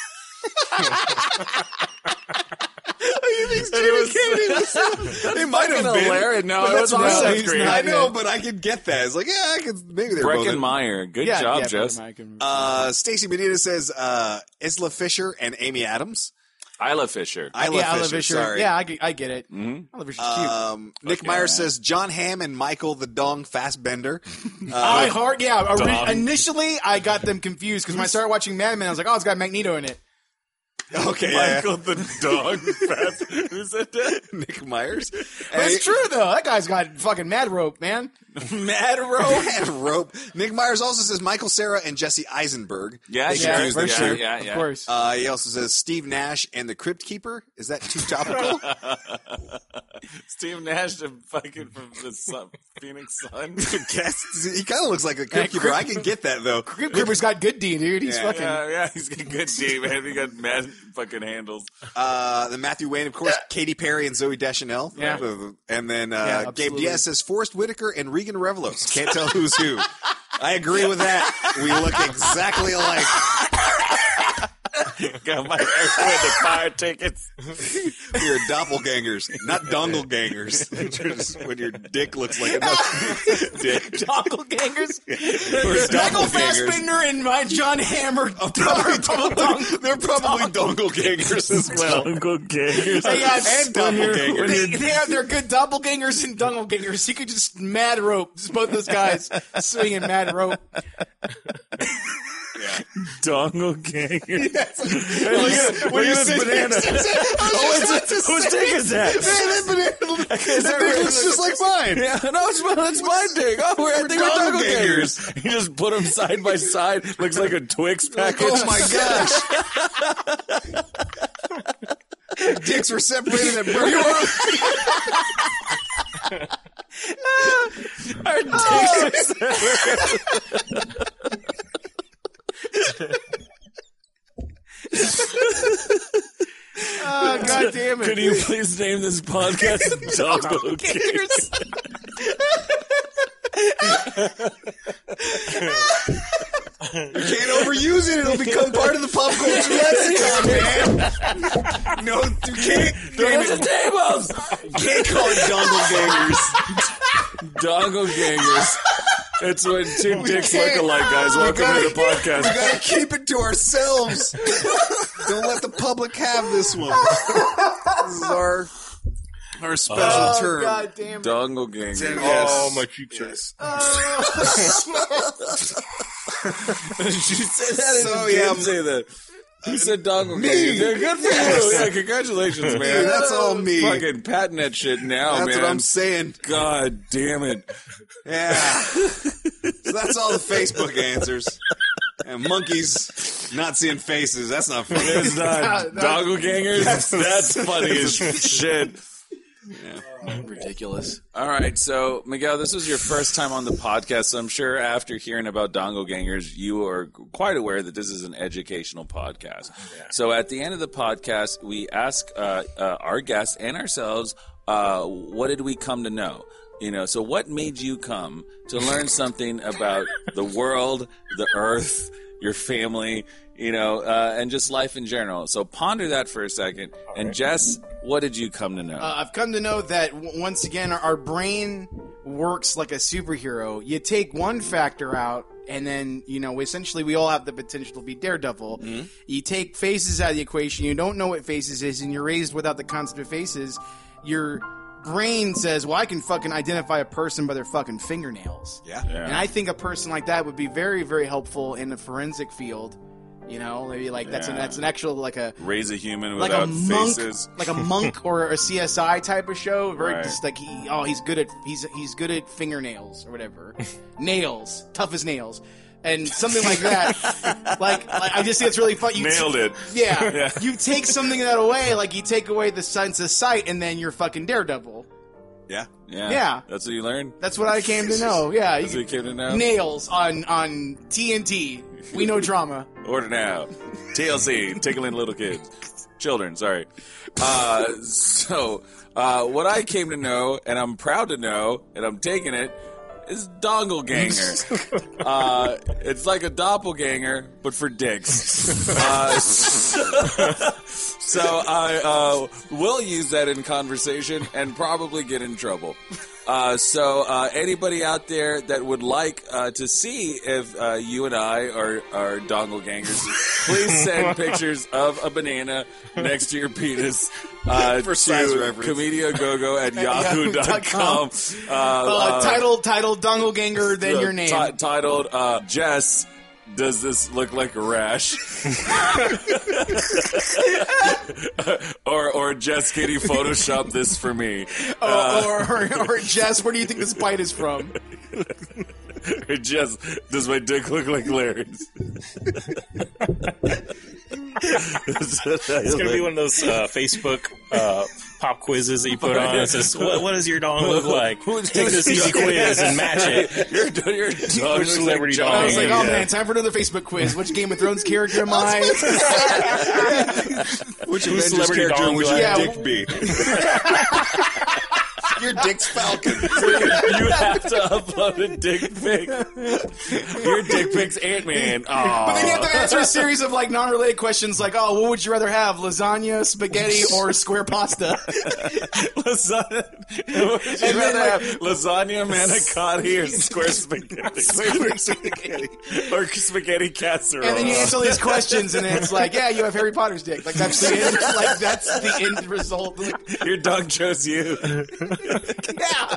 It might have been. hilarious. No, but it that's was what not I- Seth Green. I know, but I could get that. It's like, yeah, I could. Maybe they're both. in- Breckenmeyer. Good Yeah, job, yeah, Jess. Brockenmeyer can- Uh, Stacey Medina says uh, Isla Fisher and Amy Adams. Isla Fisher. Isla yeah, Fisher, Isla Fisher. sorry. Yeah, I get, I get it. Mhm. Isla Fisher's cute. Um, Nick Okay. Myers says John Hamm and Michael the Dong Fastbender. I heart, yeah. ori- Dog. initially, I got them confused because when I started watching Mad Men, I was like, "Oh, it's got Magneto in it." Okay, yeah. Michael the dog. Who said that? Nick Myers. But it's true though. That guy's got fucking mad rope, man. Mad Rope. Mad rope. Nick Myers also says Michael Cera and Jesse Eisenberg. Yeah, They sure. confuse for the yeah, sure. two. yeah, Of yeah. course. Uh, he also says Steve Nash and the Crypt Keeper. Is that too topical? Steve Nash, the fucking from the sun, Phoenix Sun. Guess. He kind of looks like a Crypt Keeper. I can get that though. Crypt Keeper's got good D, dude. He's Yeah. fucking. Yeah, yeah, he's got good D, man. He got mad fucking handles. Uh, then Matthew Wayne, of course, Katy Perry and Zoe Deschanel. Yeah. And then uh, Yeah, Gabe absolutely. Diaz says Forrest Whitaker and Regan Revelos. Can't tell who's who. I agree with that. We look exactly alike. Got my the fire tickets. We're doppelgangers, not donglegangers. Just when your dick looks like another dick. Doppelgangers. We're Michael doppelgangers. Fassbender and my John Hammer. Probably dong- they're probably donglegangers as well. Uncle Gangers. They got And doppelgangers. They, they have, they're good doppelgangers and doppelgangers. You could just mad rope. Just both those guys swinging mad rope. Dongle Gangers. Look at, look at this banana. Oh, it's, whose dick is that? That dick looks just like mine. Yeah, no, it's, it's my dick. Oh, we're, I think we're Dongle doppelgangers. Gangers. You just put them side by side. Looks like a Twix package. Oh my gosh. Dicks were separated at birth. Our dicks Oh, God damn it. Could you please name this podcast Dongle Gangers? You can't overuse it. It'll become part of the pop culture lexicon, man. No, you can't. There's the tables. Can't call it dongle gangers. Dongle Gangers. It's when two dicks look can't. alike, guys. Welcome gotta- to the podcast. We gotta keep it to ourselves. Don't let the public have this one. This is our our special Oh, term. God damn it. Dongle Gangers. Yes. Oh, my cheeks hurt. Did you say that? So, So, yeah, yeah, say that. Who said Dongle Gangers? Yeah, good for you. Yeah, congratulations, man. Dude, that's all me. Fucking patent that shit now, That's man. what I'm saying. God damn it. Yeah. So that's all the Facebook answers. And monkeys not seeing faces. That's not funny. It's not Dongle Gangers. That's funny as shit. Ridiculous. All right, so Miguel, this was your first time on the podcast, so I'm sure after hearing about Dongle Gangers, you are quite aware that this is an educational podcast. So at the end of the podcast, we ask uh, uh, our guests and ourselves, uh, what did we come to know? You know, so what made you come to learn something about the world, the earth, your family, you know, uh, and just life in general? So ponder that for a second. And Jess, what did you come to know? Uh, I've come to know that w- once again, our, our brain works like a superhero. You take one factor out, and then you know, essentially, we all have the potential to be Daredevil. Mm-hmm. You take faces out of the equation. You don't know what faces is, and you're raised without the concept of faces. Your brain says, "Well, I can fucking identify a person by their fucking fingernails." Yeah. And I think a person like that would be very, very helpful in the forensic field. You know, maybe like that's an Yeah. that's an actual like a Raise a human like without a monk, faces. like a monk or a C S I type of show. Very Right. just like he, oh, he's good at he's he's good at fingernails or whatever, nails, tough as nails, and something like that. like, like I just think it's really fun. You Nailed it. Yeah, Yeah. you take something of that away, like you take away the sense of sight, and then you're fucking Daredevil. Yeah. Yeah. Yeah. That's what you learned? That's what I came to know. Yeah. That's what you came to know? Nails on, on T N T. We know drama. Order now. T L C, tickling little kids. Children, sorry. Uh, so, uh, what I came to know, and I'm proud to know, and I'm taking it, is Dongle Ganger. uh, it's like a doppelganger, but for dicks. uh, so, so I uh, will use that in conversation and probably get in trouble. Uh, so uh, anybody out there that would like uh, to see if uh, you and I are, are dongle gangers, please send pictures of a banana next to your penis uh, For size to reference. comediagogo at yahoo dot com. Uh, Uh, uh, titled, titled Dongle Ganger, then uh, your name. ti- titled uh, Jess, does this look like a rash? or or Jess, can you Photoshop this for me? Oh, or, or, or Jess, where do you think this bite is from? Or Jess, does my dick look like Larry's? It's gonna be one of those uh, Facebook uh, pop quizzes that you put on. It says, "What, what does your dong look like?" Take this easy quiz and match it. You're, you're dog Which looks celebrity like dog I was like, Yeah. oh man, time for another Facebook quiz. Which Game of Thrones character am I? Which Whose Avengers celebrity character dong would do your I have? dick be? Your dick's Falcon. You have to upload a dick pic. Your dick pic's Ant-Man. But then you have Aw. to answer a series of like non-related questions, like, oh, what would you rather have, lasagna, spaghetti, or square pasta? Lasagna. Would you then, rather like- have lasagna, manicotti, or square spaghetti? Square spaghetti. Or spaghetti casserole. And then you answer all these questions, and it's like, yeah, you have Harry Potter's dick. Like that's the end. Like that's the end result. Like, Your dog chose you. yeah.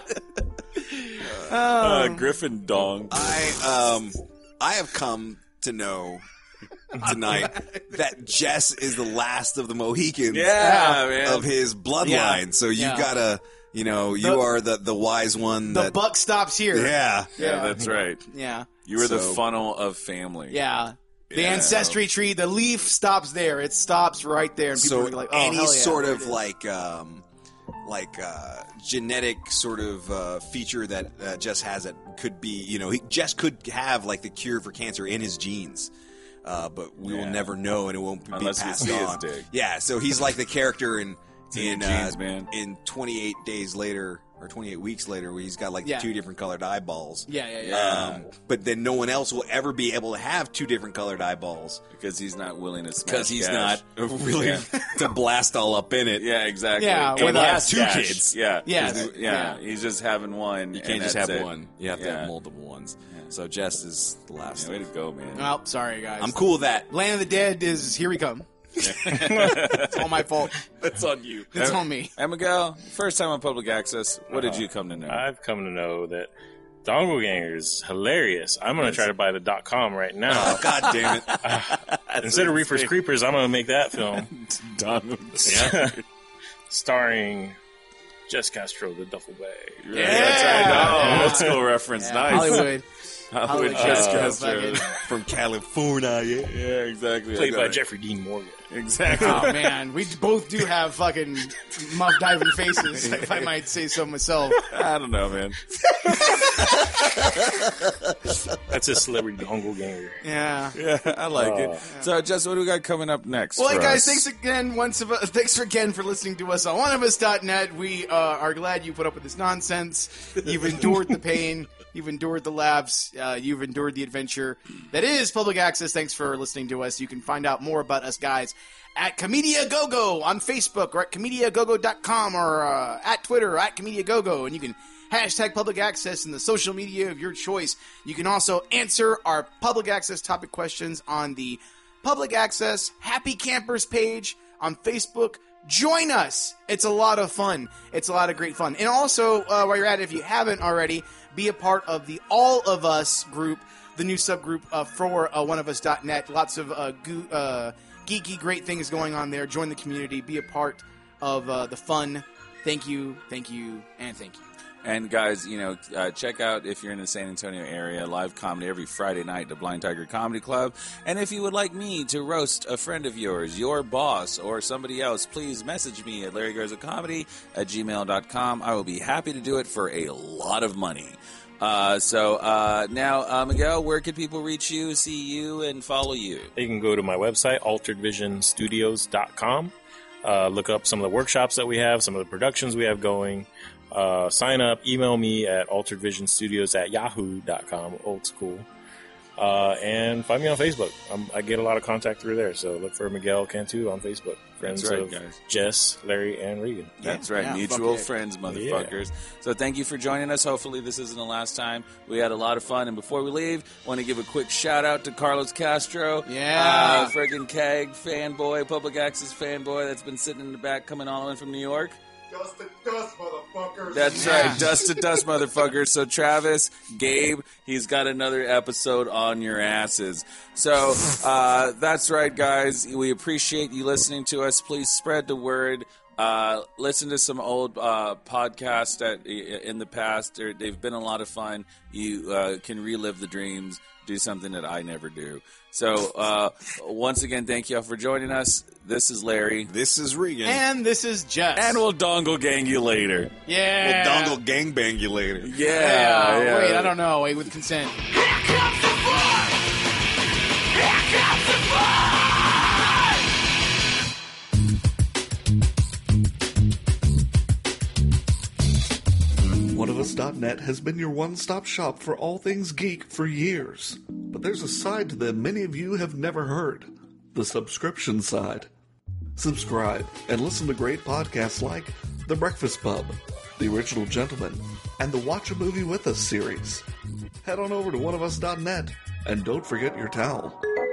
Uh, Griffin dong. I um I have come to know tonight that Jess is the last of the Mohicans Yeah, man. of his bloodline. Yeah. So you Yeah. gotta, you know, you The- are the the wise one. The that buck stops here. yeah. yeah, that's right. Yeah. You were the So- funnel of family. Yeah. The Yeah. ancestry tree, the leaf stops there. It stops right there, and people So are like, "Oh, any hell yeah, sort there of it is. like um like uh genetic sort of uh feature that uh, Jess has that could be, you know, he, Jess could have like the cure for cancer in his genes. Uh, but we will Yeah. never know, and it won't be Unless we passed see his on. dick. Yeah, so he's like the character in in in your uh, genes, man. in twenty-eight days later or twenty-eight weeks later, where he's got like Yeah. two different colored eyeballs. Yeah, yeah, yeah. Um, but then no one else will ever be able to have two different colored eyeballs Because he's not willing to smash because he's cash. not really to blast all up in it. Yeah, exactly. Yeah, And with he us. has Two cash. kids. Yeah. Yes. 'Cause he- yeah. Yeah. He's just having one. You can't and just that's have it. one. You have to Yeah. have multiple ones. So Jess is the last. Yeah, way to go, man. Well, sorry guys. I'm cool with that. Land of the Dead is here we come. It's all my fault. That's on you. It's on me. And Miguel, first time on public access, what did you come to know? I've come to know that Dongle Ganger is hilarious. I'm going to try to buy the dot com right now. Oh, God damn it. Instead of Reaper's Creepers, I'm going to make that film. Donald. Yeah. Starring Jess Castro, the duffel bag. Yeah, that's right. Oh, old school reference. Nice. Hollywood. Hollywood Hollywood Jess Castro, Castro. fucking- From California, yeah. Yeah, exactly. Played I by got it. Jeffrey Dean Morgan. Exactly. Oh man, we both do have fucking muff diving faces, if I might say so myself. I don't know, man. That's a celebrity Dongle Ganger. Yeah. Yeah, I like Uh, it. So, Jess, what do we got coming up next? Well, hey for guys, us? thanks again once of, uh, thanks again for listening to us on one of us dot net. We uh, are glad you put up with this nonsense. You've endured the pain. You've endured the laughs. Uh, you've endured the adventure that is public access. Thanks for listening to us. You can find out more about us guys at Comedia Go-Go on Facebook or at comedia gogo dot com or uh, at Twitter or at Comedia Go-Go. And you can hashtag public access in the social media of your choice. You can also answer our public access topic questions on the public access Happy Campers page on Facebook. Join us. It's a lot of fun. It's a lot of great fun. And also, uh, while you're at it, if you haven't already, be a part of the All of Us group, the new subgroup uh, for uh, one of us dot net. Lots of uh, goo- uh, geeky, great things going on there. Join the community. Be a part of uh, the fun. Thank you, thank you, and thank you. And guys, you know, uh, check out, if you're in the San Antonio area, live comedy every Friday night at the Blind Tiger Comedy Club. And if you would like me to roast a friend of yours, your boss, or somebody else, please message me at Larry Garza Comedy at gmail dot com. I will be happy to do it for a lot of money. Uh, so uh, now, uh, Miguel, where can people reach you, see you, and follow you? You can go to my website, altered vision studios dot com. Uh, look up some of the workshops that we have, some of the productions we have going. Uh, sign up, email me at alteredvisionstudios at yahoo dot com, old school. Uh, and find me on Facebook. I'm, I get a lot of contact through there, so look for Miguel Cantu on Facebook. Friends That's right, of guys. Jess, Larry, and Regan. That's right. Yeah, Mutual fuck it. friends, motherfuckers. So thank you for joining us. Hopefully this isn't the last time. We had a lot of fun. And before we leave, want to give a quick shout out to Carlos Castro. Yeah. Uh, friggin' K A G fanboy, public access fanboy that's been sitting in the back coming all in from New York. Dust to dust, motherfuckers. That's Yeah. right. Dust to dust, motherfuckers. So Travis, Gabe, he's got another episode on your asses. So uh, that's right, guys. We appreciate you listening to us. Please spread the word. Uh, listen to some old uh, podcasts that in the past. They're, they've been a lot of fun. You uh, can relive the dreams, do something that I never do. So uh, once again, thank you all for joining us. This is Larry. This is Regan. And this is Jess. And we'll dongle gang you later. yeah. We'll dongle gangbang you later. Yeah. Yeah, yeah. wait, I don't know. Wait, with consent. one of us dot net has been your one-stop shop for all things geek for years. But there's a side to them many of you have never heard. The subscription side. Subscribe and listen to great podcasts like The Breakfast Pub, The Original Gentleman, and the Watch a Movie With Us series. Head on over to one of us dot net and don't forget your towel.